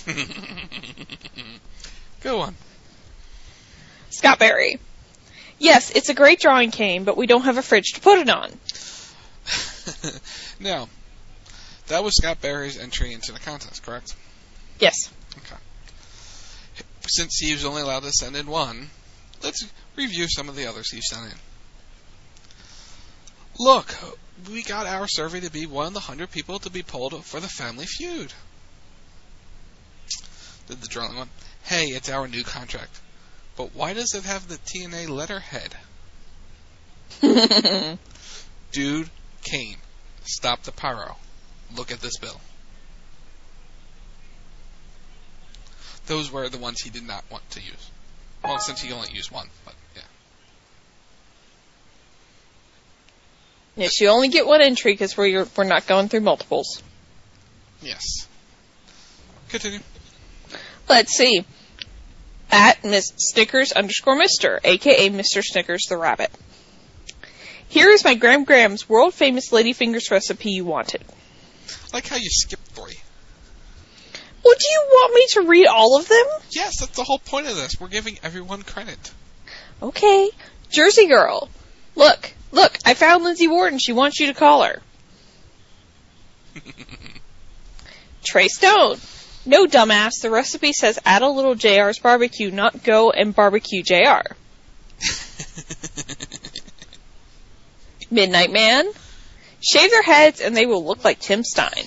Go on. Scott Berry. Yes, it's a great drawing, Kane, but we don't have a fridge to put it on. Now, that was Scott Berry's entry into the contest, correct? Yes. Okay. Since he was only allowed to send in one, let's review some of the others he sent in. Look, we got our survey to be one of the 100 people to be polled for the Family Feud. Did the drawing one. Hey, it's our new contract. But why does it have the TNA letterhead? Dude, Kane, stop the pyro. Look at this bill. Those were the ones he did not want to use. Well, since he only used one, but yeah. Yes, you only get one entry because we're not going through multiples. Yes. Continue. Let's see. At Miss Snickers _Mr., a.k.a. Mr. Snickers the Rabbit. Here is my Graham Graham's world-famous ladyfingers recipe you wanted. I like how you skipped 3. Well, do you want me to read all of them? Yes, that's the whole point of this. We're giving everyone credit. Okay. Jersey Girl. Look, I found Lindsay Ward and she wants you to call her. Trey Stone. No, dumbass, the recipe says add a little JR's barbecue, not go and barbecue JR. Midnight Man. Shave their heads and they will look like Tim Stein.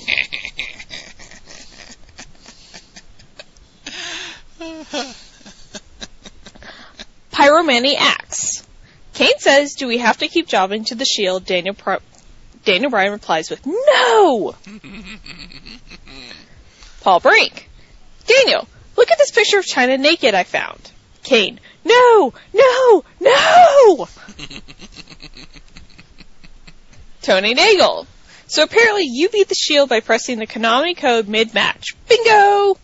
Pyromani Axe. Kane says, do we have to keep jobbing to the Shield? Daniel Bryan replies with, no! Paul Brink. Daniel, look at this picture of China naked I found. Kane, no! Tony Nagel. So apparently you beat the Shield by pressing the Konami code mid-match. Bingo!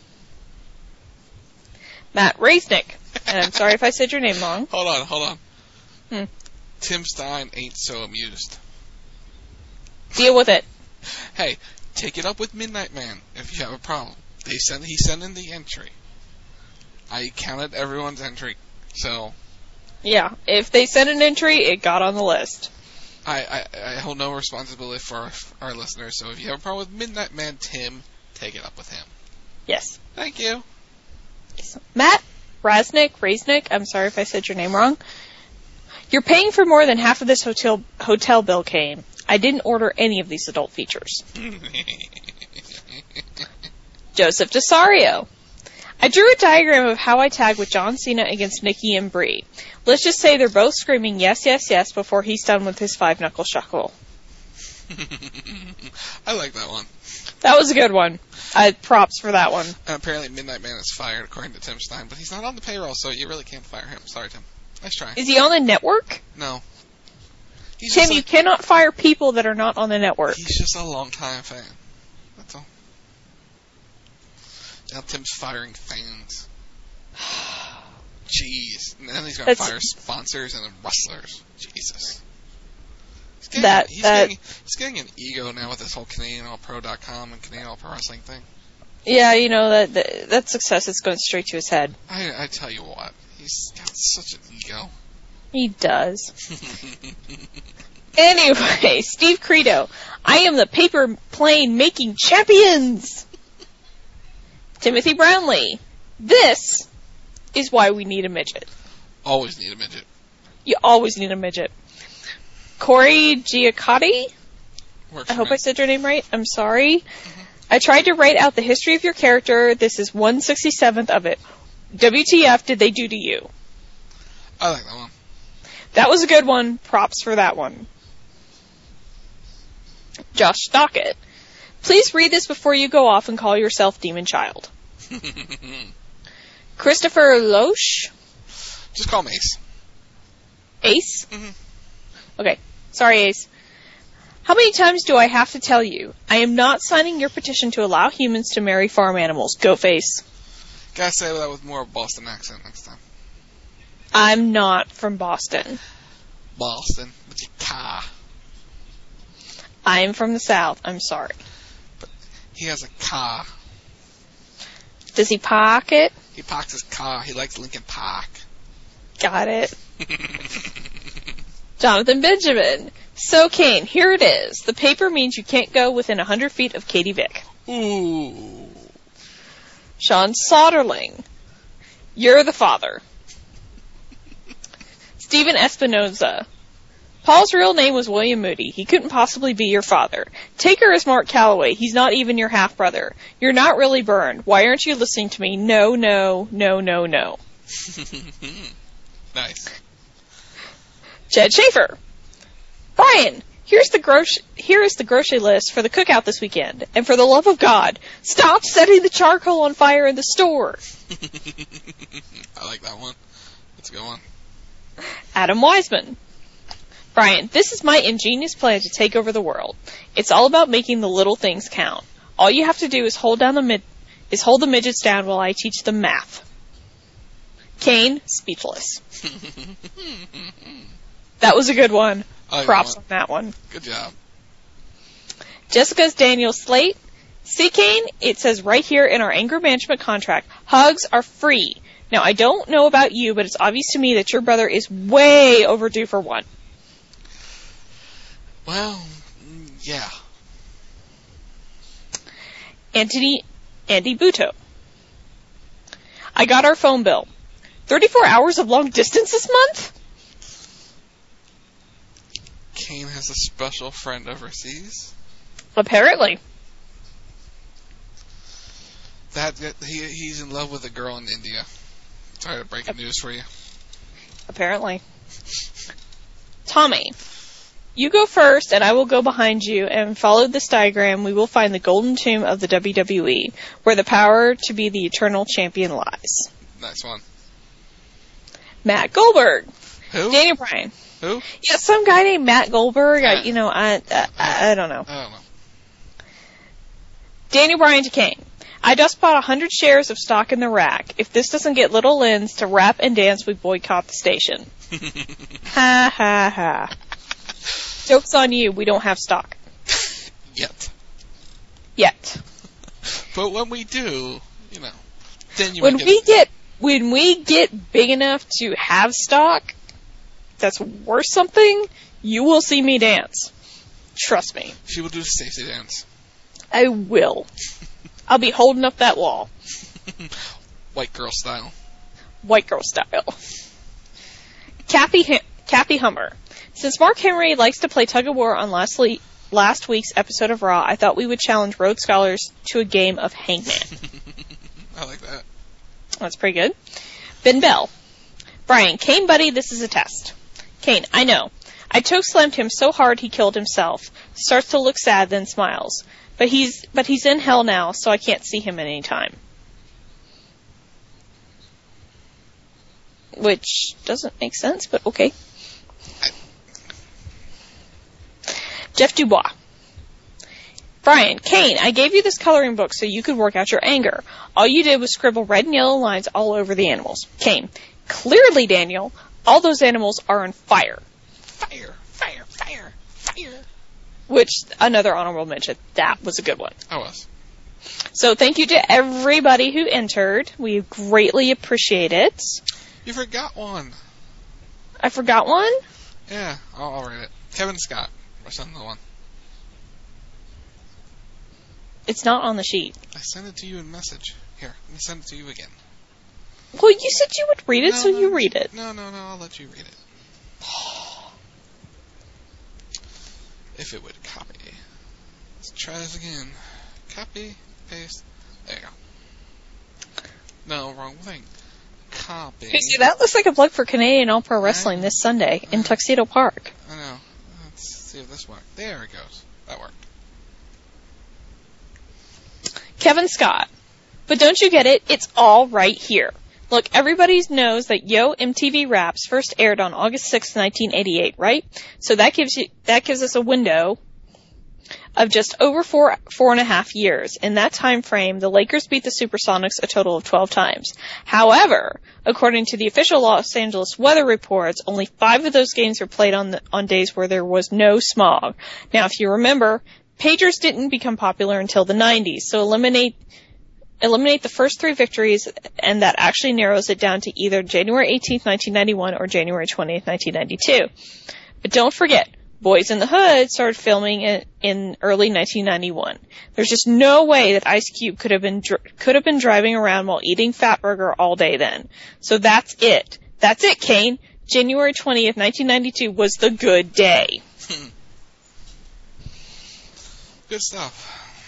Matt Raisnick. And I'm sorry if I said your name wrong. Hold on. Tim Stein ain't so amused. Deal with it. Hey, take it up with Midnight Man if you have a problem. He sent in the entry. I counted everyone's entry, so... Yeah, if they sent an entry, it got on the list. I hold no responsibility for our listeners, so if you have a problem with Midnight Man Tim, take it up with him. Yes. Thank you. Matt Raisnick, I'm sorry if I said your name wrong. You're paying for more than half of this hotel bill, Kane. I didn't order any of these adult features. Joseph Desario. I drew a diagram of how I tag with John Cena against Nikki and Brie. Let's just say they're both screaming yes, yes, yes before he's done with his 5-knuckle shuffle. I like that one. That was a good one. Props for that one. And apparently Midnight Man is fired according to Tim Stein, but he's not on the payroll, so you really can't fire him. Sorry, Tim. Nice try. Is he on the network? No. Tim, you cannot fire people that are not on the network. He's just a long-time fan. That's all. Now Tim's firing fans. Jeez. And then he's going to fire sponsors and wrestlers. Jesus. He's getting an ego now with this whole CanadianAllPro.com and Canadian All Pro Wrestling thing. Yeah, you know, that success is going straight to his head. I tell you what. He's got such an ego. He does. Anyway, Steve Credo. I am the paper plane making champions! Timothy Brownlee. This is why we need a midget. Always need a midget. You always need a midget. Corey Giacotti. I hope I said your name right. I'm sorry. Mm-hmm. I tried to write out the history of your character. This is 1/67th of it. WTF did they do to you? I like that one. That was a good one. Props for that one. Josh Stockett. Please read this before you go off and call yourself Demon Child. Christopher Loesch. Just call him Ace. Ace? Mm-hmm. Okay. Sorry, Ace. How many times do I have to tell you? I am not signing your petition to allow humans to marry farm animals. Go face. Gotta say that with more of a Boston accent next time. I'm not from Boston. Boston. With your car. I'm from the South. I'm sorry. But he has a car. Does he park it? He parks his car. He likes Lincoln Park. Got it. Jonathan Benjamin. So, Kane, here it is. The paper means you can't go within 100 feet of Katie Vick. Ooh. Sean Soderling. You're the father. Stephen Espinoza. Paul's real name was William Moody. He couldn't possibly be your father. Taker is Mark Calloway. He's not even your half-brother. You're not really burned. Why aren't you listening to me? No, no, no, no, no. Nice. Jed Schaefer. Brian, here is the grocery list for the cookout this weekend. And for the love of God, stop setting the charcoal on fire in the store. I like that one. That's a good one. Adam Wiseman. Brian, this is my ingenious plan to take over the world. It's all about making the little things count. All you have to do is hold the midgets down while I teach them math. Kane, speechless. That was a good one. Props on that one. Good job. Jessica's Daniel Slate. See, Kane, it says right here in our anger management contract, hugs are free. Now, I don't know about you, but it's obvious to me that your brother is way overdue for one. Well, yeah. Andy Buto. I got our phone bill. 34 hours of long distance this month? Kane has a special friend overseas? Apparently. He's in love with a girl in India. Sorry to break the news for you. Apparently. Tommy. You go first, and I will go behind you, and follow this diagram. We will find the golden tomb of the WWE, where the power to be the eternal champion lies. Nice one. Matt Goldberg. Who? Daniel Bryan. Who? Yeah, some guy named Matt Goldberg. I don't know. I don't know. Daniel Bryan to Kane. I just bought 100 shares of stock in the rack. If this doesn't get Little Lynn's to rap and dance, we boycott the station. Ha ha ha. Joke's on you. We don't have stock. Yet. But when we do, then you when we get big enough to have stock that's worth something, you will see me dance. Trust me. She will do the safety dance. I will. I'll be holding up that wall. White girl style. White girl style. Cappy Hummer. Since Mark Henry likes to play tug-of-war on last week's episode of Raw, I thought we would challenge Rhodes Scholars to a game of Hangman. I like that. That's pretty good. Ben Bell. Brian, Kane buddy, this is a test. Kane, I know. I choke-slammed him so hard he killed himself. Starts to look sad, then smiles. But he's in hell now, so I can't see him at any time. Which doesn't make sense, but okay. Jeff Dubois. Brian, Kane, I gave you this coloring book so you could work out your anger. All you did was scribble red and yellow lines all over the animals. Kane, clearly, Daniel, all those animals are on fire. Fire, fire, fire, fire. Which, another honorable mention. That was a good one. I was. So thank you to everybody who entered. We greatly appreciate it. You forgot one. I forgot one? Yeah, I'll read it. Kevin Scott. Or something one. It's not on the sheet. I sent it to you in message. Here, let me send it to you again. Well, you said you would read it, you read it. No, I'll let you read it. If it would copy. Let's try this again. Copy, paste. There you go. No, wrong thing. Copy. See, that looks like a plug for Canadian All-Pro Wrestling this Sunday in Tuxedo Park. I know. Let's see if this works. There it goes. That worked. Kevin Scott. But don't you get it? It's all right here. Look, everybody knows that Yo MTV Raps first aired on August 6, 1988, right? So that gives us a window of just over four and a half years. In that time frame, the Lakers beat the Supersonics a total of 12 times. However, according to the official Los Angeles weather reports, only 5 of those games were played on days where there was no smog. Now, if you remember, pagers didn't become popular until the 90s, so eliminate the first 3 victories, and that actually narrows it down to either January 18th, 1991 or January 20th, 1992. But don't forget, Boys in the Hood started filming in early 1991. There's just no way that Ice Cube could have been driving around while eating Fatburger all day then. So that's it. That's it, Kane. January 20th, 1992 was the good day. Good stuff.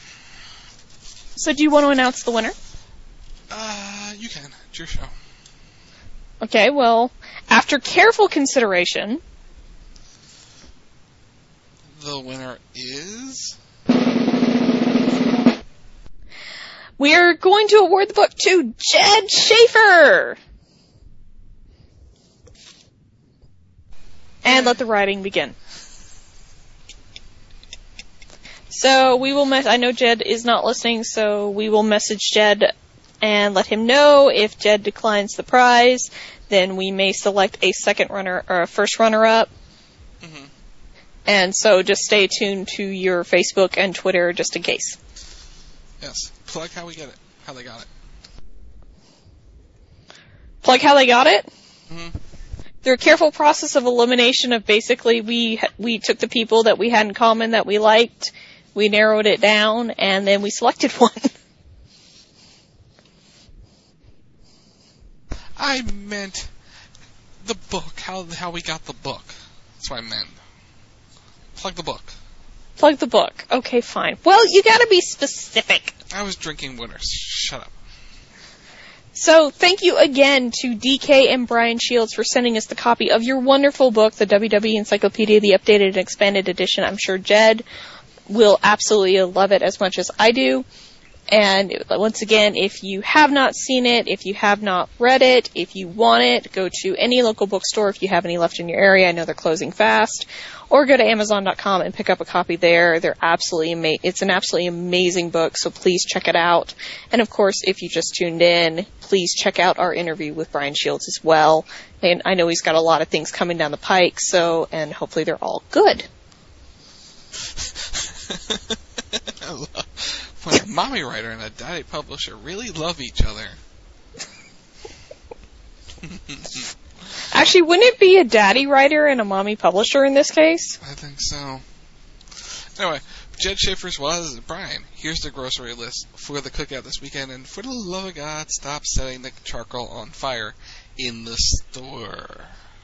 So do you want to announce the winner? You can. It's your show. Okay, well, after careful consideration, the winner is... we are going to award the book to Jed Schaefer! And let the writing begin. So we will I know Jed is not listening, so we will message Jed and let him know. If Jed declines the prize, then we may select a second runner or a first runner-up. Mm-hmm. And so just stay tuned to your Facebook and Twitter just in case. Yes. Plug how we get it. How they got it. Plug how they got it? Mm-hmm. Through a careful process of elimination of basically we took the people that we had in common that we liked, we narrowed it down, and then we selected one. I meant the book. How we got the book. That's what I meant. Plug the book. Plug the book. Okay, fine. Well, you gotta be specific. I was drinking Winners. Shut up. So, thank you again to DK and Brian Shields for sending us the copy of your wonderful book, the WWE Encyclopedia, the Updated and Expanded Edition. I'm sure Jed will absolutely love it as much as I do. And once again, if you have not seen it, if you have not read it, if you want it, go to any local bookstore if you have any left in your area. I know they're closing fast. Or go to Amazon.com and pick up a copy there. It's an absolutely amazing book, so please check it out. And of course, if you just tuned in, please check out our interview with Brian Shields as well. And I know he's got a lot of things coming down the pike, and hopefully they're all good. When a mommy writer and a daddy publisher really love each other. Actually, wouldn't it be a daddy writer and a mommy publisher in this case? I think so. Anyway, Jed Schaefer's was, Brian, here's the grocery list for the cookout this weekend, and for the love of God, stop setting the charcoal on fire in the store.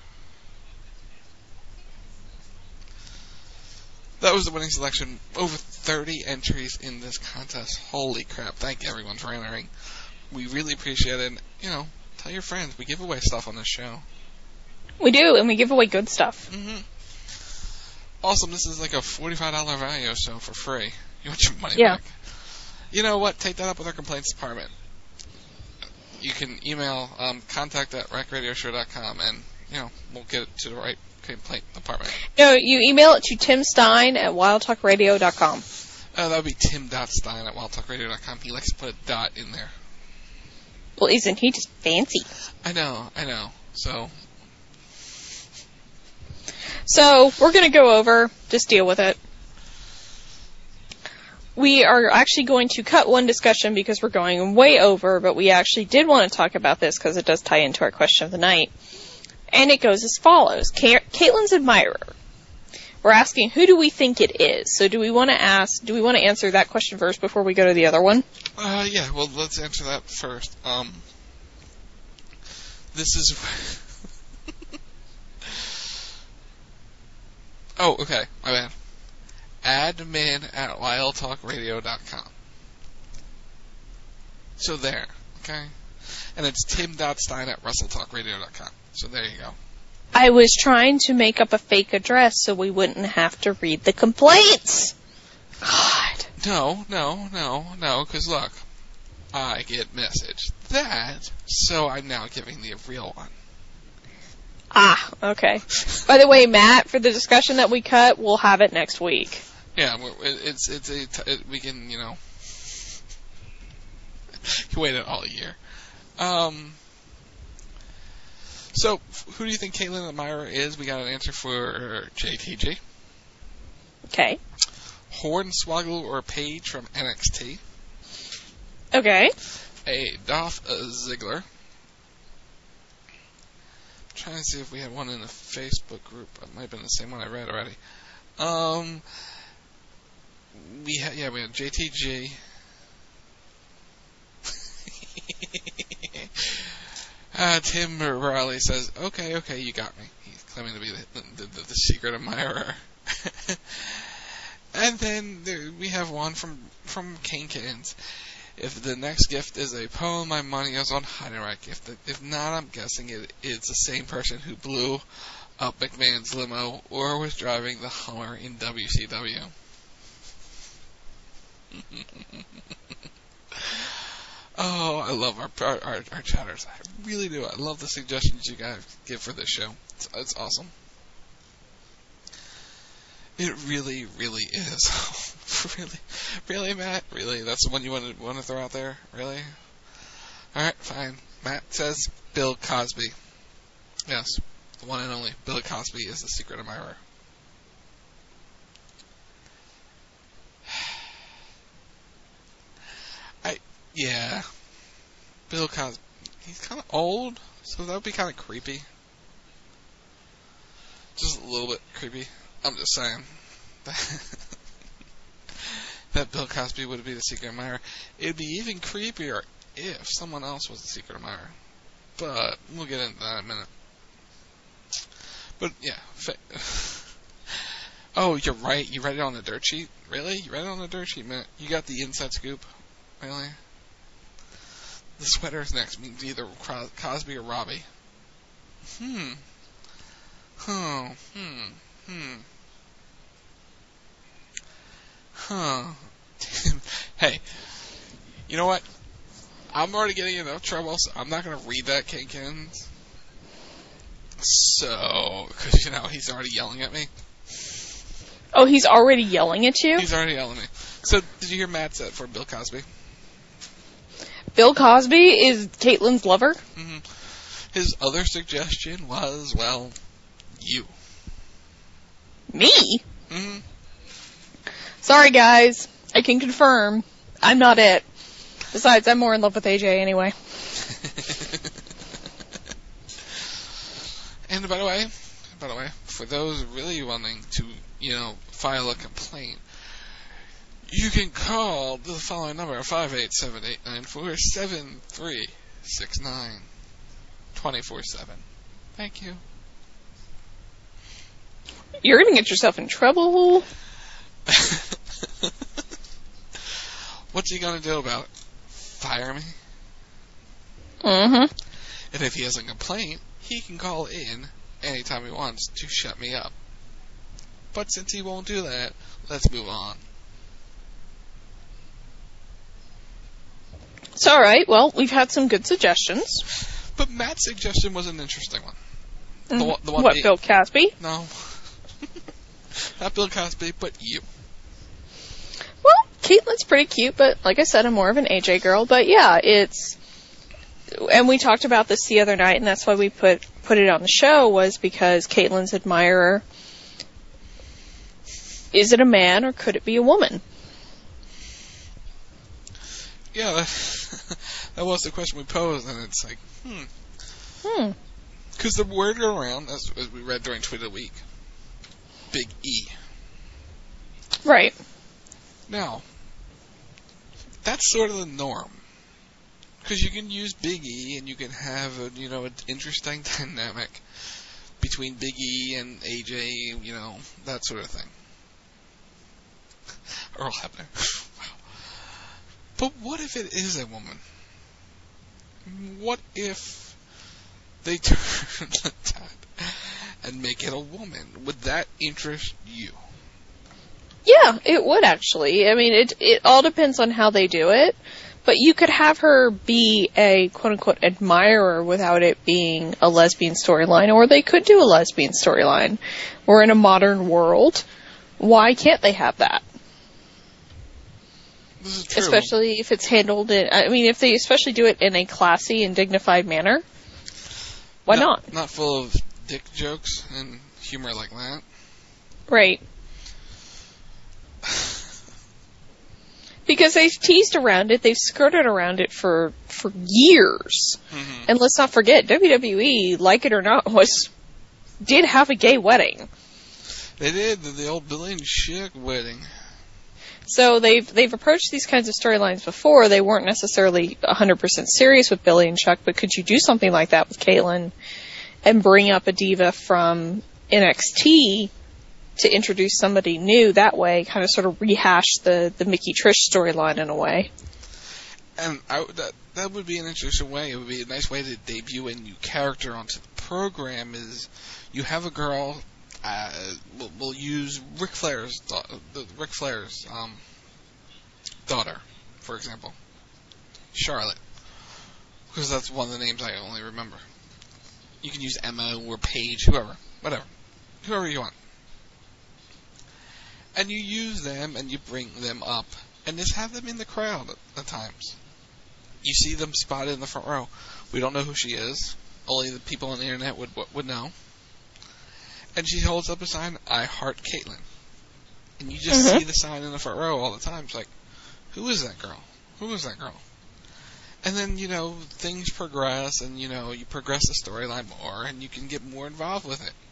That was the winning selection. Over 30 entries in this contest. Holy crap. Thank you, everyone, for entering. We really appreciate it. And, tell your friends. We give away stuff on this show. We do, and we give away good stuff. Mm-hmm. Awesome. This is like a $45 value, so for free. You want your money back. You know what? Take that up with our complaints department. You can email contact@rackradioshow.com, and, we'll get it to the right complaint department. No, you email it to Tim Stein at wildtalkradio.com. That would be tim.stein at wildtalkradio.com. He likes to put a dot in there. Well, isn't he just fancy? I know. So, we're going to go over, just deal with it. We are actually going to cut one discussion because we're going way over, but we actually did want to talk about this because it does tie into our question of the night. And it goes as follows. Caitlin's admirer. We're asking, who do we think it is? So do we want to answer that question first before we go to the other one? Yeah, well, let's answer that first. This is... Oh, okay, my bad. admin@wildtalkradio.com. So there, okay? And it's tim.stein at wrestletalkradio.com. So there you go. I was trying to make up a fake address so we wouldn't have to read the complaints. God. No, because look. I get message. So I'm now giving the real one. Ah, okay. By the way, Matt, for the discussion that we cut, we'll have it next week. Yeah, we can, wait it all year. So, who do you think Caitlin Admire is? We got an answer for JTG. Okay. Hornswoggle or Paige from NXT. Okay. A Dolph Ziggler. I'm trying to see if we had one in the Facebook group. It might have been the same one I read already. We had JTG. Tim Riley says, okay, you got me. He's claiming to be the secret admirer. And then we have one from Kane Kittens. If the next gift is a poem, my money is on Heidenreich. If not, I'm guessing it's the same person who blew up McMahon's limo or was driving the Hummer in WCW. Oh, I love our chatters. I really do. I love the suggestions you guys give for this show. It's awesome. It really, really is. Really, Matt? Really? That's the one you want to throw out there? Really? Alright, fine. Matt says Bill Cosby. Yes, the one and only. Bill Cosby is the secret admirer. Yeah. Bill Cosby. He's kind of old, so that would be kind of creepy. Just a little bit creepy. I'm just saying. That Bill Cosby would be the secret admirer. It'd be even creepier if someone else was the secret admirer. But we'll get into that in a minute. But yeah. Oh, you're right. You read it on the dirt sheet? Really? You read it on the dirt sheet, man? You got the inside scoop? Really? The sweater's next means either Cosby or Robbie. Hey, you know what? I'm already getting enough trouble, so I'm not going to read that, Kinkins. So, because, he's already yelling at me. Oh, he's already yelling at you? He's already yelling at me. So, did you hear Matt said for Bill Cosby? Bill Cosby is Caitlin's lover? Mm-hmm. His other suggestion was, well, you. Me? Mm-hmm. Sorry, guys. I can confirm. I'm not it. Besides, I'm more in love with AJ anyway. And by the way, for those really wanting to, file a complaint, you can call the following number, 587-894-7369, 24/7. Thank you. You're going to get yourself in trouble. What's he going to do about it? Fire me? Mm-hmm. And if he has a complaint, he can call in anytime he wants to shut me up. But since he won't do that, let's move on. It's alright. Well, we've had some good suggestions. But Matt's suggestion was an interesting one. The one what, Bill Cosby? No. Not Bill Cosby, but you. Well, Caitlin's pretty cute, but like I said, I'm more of an AJ girl. But yeah, and we talked about this the other night, and that's why we put it on the show, was because Caitlin's admirer, is it a man or could it be a woman? Yeah, that was the question we posed, and it's like, Because the word going around, as we read during Tweet of the Week, Big E. Right. Now, that's sort of the norm. Because you can use Big E, and you can have an interesting dynamic between Big E and AJ, that sort of thing. Earl Hebner. Wow. But what if it is a woman? What if they turn that and make it a woman? Would that interest you? Yeah, it would actually. I mean, it all depends on how they do it. But you could have her be a quote-unquote admirer without it being a lesbian storyline, or they could do a lesbian storyline. We're in a modern world. Why can't they have that? This is true. Especially if it's handled if they especially do it in a classy and dignified manner. Why not? Not full of dick jokes and humor like that. Right. Because they've teased around it, they've skirted around it for years. Mm-hmm. And let's not forget, WWE, like it or not, did have a gay wedding. They did, the old Billy and Chick wedding. So they've approached these kinds of storylines before. They weren't necessarily 100% serious with Billy and Chuck, but could you do something like that with Kaitlyn and bring up a diva from NXT to introduce somebody new that way, kind of sort of rehash the Mickey Trish storyline in a way? And that would be an interesting way. It would be a nice way to debut a new character onto the program. Is you have a girl. We'll use Ric Flair's daughter, for example, Charlotte, because that's one of the names I only remember. You can use Emma or Paige, whoever you want, and you use them and you bring them up, and just have them in the crowd at times. You see them spotted in the front row. We don't know who she is. Only the people on the internet would know. And she holds up a sign, I heart Kaitlyn. And you just see the sign in the front row all the time. It's like, who is that girl? Who is that girl? And then, things progress, and, you progress the storyline more, and you can get more involved with it.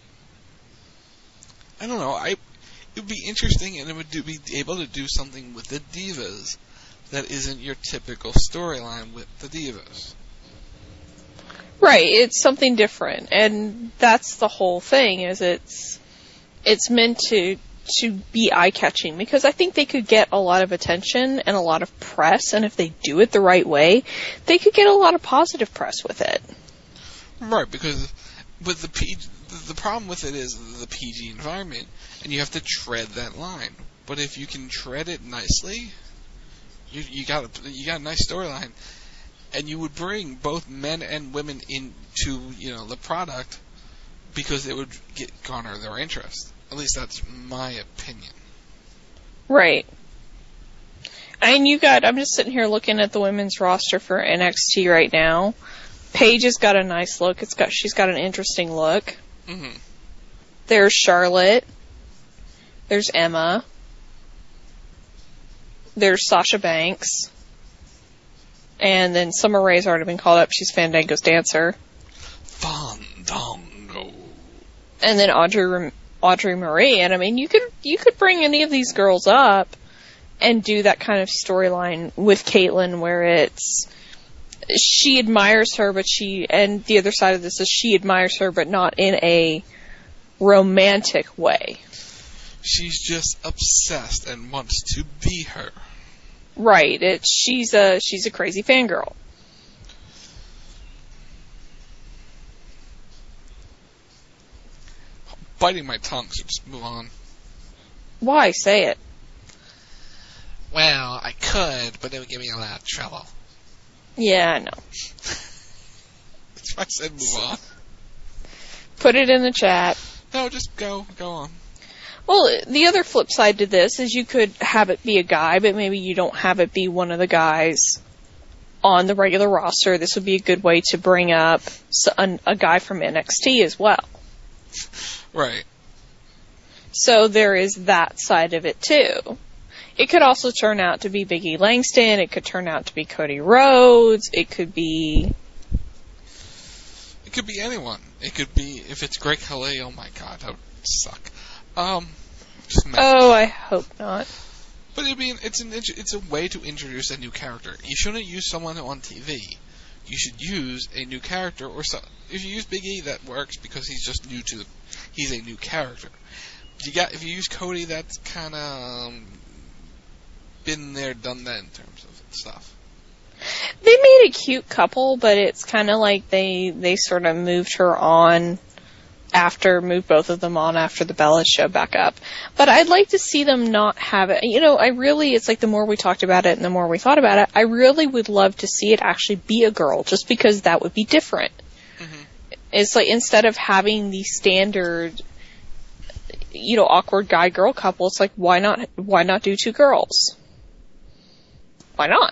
I don't know. It would be interesting, and it would be able to do something with the divas that isn't your typical storyline with the divas. Right, it's something different, and that's the whole thing, is it's meant to be eye-catching, because I think they could get a lot of attention and a lot of press, and if they do it the right way, they could get a lot of positive press with it. Right, because with the problem with it is the PG environment, and you have to tread that line. But if you can tread it nicely, you got a nice storyline. And you would bring both men and women into, the product, because it would garner their interest. At least that's my opinion. Right. And I'm just sitting here looking at the women's roster for NXT right now. Paige has got a nice look. She's got an interesting look. Mm-hmm. There's Charlotte. There's Emma. There's Sasha Banks. And then Summer Rae's already been called up. She's Fandango's dancer. Fandango. And then Audrey Marie. And you could bring any of these girls up and do that kind of storyline with Kaitlyn, where she admires her, and the other side of this is she admires her, but not in a romantic way. She's just obsessed and wants to be her. Right. She's a crazy fangirl. Biting my tongue, so just move on. Why? Say it. Well, I could, but it would give me a lot of trouble. Yeah, I know. That's why I said move on. Put it in the chat. No, just go on. Well, the other flip side to this is you could have it be a guy, but maybe you don't have it be one of the guys on the regular roster. This would be a good way to bring up a guy from NXT as well. Right. So there is that side of it, too. It could also turn out to be Big E Langston. It could turn out to be Cody Rhodes. It could be anyone. It could be, if it's Greg Khali, oh my god, that would suck. I hope not. But it's a way to introduce a new character. You shouldn't use someone on TV. You should use a new character, or so. If you use Big E, that works because he's just he's a new character. If you use Cody, that's kind of been there, done that in terms of stuff. They made a cute couple, but it's kind of like they sort of moved her on move both of them on after the Bellas show back up. But I'd like to see them not have it. It's like the more we talked about it and the more we thought about it, I really would love to see it actually be a girl, just because that would be different. Mm-hmm. It's like, instead of having the standard, awkward guy-girl couple, it's like, why not do two girls? Why not?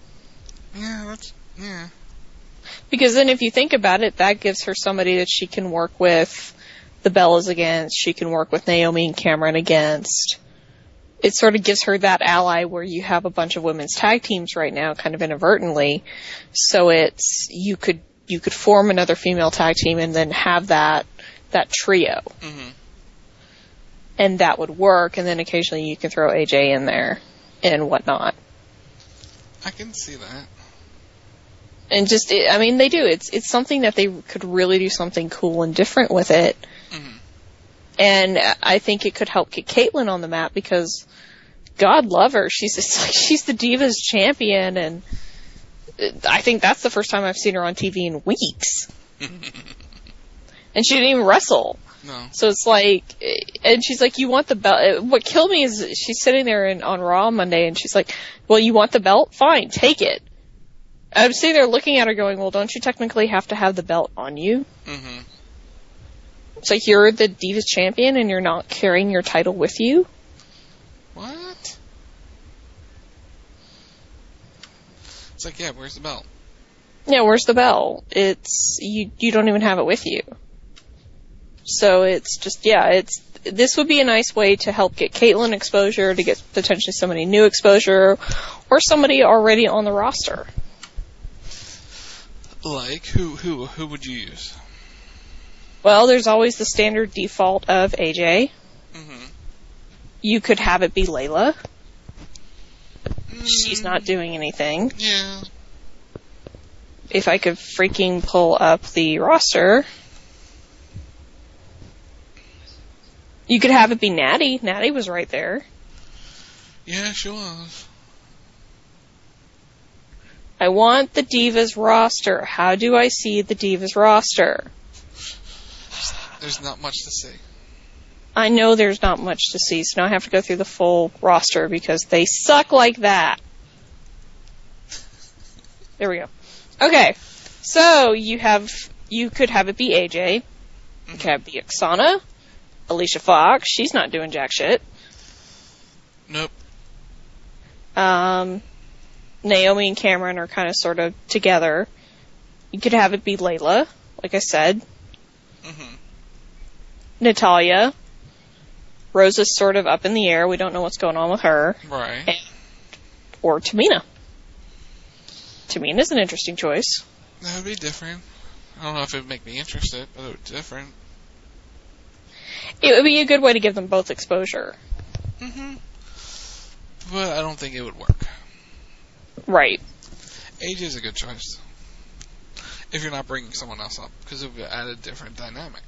Yeah. Because then if you think about it, that gives her somebody that she can work with the Bellas against, she can work with Naomi and Cameron against. It sort of gives her that ally where you have a bunch of women's tag teams right now, kind of inadvertently. So you could form another female tag team and then have that trio. Mm-hmm. And that would work, and then occasionally you can throw AJ in there and whatnot. I can see that. And they do. It's something that they could really do something cool and different with it. Mm-hmm. And I think it could help get Caitlyn on the map, because God love her. She's the Divas champion, and I think that's the first time I've seen her on TV in weeks. And she didn't even wrestle. No. So it's like, and she's like, you want the belt? What killed me is she's sitting there on Raw Monday, and she's like, well, you want the belt? Fine, take it. I'm sitting there looking at her going, well, don't you technically have to have the belt on you? Mm-hmm. It's like, you're the Divas champion and you're not carrying your title with you? What? It's like, yeah, where's the belt? Yeah, where's the belt? It's, you don't even have it with you. So it's just, this would be a nice way to help get Caitlyn exposure, to get potentially somebody new exposure, or somebody already on the roster. Like, who would you use? Well, there's always the standard default of AJ. Mm-hmm. You could have it be Layla. She's not doing anything. Yeah. If I could freaking pull up the roster. You could have it be Natty. Natty was right there. Yeah, she was. I want the Divas roster. How do I see the Divas roster? There's not much to see. I know there's not much to see, so now I have to go through the full roster because they suck like that. There we go. Okay, so you could have it be AJ. You could have it be Oksana. Alicia Fox. She's not doing jack shit. Nope. Naomi and Cameron are kind of sort of together. You could have it be Layla, like I said. Mm-hmm. Natalya. Rosa's sort of up in the air. We don't know what's going on with her. Right. Or Tamina. Tamina's an interesting choice. That would be different. I don't know if it would make me interested, but it would be different. It would be a good way to give them both exposure. Mm-hmm. But I don't think it would work. Right. AJ's a good choice. If you're not bringing someone else up, because it would add a different dynamic.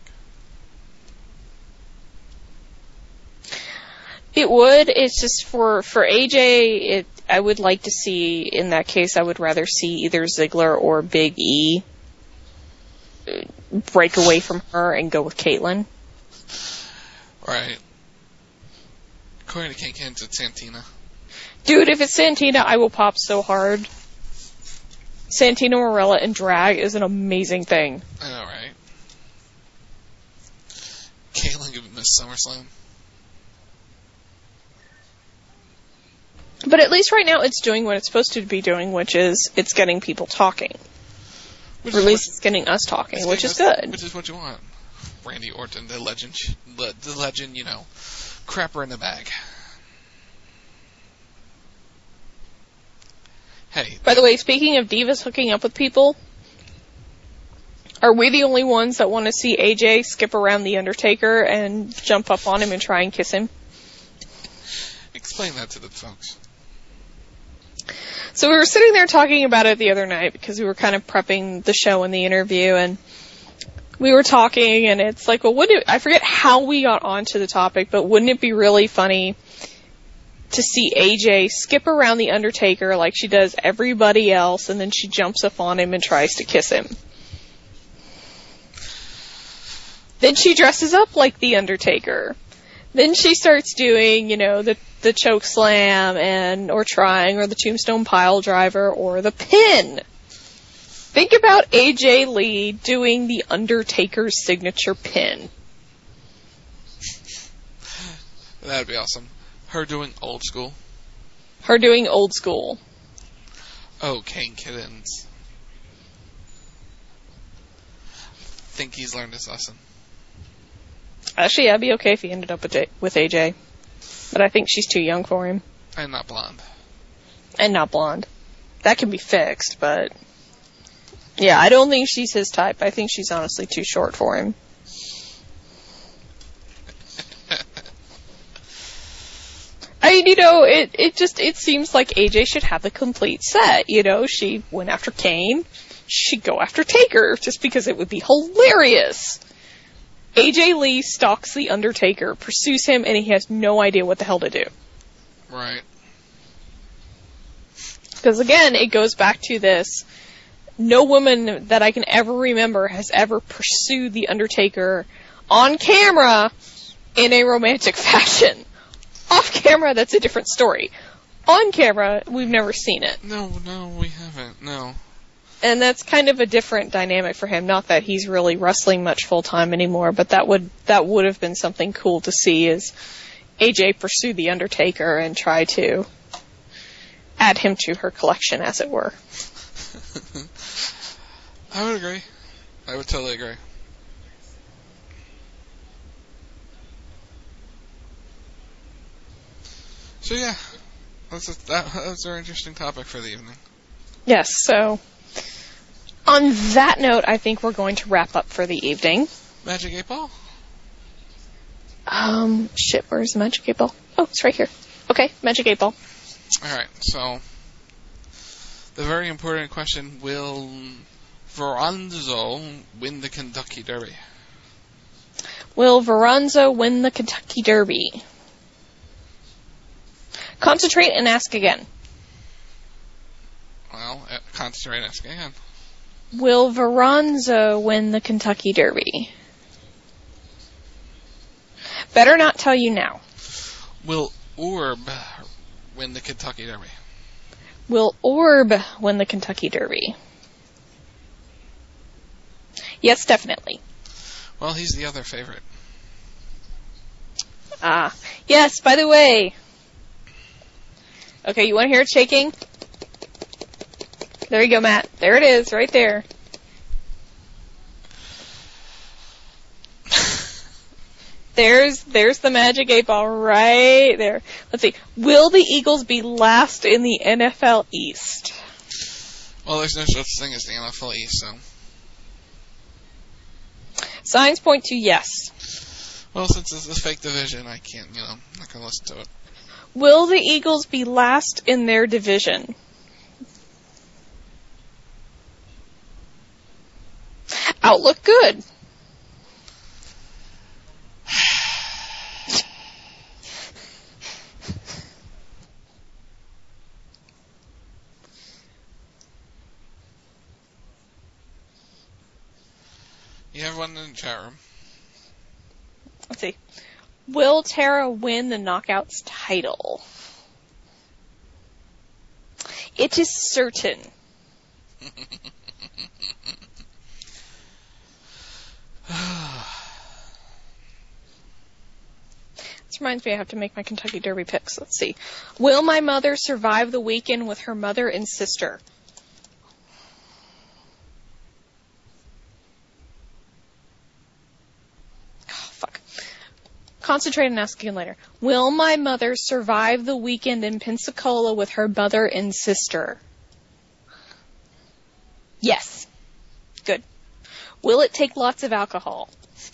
It would. It's just for AJ, I would like to see, in that case, I would rather see either Ziggler or Big E break away from her and go with Caitlyn. Right. According to Ken, it's Santina. Dude, if it's Santina, I will pop so hard. Santina Marella in drag is an amazing thing. I know, right? Caitlyn could miss SummerSlam. But at least right now it's doing what it's supposed to be doing, which is it's getting people talking. Or at least it's getting us talking, which is good. Which is what you want. Randy Orton, the legend, crapper in the bag. Hey. By the way, speaking of divas hooking up with people, are we the only ones that want to see AJ skip around the Undertaker and jump up on him and try and kiss him? Explain that to the folks. So we were sitting there talking about it the other night because we were kind of prepping the show and the interview, and we were talking, and it's like, well, I forget how we got onto the topic, but wouldn't it be really funny to see AJ skip around the Undertaker like she does everybody else, and then she jumps up on him and tries to kiss him? Then she dresses up like The Undertaker. Then she starts doing, the choke slam or the tombstone pile driver or the pin. Think about AJ Lee doing The Undertaker's signature pin. That'd be awesome. Her doing old school. Oh, Kane Kiddens. Think he's learned his lesson. Actually, I'd be okay if he ended up with AJ. But I think she's too young for him. And not blonde. That can be fixed, but... Yeah, I don't think she's his type. I think she's honestly too short for him. It seems like AJ should have the complete set. She went after Kane. She'd go after Taker, just because it would be hilarious. AJ Lee stalks The Undertaker, pursues him, and he has no idea what the hell to do. Right. Because again, it goes back to this. No woman that I can ever remember has ever pursued The Undertaker on camera in a romantic fashion. Off camera, that's a different story. On camera, we've never seen it. No, we haven't. No. And that's kind of a different dynamic for him. Not that he's really wrestling much full time anymore, but that would have been something cool to see, is AJ pursue The Undertaker and try to add him to her collection, as it were. I would agree. I would totally agree. So yeah, that was a very interesting topic for the evening. Yes, so on that note, I think we're going to wrap up for the evening. Magic 8 Ball? Where's the Magic 8 Ball? Oh, it's right here. Okay, Magic 8 Ball. Alright, so the very important question, will Veronzo win the Kentucky Derby? Will Veronzo win the Kentucky Derby? Concentrate and ask again. Well, concentrate and ask again. Will Veronzo win the Kentucky Derby? Better not tell you now. Will Orb win the Kentucky Derby? Will Orb win the Kentucky Derby? Yes, definitely. Well, he's the other favorite. Yes, by the way. Okay, you want to hear it shaking? There you go, Matt. There it is, right there. There's the Magic 8 Ball right there. Let's see. Will the Eagles be last in the NFL East? Well, there's no such thing as the NFL East, so. Signs point to yes. Well, since it's a fake division, I can't, I'm not going to listen to it. Will the Eagles be last in their division? Outlook good. You have one in the chat room. Let's see. Will Tara win the Knockouts title? It is certain. This reminds me I have to make my Kentucky Derby picks. Let's see. Will my mother survive the weekend with her mother and sister? Concentrate and ask again later. Will my mother survive the weekend in Pensacola with her mother and sister? Yes. Good. Will it take lots of alcohol?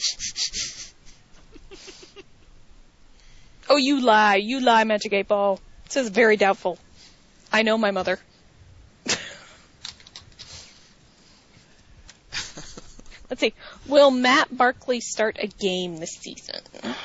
Oh, you lie. You lie, Magic 8 Ball. It says very doubtful. I know my mother. Let's see. Will Matt Barkley start a game this season?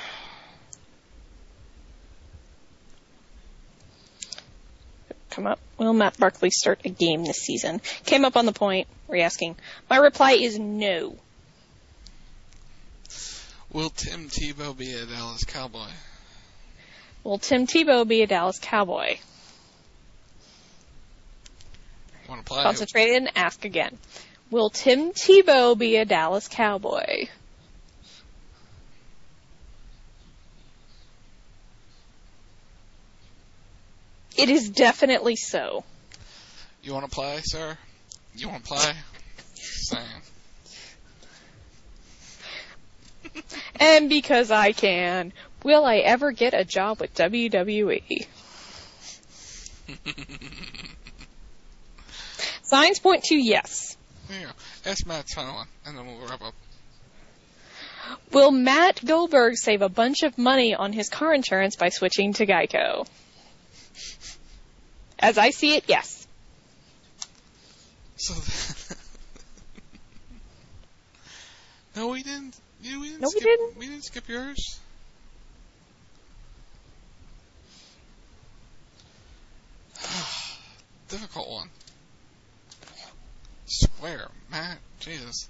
Come up. Will Matt Barkley start a game this season? Came up on the point. Were you asking? My reply is no. Will Tim Tebow be a Dallas Cowboy? Will Tim Tebow be a Dallas Cowboy? Want to play? Concentrate and ask again. Will Tim Tebow be a Dallas Cowboy? It is definitely so. You want to play, sir? You want to play? Saying. And because I can, will I ever get a job with WWE? Signs point to yes. There you go. Ask Matt's final one, and then we'll wrap up. Will Matt Goldberg save a bunch of money on his car insurance by switching to Geico? As I see it, yes. So, no, we didn't. We didn't skip yours. Difficult one. Swear, Matt. Jesus.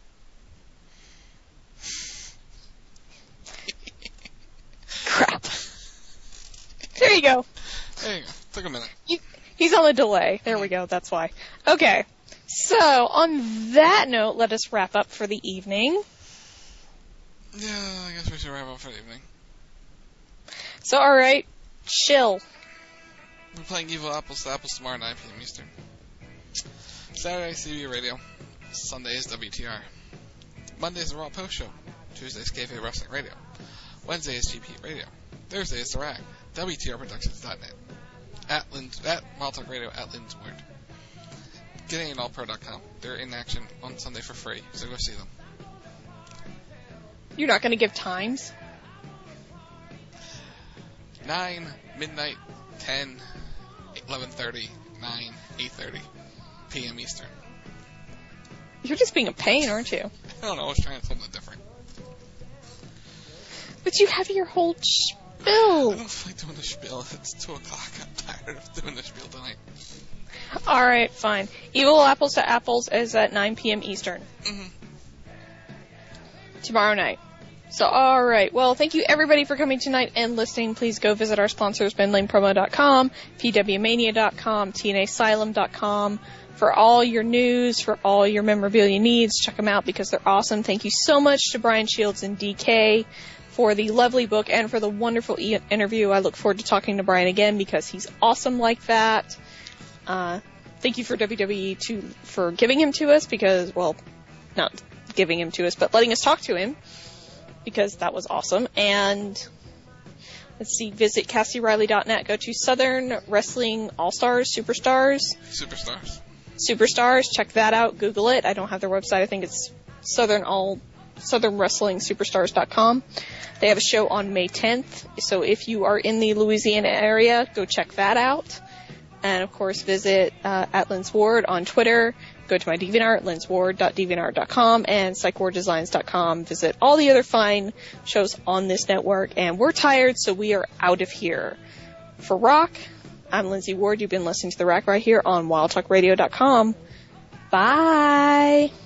Crap. There you go. There you go. Took a minute. He's on a delay. There we go. That's why. Okay. So, on that note, let us wrap up for the evening. Yeah, I guess we should wrap up for the evening. So, alright. Chill. We're playing Evil Apples to Apples tomorrow, 9 p.m. Eastern. Saturday, CB Radio. Sunday is WTR. Monday is the Raw Post Show. Tuesday is Kayfabe Wrestling Radio. Wednesday is GP Radio. Thursday is The Rag. WTRProductions.net. At Wild Talk Radio at Lynn's Word. GettingItAllPro.com. They're in action on Sunday for free, so go see them. You're not going to give times? 9, midnight, 10, 11:30, 9, 8:30 p.m. Eastern. You're just being a pain, aren't you? I don't know, I was trying something different. But you have your whole spiel. I don't feel like doing the spiel. It's 2 o'clock. I'm tired of doing the spiel tonight. Alright, fine. Evil Apples to Apples is at 9 p.m. Eastern. Mm-hmm. Tomorrow night. So, alright. Well, thank you everybody for coming tonight and listening. Please go visit our sponsors, BenLanePromo.com, PWMania.com, TNASylum.com. For all your news, for all your memorabilia needs, check them out because they're awesome. Thank you so much to Brian Shields and DK for the lovely book and for the wonderful interview. I look forward to talking to Brian again because he's awesome like that. Thank you for WWE for giving him to us because, well, not giving him to us, but letting us talk to him because that was awesome. And let's see, visit CassieRiley.net. Go to Southern Wrestling All-Stars, Superstars. Check that out. Google it. I don't have their website. I think it's SouthernWrestlingSuperstars.com. They have a show on May 10th. So if you are in the Louisiana area, go check that out. And of course, visit at Lynn's Ward on Twitter. Go to my DeviantArt, lynsward.deviantart.com, and psychwarddesigns.com. Visit all the other fine shows on this network. And we're tired, so we are out of here. For Rock, I'm Lindsay Ward. You've been listening to The Rack right here on wildtalkradio.com. Bye.